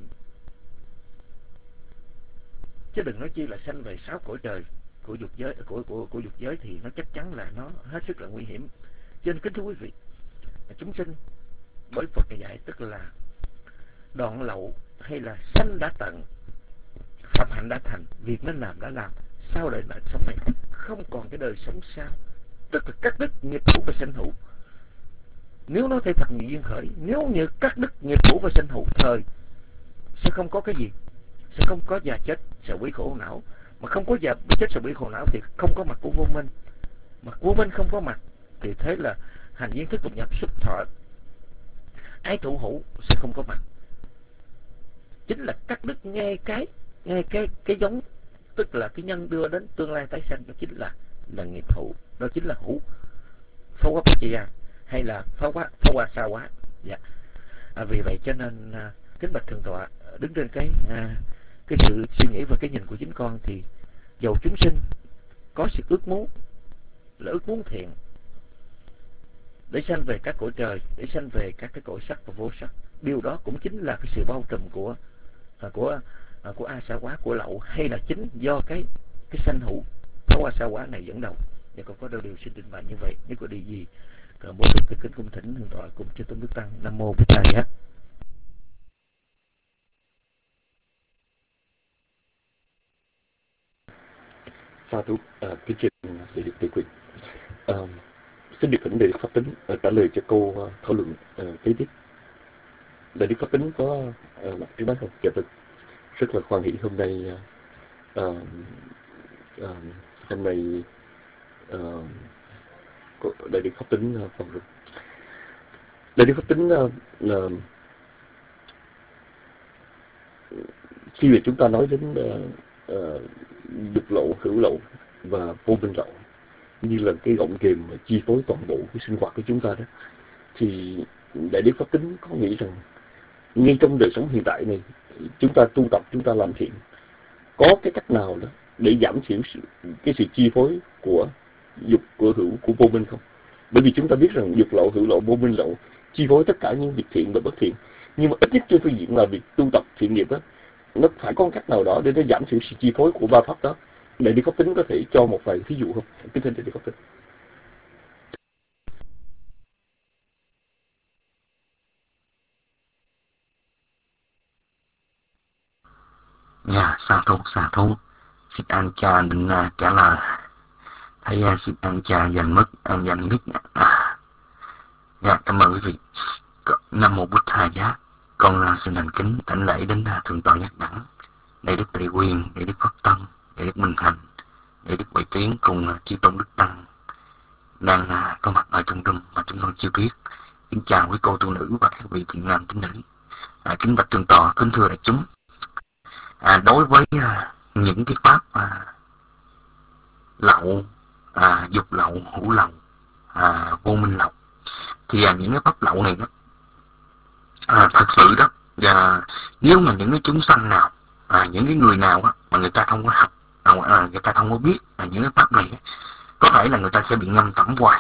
Chứ đừng nói chi là sanh về sáu cõi trời của dục giới, của của của dục giới thì nó chắc chắn là nó hết sức là nguy hiểm. Cho nên kính thưa quý vị, chúng sinh bởi Phật dạy tức là đoạn lậu hay là sanh đã tận, phạm hạnh đã thành, việc nên làm đã làm, sau đời này sống này không còn cái đời sống sau, tức là cắt đứt nghiệp hữu và sanh hữu. Nếu nói theo thật nhiều duyên khởi, nếu như cắt đứt nghiệp hữu và sanh hữu thời, sẽ không có cái gì, sẽ không có già chết sợ bị khổ não, mà không có già chết sợ bị khổ não thì không có mặt của vô minh, mà vô minh không có mặt thì thế là hành duyên thức tục nhập xuất thọ ái thủ hữu sẽ không có mặt. Chính là cắt đứt ngay cái ngay cái cái giống, tức là cái nhân đưa đến tương lai tái sanh, đó chính là là nghiệp hữu, đó chính là hữu phá quá bạch hay là phá quá phá quá sa quá. Dạ. À, vì vậy cho nên à, kính bạch thượng tọa, đứng trên cái à, cái sự suy nghĩ và cái nhìn của chính con thì dầu chúng sinh có sự ước muốn là ước muốn thiện để sanh về các cõi trời, để sanh về các cái cõi sắc và vô sắc, điều đó cũng chính là cái sự bao trùm của à, của à, của a sa quá, của lậu, hay là chính do cái cái sanh hữu phá quá sa quá này dẫn đầu. Và còn có đôi điều xin trình bày như vậy. Nếu có điều gì cần bố thúc kính cung thỉnh thượng tọa cùng chư tôn đức tăng. Nam mô Bổn Thầy. Sa thú à, kính trình để được tự quyền. À, xin được thỉnh Đại Đức Pháp Tính à, trả lời cho câu à, thảo luận à, kế tiếp. Đại Đức Pháp Tính có à, mặt trước mắt không? Dạ vâng. Rất là hoan hỷ hôm nay à, à, hôm nay à, Đại Đức Pháp Tính à, phòng rồi. Đại Đức Pháp Tính à, là khi mà chúng ta nói đến à, à, dục lậu, hữu lậu và vô minh lậu như là cái gọng kềm chi phối toàn bộ cái sinh hoạt của chúng ta đó, thì Đại Đức Pháp Tính có nghĩ rằng ngay trong đời sống hiện tại này, chúng ta tu tập, chúng ta làm thiện, có cái cách nào đó để giảm thiểu sự, cái sự chi phối của dục, của hữu, của vô minh không? Bởi vì chúng ta biết rằng dục lậu, hữu lậu, vô minh lậu chi phối tất cả những việc thiện và bất thiện, nhưng mà ít nhất trên phương diện là việc tu tập thiện nghiệp đó, nó phải có cách nào đó để nó giảm thiểu sự chi phối của ba pháp đó. Đại Đức Pháp Tính có thể cho một vài ví dụ không? Kính thưa Đại Đức Pháp Tính. Dạ, sa thú, sa thú. Xin anh cha định uh, trả lời. Thầy uh, xin anh cha dành mất, anh dành biết. Dạ, cảm ơn quý vị. Nam mô Bụt Thầy Giá. Con uh, xin thành kính thỉnh lễ đến uh, thượng tọa Giác Đẳng, Đại Đức Tề Quyền, Đại Đức Pháp Tân, Đại Đức Minh Thành, Đại Đức Huệ Tiến cùng uh, chư tôn đức tăng đang uh, có mặt ở trong room mà chúng con chưa biết. Kính chào quý cô tu nữ và các vị thiện nam tín nữ. À, kính bạch thượng tọa, kính thưa đại chúng. À, đối với à, những cái pháp à, lậu, à, dục lậu, hữu lậu, à, vô minh lậu, thì à, những cái pháp lậu này đó, à, thật sự đó, và nếu mà những cái chúng sanh nào, à, những cái người nào đó, mà người ta không có học, à, người ta không có biết à, những cái pháp này, có thể là người ta sẽ bị ngâm tẩm hoài.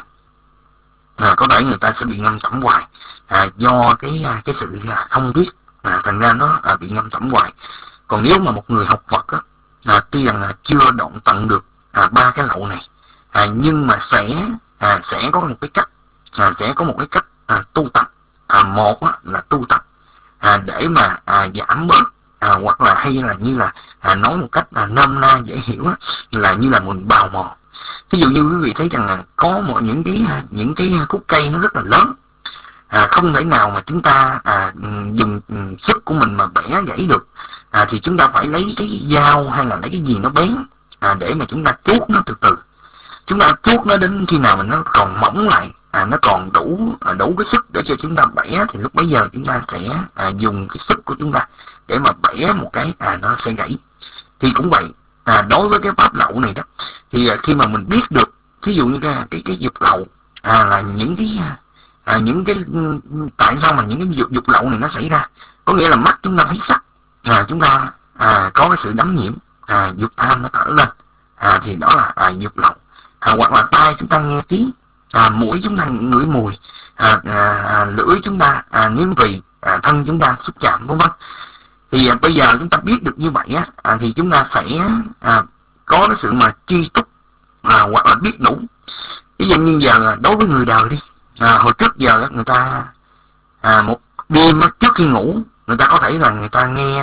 À, có thể người ta sẽ bị ngâm tẩm hoài à, do cái cái sự không biết, à, thành ra nó à, bị ngâm tẩm hoài. Còn nếu mà một người học Phật á, à, tuy rằng là chưa đoạn tận được à, ba cái lậu này, à, nhưng mà sẽ à, sẽ có một cái cách, à, sẽ có một cái cách à, tu tập. À, một á, là tu tập à, để mà à, giảm bớt, à, hoặc là hay là như là à, nói một cách à, nôm na dễ hiểu á, là như là mình bào mòn. Ví dụ như quý vị thấy rằng là có một những cái những cái khúc cây nó rất là lớn, à, không thể nào mà chúng ta à, dùng sức của mình mà bẻ gãy được, à, thì chúng ta phải lấy cái dao hay là lấy cái gì nó bén, à, để mà chúng ta chuốt nó từ từ. Chúng ta chuốt nó đến khi nào mà nó còn mỏng lại, à, nó còn đủ à, đủ cái sức để cho chúng ta bẻ, thì lúc bấy giờ chúng ta sẽ à, dùng cái sức của chúng ta để mà bẻ một cái, à, nó sẽ gãy. Thì cũng vậy. À, đối với cái pháp lậu này đó, thì à, khi mà mình biết được, ví dụ như cái cái, cái dục lậu, à, là những cái à, những cái tại sao mà những cái dục, dục lậu này nó xảy ra, có nghĩa là mắt chúng ta thấy sắc, à, chúng ta à, có cái sự đắm nhiễm, à, dục tham nó khởi lên, à, thì đó là à, dục lậu. À, hoặc là tai chúng ta nghe tiếng, à, mũi chúng ta ngửi mùi, à, à, lưỡi chúng ta à, nếm vị, à, thân chúng ta xúc chạm, vân vân. Thì à, bây giờ chúng ta biết được như vậy á, à, thì chúng ta sẽ à, có cái sự mà tri túc, à, hoặc là biết đủ. Ví dụ như giờ đối với người đời đi, à, hồi trước giờ người ta à, một đêm trước khi ngủ, người ta có thể là người ta nghe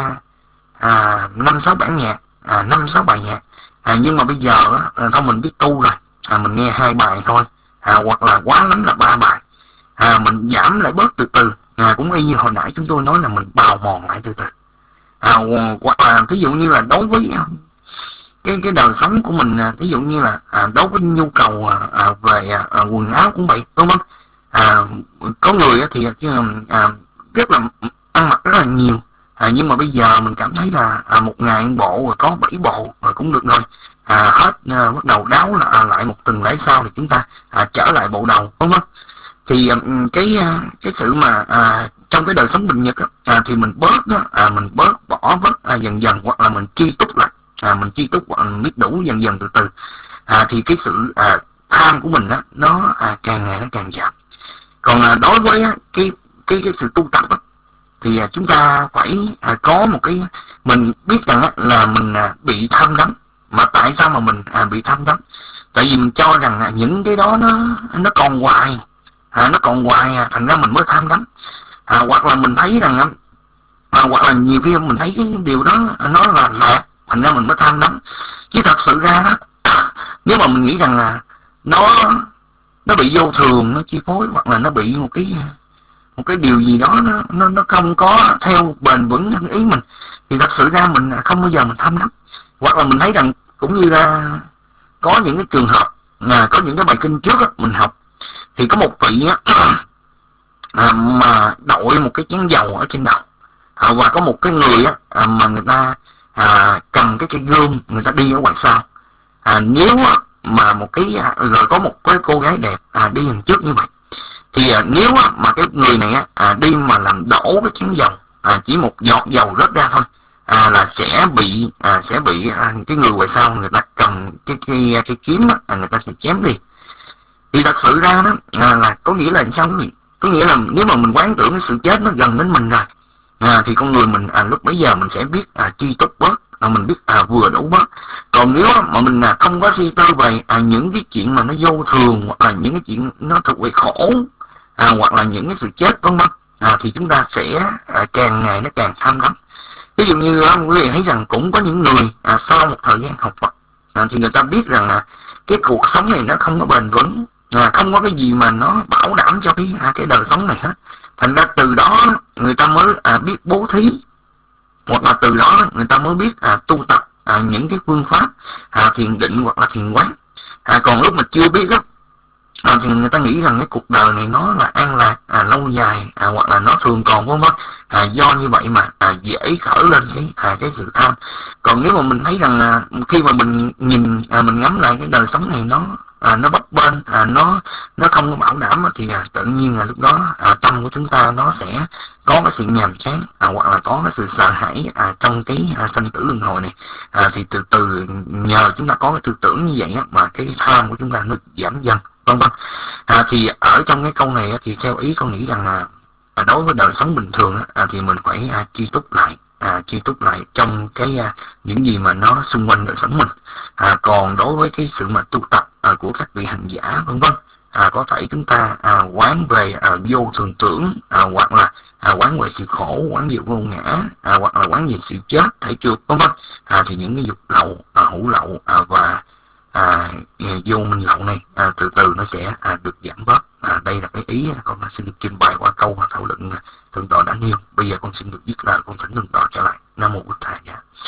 à, năm sáu bản nhạc, à, năm sáu bài nhạc, à, nhưng mà bây giờ á, thôi mình biết tu rồi, à, mình nghe hai bài thôi, à, hoặc là quá lắm là ba bài, à, mình giảm lại bớt từ từ, à, cũng y như hồi nãy chúng tôi nói là mình bào mòn lại từ từ. À, hoặc là ví dụ như là đối với cái cái đời sống của mình, ví dụ như là à, đối với nhu cầu à, về à, quần áo cũng vậy, đúng không? À, có người thì à, rất là ăn mặc rất là nhiều, à, nhưng mà bây giờ mình cảm thấy là à, một ngày bộ rồi có bảy bộ rồi cũng được rồi, à, hết à, bắt đầu đáo là à, lại một tuần lễ sau thì chúng ta à, trở lại bộ đầu, đúng không? Thì à, cái cái sự mà à, trong cái đời sống bình nhật à, thì mình bớt đó, à, mình bớt bỏ bớt à, dần dần, hoặc là mình chi túc lại, à, mình chi túc hoặc mình biết đủ dần dần từ từ, à, thì cái sự à, tham của mình đó, nó à, càng ngày nó càng giảm. Còn à, đối với á, cái cái cái sự tu tập đó, thì à, chúng ta phải à, có một cái, mình biết rằng á, là mình à, bị tham đắm. Mà tại sao mà mình à, bị tham đắm? Tại vì mình cho rằng à, những cái đó nó nó còn hoài, à, nó còn hoài, à, thành ra mình mới tham đắm. À, hoặc là mình thấy rằng à, hoặc là nhiều khi mình thấy cái điều đó nó là lạc, thành ra mình mới tham đắm. Chứ thật sự ra đó, nếu mà mình nghĩ rằng là nó nó bị vô thường, nó chi phối, hoặc là nó bị một cái một cái điều gì đó nó nó, nó không có theo bền vững như ý mình, thì thật sự ra mình không bao giờ mình tham đắm. Hoặc là mình thấy rằng cũng như là có những cái trường hợp, à, có những cái bài kinh trước đó, mình học thì có một vị á, à, mà đội một cái chén dầu ở trên đầu, à, và có một cái người á, à, mà người ta à, cầm cái cây gươm, người ta đi ở ngoài sau. À, nếu á, mà một cái à, rồi có một cái cô gái đẹp à, đi đằng trước như vậy, thì à, nếu á, mà cái người này á, à, đi mà làm đổ cái chén dầu, à, chỉ một giọt dầu rớt ra thôi, à, là sẽ bị à, sẽ bị à, cái người ngoài sau người ta cầm cái cái, cái kiếm á, à, người ta sẽ chém đi. Thì thật sự ra đó à, là có nghĩa là sao quý vị? Có nghĩa là nếu mà mình quán tưởng cái sự chết nó gần đến mình rồi, à, thì con người mình à, lúc bấy giờ mình sẽ biết à, chi túc bớt, à, mình biết à, vừa đủ bớt. Còn nếu mà mình à, không có suy tư về à, những cái chuyện mà nó vô thường, hoặc là những cái chuyện nó thuộc về khổ, à, hoặc là những cái sự chết vân vân, à, thì chúng ta sẽ à, càng ngày nó càng tham đắm. Ví dụ như à, quý vị thấy rằng cũng có những người à, sau một thời gian học Phật, à, thì người ta biết rằng à, cái cuộc sống này nó không có bền vững, à, không có cái gì mà nó bảo đảm cho cái à, cái đời sống này hết. Thành ra từ đó người ta mới à, biết bố thí, hoặc là từ đó người ta mới biết à, tu tập à, những cái phương pháp à, thiền định hoặc là thiền quán. À, còn lúc mà chưa biết đó, À, thì người ta nghĩ rằng cái cuộc đời này nó là an lạc, à, lâu dài, à, hoặc là nó thường còn, vân vân. À, do như vậy mà à, dễ khởi lên cái à, cái sự tham. Còn nếu mà mình thấy rằng à, khi mà mình nhìn à, mình ngắm lại cái đời sống này nó à, nó bấp bênh, à, nó nó không có bảo đảm, thì à, tự nhiên là lúc đó à, tâm của chúng ta nó sẽ có cái sự nhàm chán, à, hoặc là có cái sự sợ hãi à, trong cái à, sanh tử luân hồi này. À, thì từ từ nhờ chúng ta có cái tư tưởng như vậy á, mà cái tham của chúng ta nó giảm dần, vân vân. À, thì ở trong cái câu này á, thì theo ý con nghĩ rằng là à, đối với đời sống bình thường á, à, thì mình phải à, chi túc lại, à, chi túc lại trong cái à, những gì mà nó xung quanh đời sống mình. À, còn đối với cái sự mà tu tập à, của các vị hành giả, vân vân, à, có thể chúng ta à, quán về à, vô thường tưởng, à, hoặc là à, quán về sự khổ, quán về vô ngã, à, hoặc là quán về sự chết, thể trượt, vân vân. À, thì những cái dục lậu, à, hữu lậu à, và à, vô minh lậu này à, từ từ nó sẽ à, được giảm bớt. À, đây là cái ý con xin được trình bày qua câu thảo luận thượng tọa đã nêu. Bây giờ con xin được dứt lời, con thỉnh thượng tọa trở lại. Nam mô Bụt Thầy.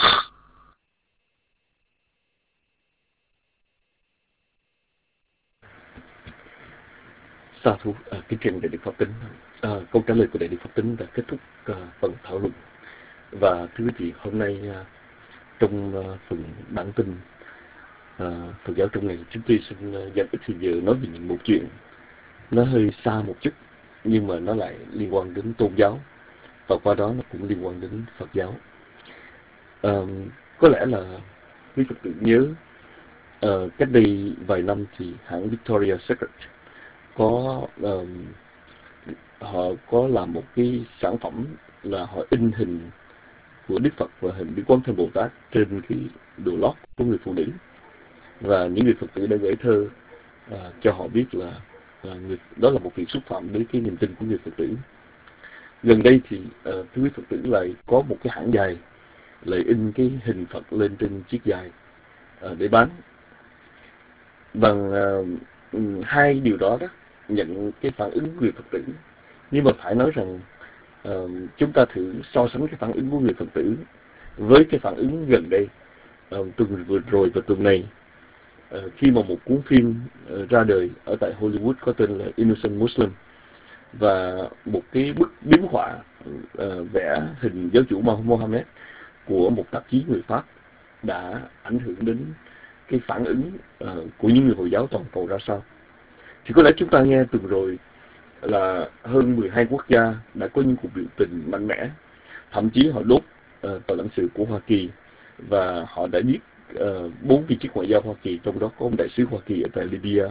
Sa thú, à, kính trình đại đức Pháp Tính. À, câu trả lời của đại đức Pháp Tính đã kết thúc à, phần thảo luận. Và thưa quý vị, hôm nay à, trong à, phần bản tin à, Phật giáo trong ngày, chúng tôi xin à, dành ít thời giờ nói về những một chuyện nó hơi xa một chút, nhưng mà nó lại liên quan đến tôn giáo, và qua đó nó cũng liên quan đến Phật giáo. À, có lẽ là quý Phật tử nhớ à, cách đây vài năm thì hãng Victoria's Secret có uh, họ có làm một cái sản phẩm là họ in hình của Đức Phật và hình Đức Quán Thế Bồ Tát trên cái đồ lót của người phụ nữ, và những người Phật tử đã gửi thơ uh, cho họ biết là uh, người, đó là một việc xúc phạm đến cái niềm tin của người Phật tử. Gần đây thì uh, quý Phật tử lại có một cái hãng giày lại in cái hình Phật lên trên chiếc giày uh, để bán. Bằng uh, hai điều đó đó nhận cái phản ứng của người Phật tử. Nhưng mà phải nói rằng uh, chúng ta thử so sánh cái phản ứng của người Phật tử với cái phản ứng gần đây, uh, tuần vừa rồi và tuần này, uh, khi mà một cuốn phim uh, ra đời ở tại Hollywood có tên là Innocent Muslim, và một cái bức biếm họa uh, vẽ hình giáo chủ Mohammed của một tạp chí người Pháp đã ảnh hưởng đến cái phản ứng uh, của những người Hồi giáo toàn cầu ra sao. Thì có lẽ chúng ta nghe tuần rồi là hơn mười hai quốc gia đã có những cuộc biểu tình mạnh mẽ, thậm chí họ đốt uh, tòa lãnh sự của Hoa Kỳ, và họ đã giết bốn uh, viên chức ngoại giao Hoa Kỳ, trong đó có một đại sứ Hoa Kỳ ở tại Libya.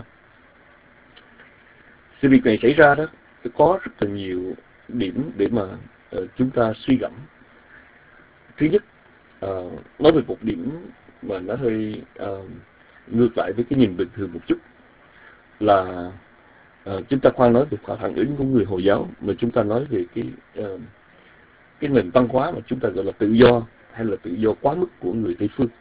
Sự việc này xảy ra đó có rất là nhiều điểm để mà uh, chúng ta suy gẫm. Thứ nhất, uh, nói về một điểm mà nó hơi uh, ngược lại với cái nhìn bình thường một chút, là uh, chúng ta khoan nói về phản ứng của người Hồi giáo, mà chúng ta nói về cái uh, cái nền văn hóa mà chúng ta gọi là tự do hay là tự do quá mức của người Tây phương.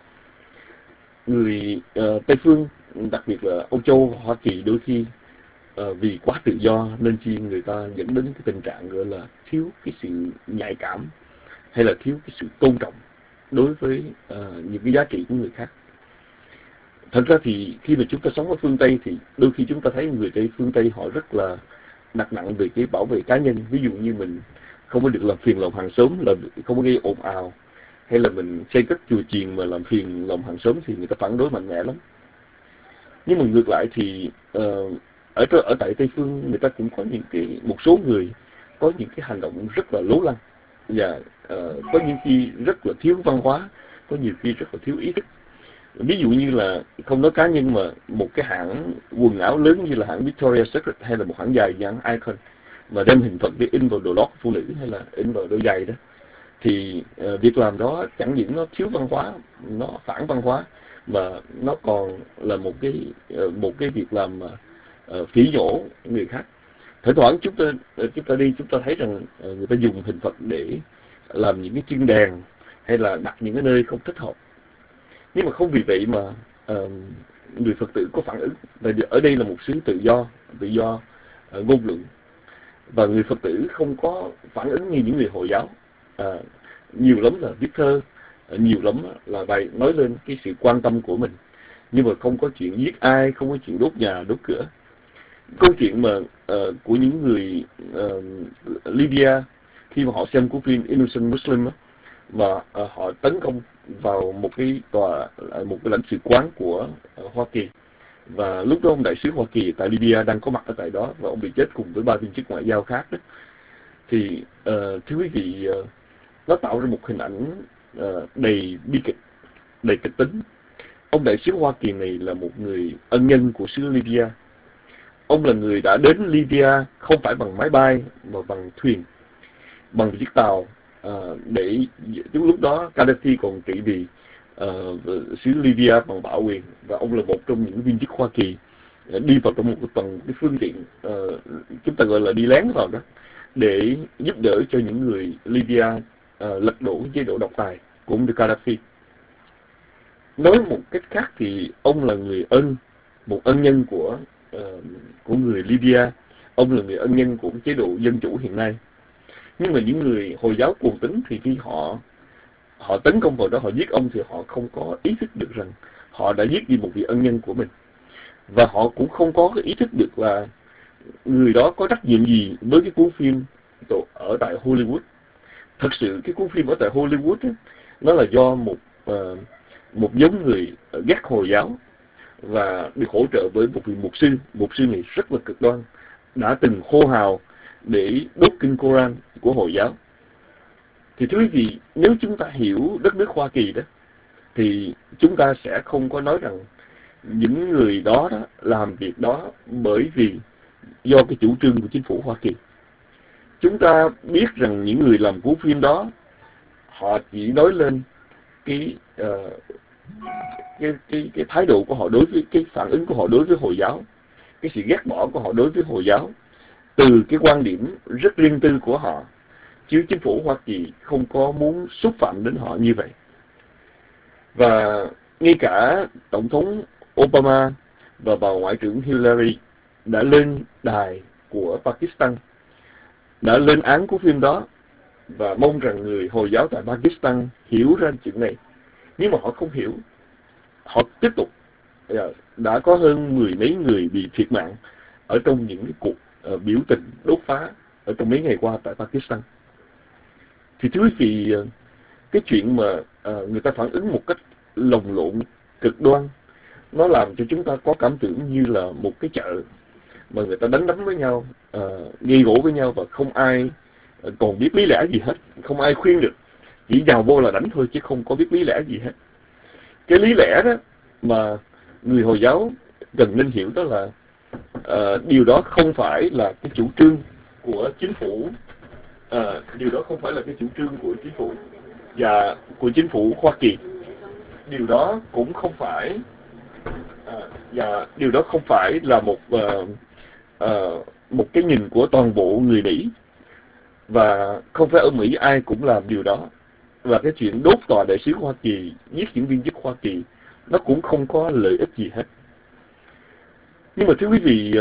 Người uh, Tây phương, đặc biệt là Âu Châu, Hoa Kỳ, đôi khi uh, vì quá tự do nên chi người ta dẫn đến cái tình trạng gọi là thiếu cái sự nhạy cảm hay là thiếu cái sự tôn trọng đối với uh, những cái giá trị của người khác. Thật ra thì khi mà chúng ta sống ở phương Tây thì đôi khi chúng ta thấy người Tây phương Tây họ rất là đặt nặng về cái bảo vệ cá nhân. Ví dụ như mình không có được làm phiền lòng hàng xóm, là không có gây ồn ào, hay là mình xây cất chùa chiền mà làm phiền lòng hàng xóm thì người ta phản đối mạnh mẽ lắm. Nhưng mà ngược lại thì uh, ở ở tại Tây phương người ta cũng có những cái một số người có những cái hành động rất là lố lăng, và uh, có những khi rất là thiếu văn hóa, có nhiều khi rất là thiếu ý thức. Ví dụ như là không nói cá nhân mà một cái hãng quần áo lớn như là hãng Victoria's Secret hay là một hãng giày như hãng Icon mà đem hình Phật để in vào đồ lót của phụ nữ hay là in vào đôi giày đó, thì uh, việc làm đó chẳng những nó thiếu văn hóa, nó phản văn hóa, mà nó còn là một cái uh, một cái việc làm uh, phỉ nhổ người khác. Thỉnh thoảng chúng ta uh, chúng ta đi chúng ta thấy rằng uh, người ta dùng hình Phật để làm những cái chân đèn hay là đặt những cái nơi không thích hợp. Nhưng mà không vì vậy mà uh, người Phật tử có phản ứng. Tại vì ở đây là một xứ tự do, tự do uh, ngôn luận, và người Phật tử không có phản ứng như những người Hồi giáo. Uh, nhiều lắm là viết thơ, uh, nhiều lắm là bày nói lên cái sự quan tâm của mình, nhưng mà không có chuyện giết ai, không có chuyện đốt nhà đốt cửa. câu chuyện mà uh, của những người uh, Libya khi mà họ xem của phim Innocent Muslim á, và uh, họ tấn công vào một cái tòa một cái lãnh sự quán của uh, Hoa Kỳ, và lúc đó ông đại sứ Hoa Kỳ tại Libya đang có mặt ở tại đó, và ông bị chết cùng với ba viên chức ngoại giao khác đó. Thì uh, thưa quý vị, uh, nó tạo ra một hình ảnh uh, đầy bi kịch, đầy kịch tính. Ông đại sứ Hoa Kỳ này là một người ân nhân của xứ Libya. Ông là người đã đến Libya không phải bằng máy bay mà bằng thuyền, bằng chiếc tàu, uh, để lúc đó Gaddafi còn trị vì uh, xứ Libya bằng bạo quyền, và ông là một trong những viên chức Hoa Kỳ uh, đi vào trong một cái tầng cái phương tiện uh, chúng ta gọi là đi lén vào đó, để giúp đỡ cho những người Libya uh, lật đổ chế độ độc tài của ông Gaddafi. Nói một cách khác thì ông là người ân, một ân nhân của uh, của người Libya. Ông là người ân nhân của chế độ dân chủ hiện nay. Nhưng mà những người Hồi giáo cuồng tín thì khi họ họ tấn công vào đó, họ giết ông, thì họ không có ý thức được rằng họ đã giết đi một vị ân nhân của mình, và họ cũng không có cái ý thức được là người đó có trách nhiệm gì với cái cuốn phim ở tại Hollywood. Thật sự cái cuốn phim ở tại Hollywood ấy, nó là do một uh, một nhóm người ghét Hồi giáo và được hỗ trợ bởi một vị mục sư. Mục sư này rất là cực đoan, đã từng hô hào để đốt kinh Koran của Hồi giáo. Thì thưa quý vị, nếu chúng ta hiểu đất nước Hoa Kỳ đó, thì chúng ta sẽ không có nói rằng những người đó, đó làm việc đó bởi vì do cái chủ trương của chính phủ Hoa Kỳ. Chúng ta biết rằng những người làm cuốn phim đó, họ chỉ nói lên cái, uh, cái, cái, cái thái độ của họ đối với, cái phản ứng của họ đối với Hồi giáo, cái sự ghét bỏ của họ đối với Hồi giáo, từ cái quan điểm rất riêng tư của họ, chứ chính phủ Hoa Kỳ không có muốn xúc phạm đến họ như vậy. Và ngay cả Tổng thống Obama và bà Ngoại trưởng Hillary đã lên đài của Pakistan, đã lên án của phim đó, và mong rằng người Hồi giáo tại Pakistan hiểu ra chuyện này. Nhưng mà họ không hiểu, họ tiếp tục. Đã có hơn mười mấy người bị thiệt mạng ở trong những cái cuộc uh, biểu tình đốt phá ở trong mấy ngày qua tại Pakistan. Thì thưa quý vị, uh, cái chuyện mà uh, người ta phản ứng một cách lồng lộn, cực đoan, nó làm cho chúng ta có cảm tưởng như là một cái chợ mà người ta đánh đấm với nhau, uh, gây gỗ với nhau, và không ai uh, còn biết lý lẽ gì hết, không ai khuyên được, chỉ nhào vô là đánh thôi chứ không có biết lý lẽ gì hết. Cái lý lẽ đó mà người Hồi giáo cần nên hiểu đó là uh, điều đó không phải là cái chủ trương của chính phủ, uh, điều đó không phải là cái chủ trương của chính phủ và của chính phủ Hoa Kỳ. Điều đó cũng không phải uh, và điều đó không phải là một uh, uh, một cái nhìn của toàn bộ người Mỹ, và không phải ở Mỹ ai cũng làm điều đó. Và cái chuyện đốt tòa đại sứ Hoa Kỳ, giết những viên chức Hoa Kỳ, nó cũng không có lợi ích gì hết. Nhưng mà thưa quý vị,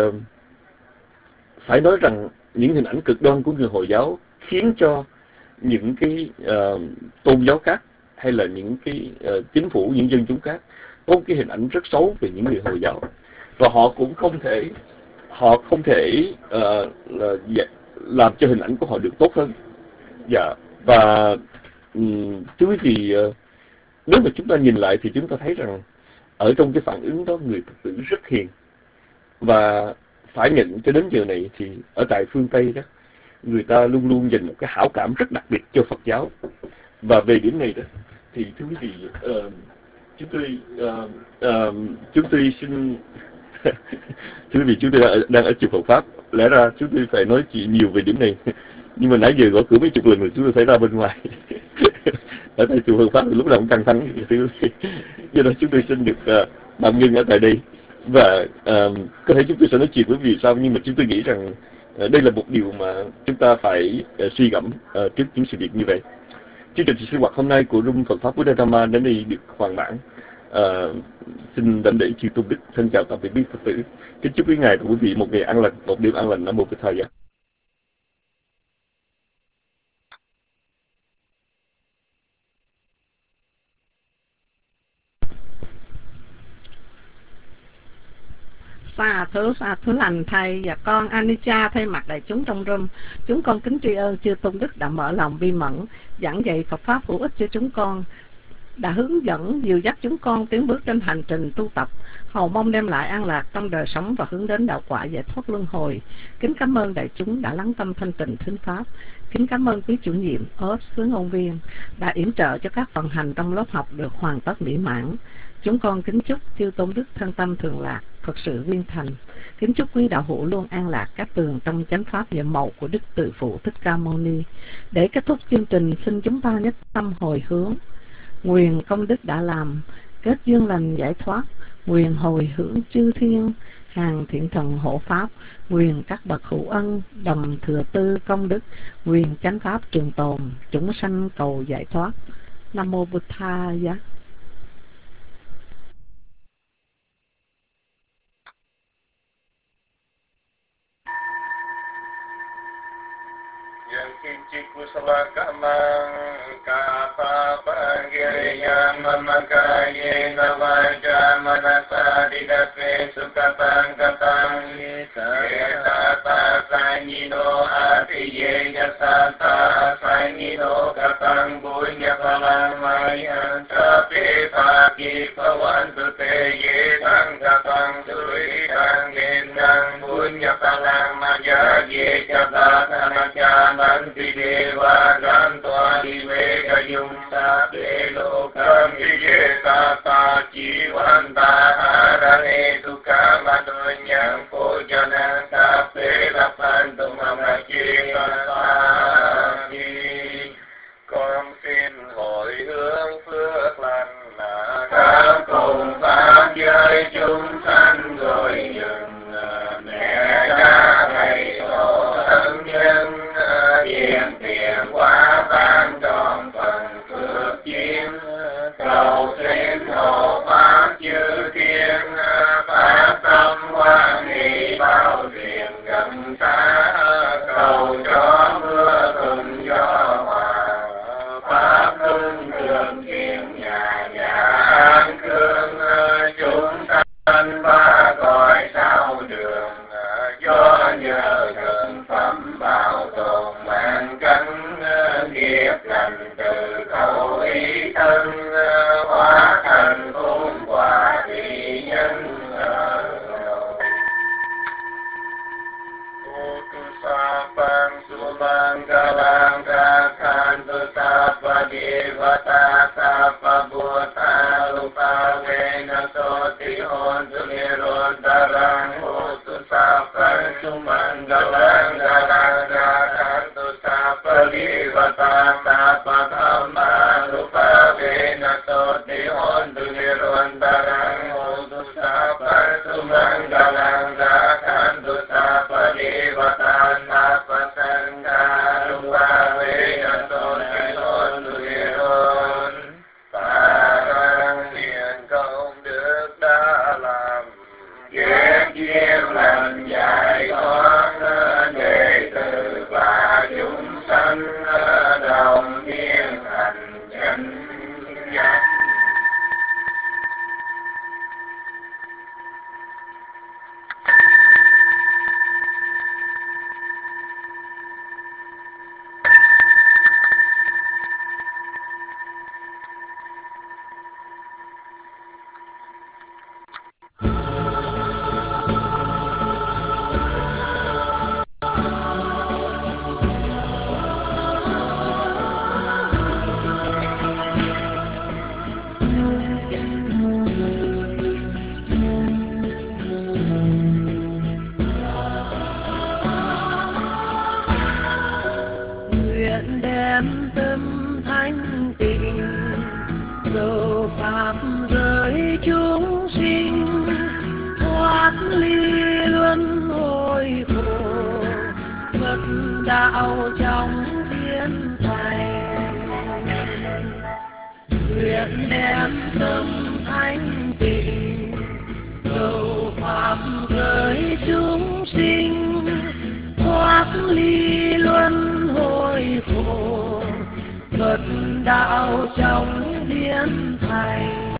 phải nói rằng những hình ảnh cực đoan của người Hồi giáo khiến cho những cái uh, tôn giáo khác, hay là những cái uh, chính phủ, những dân chúng khác có cái hình ảnh rất xấu về những người Hồi giáo, và họ cũng không thể họ không thể uh, là, làm cho hình ảnh của họ được tốt hơn. Dạ, và um, thưa quý vị, uh, nếu mà chúng ta nhìn lại thì chúng ta thấy rằng ở trong cái phản ứng đó, người Phật tử rất hiền. Và phải nhận cho đến giờ này thì ở tại phương Tây đó, người ta luôn luôn dành một cái hảo cảm rất đặc biệt cho Phật giáo. Và về điểm này đó thì thưa quý vị, uh, chúng tôi uh, uh, chúng tôi xin thưa quý vị, chúng tôi đang, đang ở chùa Phật Pháp, lẽ ra chúng tôi phải nói chuyện nhiều về điểm này, nhưng mà nãy giờ gõ cửa mấy chục lần rồi, chúng tôi phải ra bên ngoài. Ở tại chùa Phật Pháp thì lúc nào cũng căng thẳng, do đó chúng tôi xin được uh, tạm ngưng ở tại đây. Và uh, có thể chúng tôi sẽ nói chuyện với quý vị sau, nhưng mà chúng tôi nghĩ rằng uh, đây là một điều mà chúng ta phải uh, suy gẫm uh, trước những sự việc như vậy. Chương trình sinh hoạt hôm nay của Room Phật Pháp Buddha Dhamma đến đây được hoàn mãn. Uh, xin đảnh lễ chư tôn đức, thân chào tạm biệt quý Phật tử, kính chúc quý ngài và quý vị một ngày an lành, một đêm an lành. Nam mô Bổn Thầy. Sa thú, sa thú lành thầy và con Anisha thay mặt đại chúng trong room. Chúng con kính tri ân chư tôn đức đã mở lòng bi mẫn, giảng dạy Phật pháp hữu ích cho chúng con, đã hướng dẫn dìu dắt chúng con tiến bước trên hành trình tu tập, hầu mong đem lại an lạc trong đời sống và hướng đến đạo quả giải thoát luân hồi. Kính cảm ơn đại chúng đã lắng tâm thanh tịnh thính pháp. Kính cảm ơn quý chủ nhiệm ốp xứ ngôn viên đã yểm trợ cho các phần hành trong lớp học được hoàn tất mỹ mãn. Chúng con kính chúc chư tôn đức thân tâm thường lạc, Phật sự viên thành. Kính chúc quý đạo hữu luôn an lạc các tường trong chánh pháp nhiệm màu của Đức Từ Phụ Thích Ca Mâu Ni. Để kết thúc chương trình, xin chúng ta nhất tâm hồi hướng. Nguyện công đức đã làm, kết duyên lành giải thoát. Nguyện hồi hướng chư thiên, hàng thiện thần hộ pháp. Nguyện các bậc hữu ân, đầm thừa tư công đức. Nguyện chánh pháp trường tồn, chúng sanh cầu giải thoát. Nam mô Bụt Tha Giá. Kusala kamang kapa pagiriyam mamakaye navaja manasa didakve sukapang kapang yesata sanyino atiye yasata sanyino kapang bunya palang mayan sapi pagi pawantu te ye tang kapang suri tang gendang bunya palang maya ye jabata namaja manti Deva Gantua Diveka Yumsa Delokam Vijeta Ta Jivanta Harane Tukha Madonyang Pojana Kape Lapantu Mamachika Sami. Con xin hồi hướng phước lành là các cùng pháp giới chúng sanh rồi dừng mẹ cha thầy tổ thân nhân hiện tiền quá ban tròn phần phước duyên cầu xin hộ pháp chư thiên phát tâm hoan hỷ bao tiền gần xa cầu cho mưa thuận gió hòa pháp hưng trường kiện nhà nhà an cương chúng sanh ba cõi sao đường do nhờ thần phẩm bảo tồn mạng cánh nghiệp lành từ khẩu ý thân hóa thành phúc quả thị nhân Sapang Subang Galang Kakhan Tu Sapa Devata Sapa Bhuta Lupa Vena Soti Hon Tu Nirodharang Hotu Sapa Sumang Galang Galang Kakhan Tu Sapa Devata Sapa Dhamma Lupa Vena Soti Hon Tu Nirodharang Hotu Sapa Sumang Galang Kakhan Tu Sapa Devata Sapa Sangha Lupa Vena Soti Hon Tu Nirodharang Parang Thiện công đức đã làm ghét duyên lành giải thoát đệ tử và chúng sanh đồng thiên hành chánh giác. Nguyện đem tâm thanh tịnh dầu pháp giới chúng sinh thoát ly luân hồi khổ Phật đạo trong thiên thành. Nguyện đem tâm thanh tịnh dầu pháp giới chúng sinh thoát ly luân hồi khổ Phật đạo trong thiên thành.